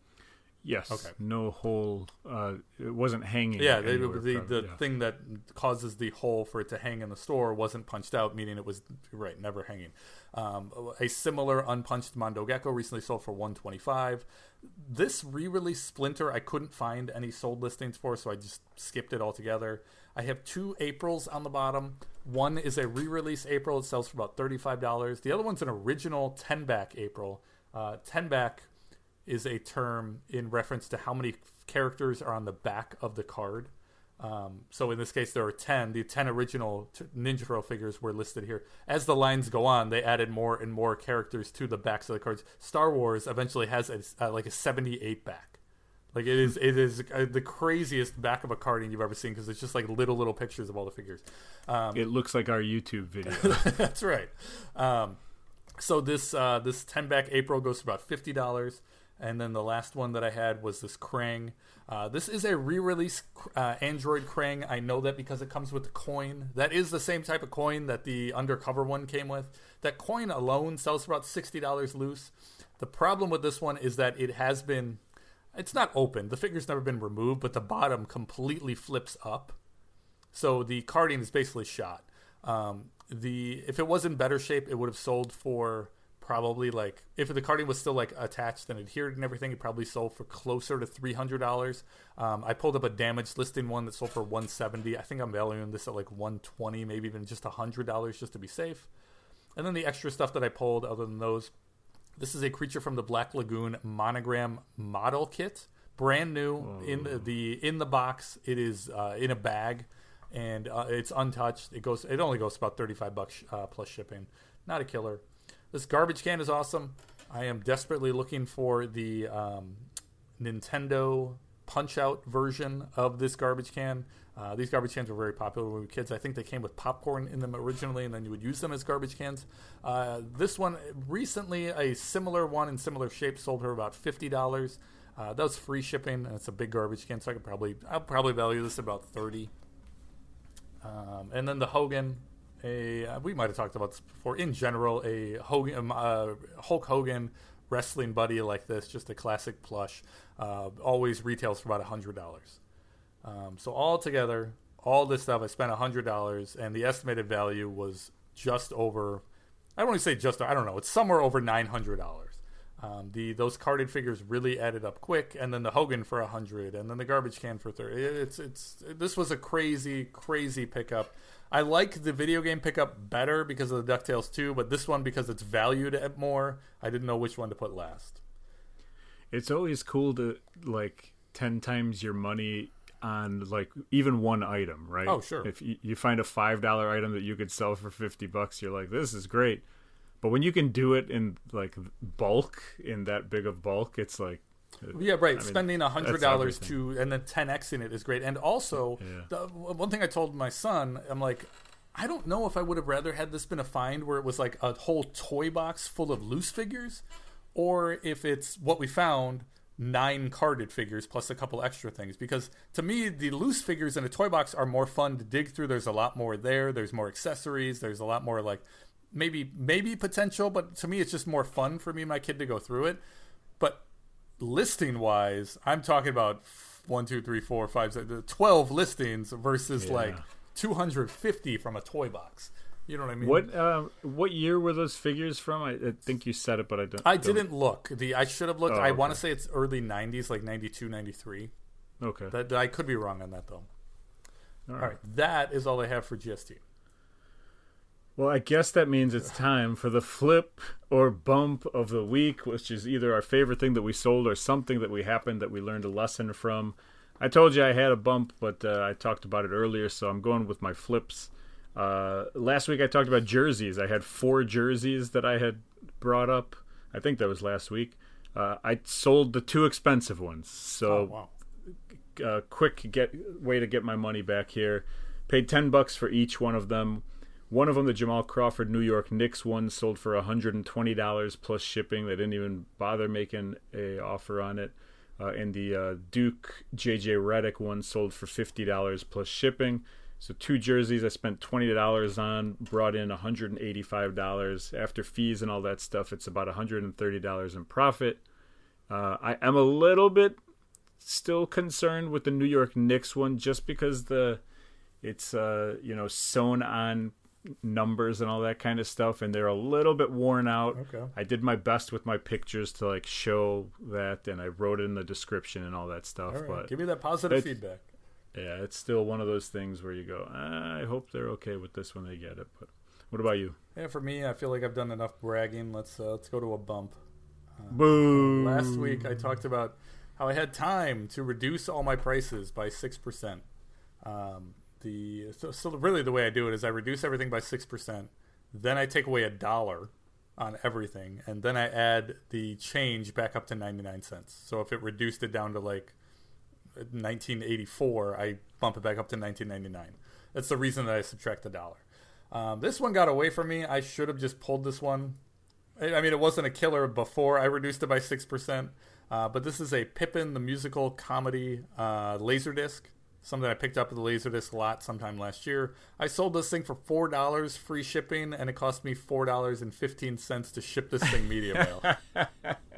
Yes. Okay. No hole. Uh, it wasn't hanging. Yeah, they, the the, from, the yeah. thing that causes the hole for it to hang in the store wasn't punched out, meaning it was right, never hanging. Um, a similar unpunched Mondo Gecko recently sold for one twenty-five. This re-release Splinter, I couldn't find any sold listings for, so I just skipped it altogether. I have two Aprils on the bottom. One is a re-release April. It sells for about thirty-five dollars. The other one's an original ten-back April. Uh, ten-back is a term in reference to how many characters are on the back of the card. Um, so in this case, there are ten. The ten original t- Ninja Turtle figures were listed here. As the lines go on, they added more and more characters to the backs of the cards. Star Wars eventually has a, uh, like a seventy-eight back. Like it is, it is uh, the craziest back of a carding you've ever seen because it's just like little, little pictures of all the figures. Um, it looks like our YouTube video. That's right. Um, so this uh, this ten back April goes for about fifty dollars. And then the last one that I had was this Krang. Uh, this is a re-release uh, Android Krang. I know that because it comes with the coin. That is the same type of coin that the undercover one came with. That coin alone sells for about sixty dollars loose. The problem with this one is that it has been... It's not open. The figure's never been removed, but the bottom completely flips up. So the carding is basically shot. Um, the if it was in better shape, it would have sold for... Probably like if the carding was still like attached and adhered and everything, it probably sold for closer to three hundred dollars. Um, I pulled up a damaged listing one that sold for one seventy. I think I'm valuing this at like one twenty, maybe even just a hundred dollars just to be safe. And then the extra stuff that I pulled, other than those, this is a Creature from the Black Lagoon monogram model kit, brand new. Whoa. in the, the in the box. It is uh, in a bag and uh, it's untouched. It goes. It only goes about thirty-five bucks uh, plus shipping. Not a killer. This garbage can is awesome. I am desperately looking for the um, Nintendo Punch-Out version of this garbage can. Uh, these garbage cans were very popular when we were kids. I think they came with popcorn in them originally, and then you would use them as garbage cans. Uh, this one, recently, a similar one in similar shape sold for about fifty dollars. Uh, that was free shipping, and it's a big garbage can, so I could probably, I'll probably value this at about thirty dollars. Um, and then the Hogan... A uh, we might have talked about this before. In general, a Hogan, uh, Hulk Hogan wrestling buddy like this, just a classic plush, uh, always retails for about a hundred dollars. Um, so all together, all this stuff, I spent a hundred dollars, and the estimated value was just over. I don't want to say just. I don't know. It's somewhere over nine hundred dollars. Um, the those carded figures really added up quick, and then the Hogan for a hundred, and then the garbage can for thirty. It's it's this was a crazy crazy pickup. I like the video game pickup better because of the DuckTales two, but this one because it's valued at more. I didn't know which one to put last. it's always cool to like ten times your money on like even one item, right? Oh, sure. If you, you find a five dollar item that you could sell for fifty bucks, you're like, this is great. But when you can do it in like bulk, in that big of bulk, it's like, yeah, right. I mean, Spending a hundred dollars to and then ten xing it is great. And also, yeah. the, one thing I told my son, I'm like, I don't know if I would have rather had this been a find where it was like a whole toy box full of loose figures, or if it's what we found, nine carded figures plus a couple extra things. Because to me, the loose figures in a toy box are more fun to dig through. There's a lot more there. There's more accessories. There's a lot more like maybe maybe potential, but to me, it's just more fun for me and my kid to go through it. But listing wise, I'm talking about one, two, three, four, five, six, twelve listings versus yeah. like two hundred fifty from a toy box. You know what I mean? What uh, what year were those figures from? I, I think you said it, but I don't. I don't. didn't look. The I should have looked. Oh, I okay. want to say it's early nineties, like ninety-two, ninety-three. Okay. That I could be wrong on that though. All right. All right, that is all I have for G S T. Well, I guess that means it's time for the flip or bump of the week, which is either our favorite thing that we sold or something that we happened that we learned a lesson from. I told you I had a bump, but uh, I talked about it earlier, so I'm going with my flips. Uh, last week I talked about jerseys. I had four jerseys that I had brought up. I think that was last week. Uh, I sold the two expensive ones. So, Oh, wow. uh, quick get way to get my money back here. Paid ten bucks for each one of them. One of them, the Jamal Crawford New York Knicks one, sold for one hundred twenty dollars plus shipping. They didn't even bother making a offer on it. Uh, and the uh, Duke J J Redick one sold for fifty dollars plus shipping. So two jerseys I spent twenty dollars on, brought in one hundred eighty-five dollars. After fees and all that stuff, it's about one hundred thirty dollars in profit. Uh, I am a little bit still concerned with the New York Knicks one just because the it's uh, you know sewn on numbers and all that kind of stuff, and they're a little bit worn out. Okay. I did my best with my pictures to like show that, and I wrote it in the description and all that stuff. All right. But Give me that positive feedback. yeah, it's still one of those things where you go, I hope they're okay with this when they get it. But what about you? Yeah, for me, I feel like I've done enough bragging. Let's uh, let's go to a bump. Uh, Boo! Last week I talked about how I had time to reduce all my prices by six percent. Um, the so, so really the way I do it is I reduce everything by six percent, then I take away a dollar on everything, and then I add the change back up to ninety-nine cents. So if it reduced it down to like nineteen eighty-four, I bump it back up to nineteen ninety-nine. That's the reason that I subtract the dollar. Um, this one got away from me. I should have just pulled this one. I, I mean, it wasn't a killer before I reduced it by six percent, uh, but this is a Pippin the Musical Comedy uh, Laserdisc, something I picked up at the Laserdisc lot sometime last year. I sold this thing for four dollars free shipping, and it cost me four dollars and fifteen cents to ship this thing media mail.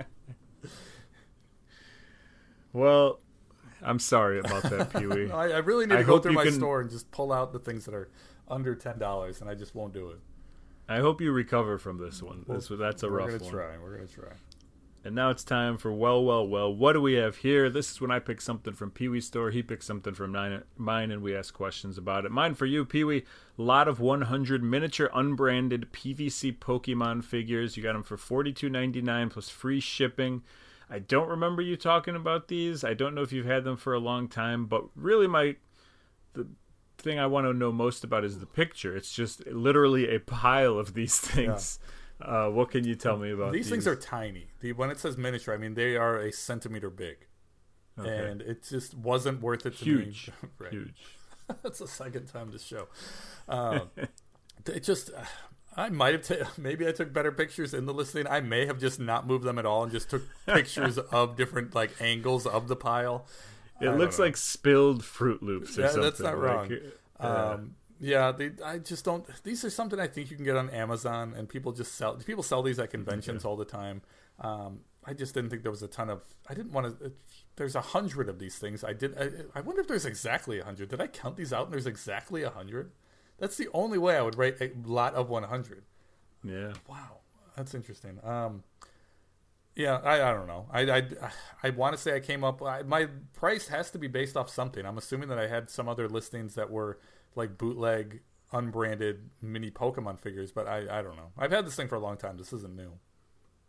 Well, I'm sorry about that, Pee-wee. I, I really need to I go hope through you my can- store and just pull out the things that are under ten dollars, and I just won't do it. I hope you recover from this one. This, that's a We're rough gonna one. try. We're gonna try. And now it's time for Well, Well, Well. What do we have here? This is when I pick something from Pee-wee's store. He picks something from mine, mine, and we ask questions about it. Mine for you, Pee-wee. A lot of one hundred miniature unbranded P V C Pokemon figures. You got them for forty-two ninety-nine plus free shipping. I don't remember you talking about these. I don't know if you've had them for a long time, but really my the thing I want to know most about is the picture. It's just literally a pile of these things. Yeah. Uh, what can you tell me about these? These things are tiny. The, when it says miniature, I mean, they are a centimeter big. Okay. And it just wasn't worth it to Huge. me. Right. Huge. That's the second time this show. Um, it just... I might have ta- maybe I took better pictures in the listing. I may have just not moved them at all and just took pictures of different like angles of the pile. It looks like spilled Fruit Loops or yeah, something. That's not like, wrong. uh, Um, yeah, they, I just don't. These are something I think you can get on Amazon, and people just sell. People sell these at conventions okay. all the time. Um, I just didn't think there was a ton of. I didn't want to. There's a hundred of these things. I did. I, I wonder if there's exactly a hundred. Did I count these out? And there's exactly a hundred. That's the only way I would rate a lot of one hundred. Yeah. Wow, that's interesting. Um, yeah, I, I don't know. I I, I want to say I came up. I, my price has to be based off something. I'm assuming that I had some other listings that were like bootleg, unbranded mini Pokemon figures, but I, I don't know. I've had this thing for a long time. This isn't new.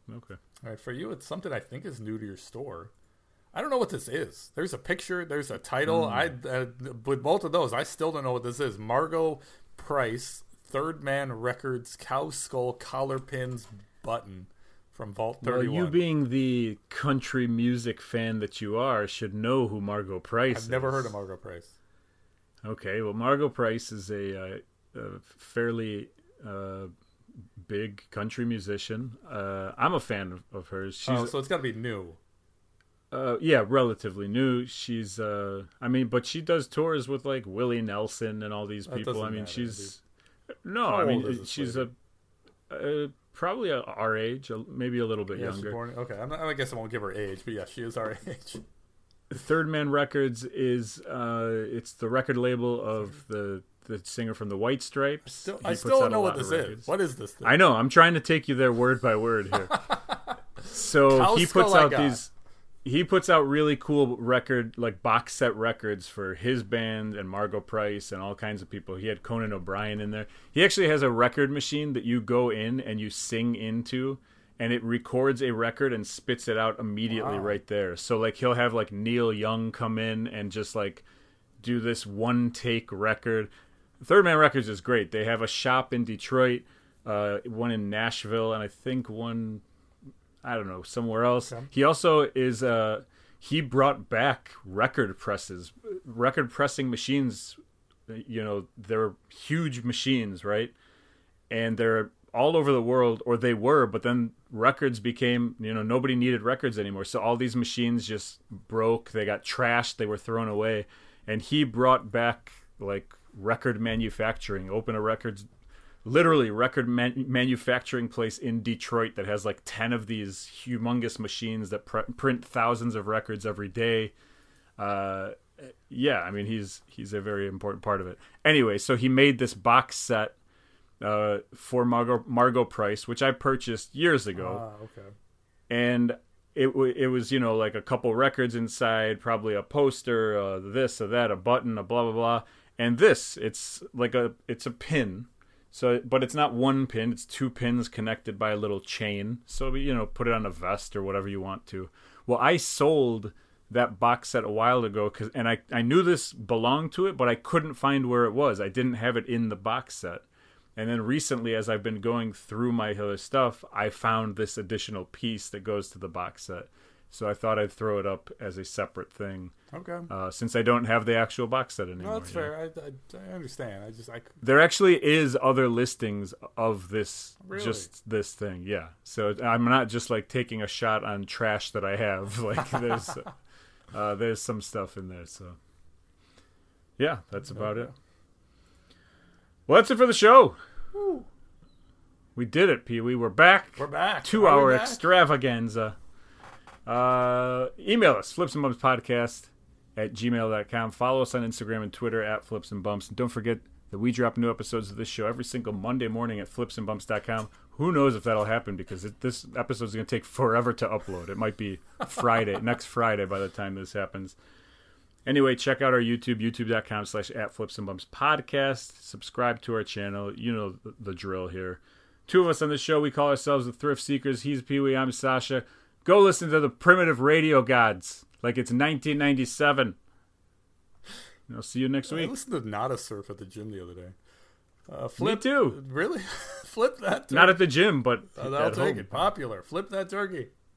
Okay. All right, for you, it's something I think is new to your store. I don't know what this is. There's a picture. There's a title. Mm. I uh, with both of those, I still don't know what this is. Margo Price, Third Man Records, Cow Skull Collar Pins Button from Vault thirty-one. Well, you being the country music fan that you are, should know who Margo Price I've is. I've never heard of Margo Price. Okay, well, Margo Price is a, uh, a fairly uh, big country musician. Uh, I'm a fan of, of hers. She's, oh, so it's got to be new. Uh, yeah, relatively new. She's, uh, I mean, but she does tours with like Willie Nelson and all these people. I mean, matter, she's no, How I mean, she's a, a probably a, our age, maybe a little bit yeah, younger. Born, okay, I'm not, I guess I won't give her age, but yeah, she is our age. Third Man Records is, uh, it's the record label of the the singer from the White Stripes. Still, I still don't know what this is. What is this thing? I know. I'm trying to take you there word by word here. So Cow he Skull puts I out got. these. He puts out really cool record, like box set records for his band and Margo Price and all kinds of people. He had Conan O'Brien in there. He actually has a record machine that you go in and you sing into, and it records a record and spits it out immediately wow. right there. So like he'll have like Neil Young come in and just like do this one take record. Third Man Records is great. They have a shop in Detroit, uh, one in Nashville, and I think one, I don't know, somewhere else. Okay. He also is, uh, he brought back record presses, record pressing machines. You know, they're huge machines, right? And they're all over the world, or they were, but then records became, you know, nobody needed records anymore. So all these machines just broke. They got trashed. They were thrown away. And he brought back, like, record manufacturing, open a records, literally record man- manufacturing place in Detroit that has like ten of these humongous machines that pr- print thousands of records every day. Uh, yeah, I mean, he's he's a very important part of it. Anyway, so he made this box set uh, for Margo, Margo Price, which I purchased years ago. Ah, okay. And it w- it was, you know, like a couple records inside, probably a poster, uh, this or that, a button, a blah, blah, blah. And this, it's like a, it's a pin. So, but it's not one pin, it's two pins connected by a little chain. So, you know, put it on a vest or whatever you want to. Well, I sold that box set a while ago, cause, and I, I knew this belonged to it, but I couldn't find where it was. I didn't have it in the box set. And then recently, as I've been going through my other stuff, I found this additional piece that goes to the box set. So I thought I'd throw it up as a separate thing. Okay. Uh, since I don't have the actual box set anymore. No, that's fair. I, I, I understand. I just I. There actually is other listings of this, really? just this thing. Yeah. So I'm not just like taking a shot on trash that I have. Like there's, uh, there's some stuff in there. So yeah, that's about okay. it. Well, that's it for the show. Woo. We did it, Pee Wee. We're back. We're back. Two-hour extravaganza. Uh, email us, flipsandbumpspodcast at gmail dot com. Follow us on Instagram and Twitter at Flips and Bumps. And don't forget that we drop new episodes of this show every single Monday morning at flips and bumps dot com. Who knows if that'll happen, because it, this episode is going to take forever to upload. It might be Friday, next Friday by the time this happens. Anyway, check out our YouTube, youtube dot com slash at Flips and Bumps podcast. Subscribe to our channel. You know the, the drill here. Two of us on this show, we call ourselves the Thrift Seekers. He's Pee Wee, I'm Sasha. Go listen to the Primitive Radio Gods like it's nineteen ninety-seven. And I'll see you next week. I listened to Nada Surf at the gym the other day. Uh, flip, Me too. Really? Flip that turkey. Not at the gym, but Uh, I'll at take home. it. Popular. Flip that turkey.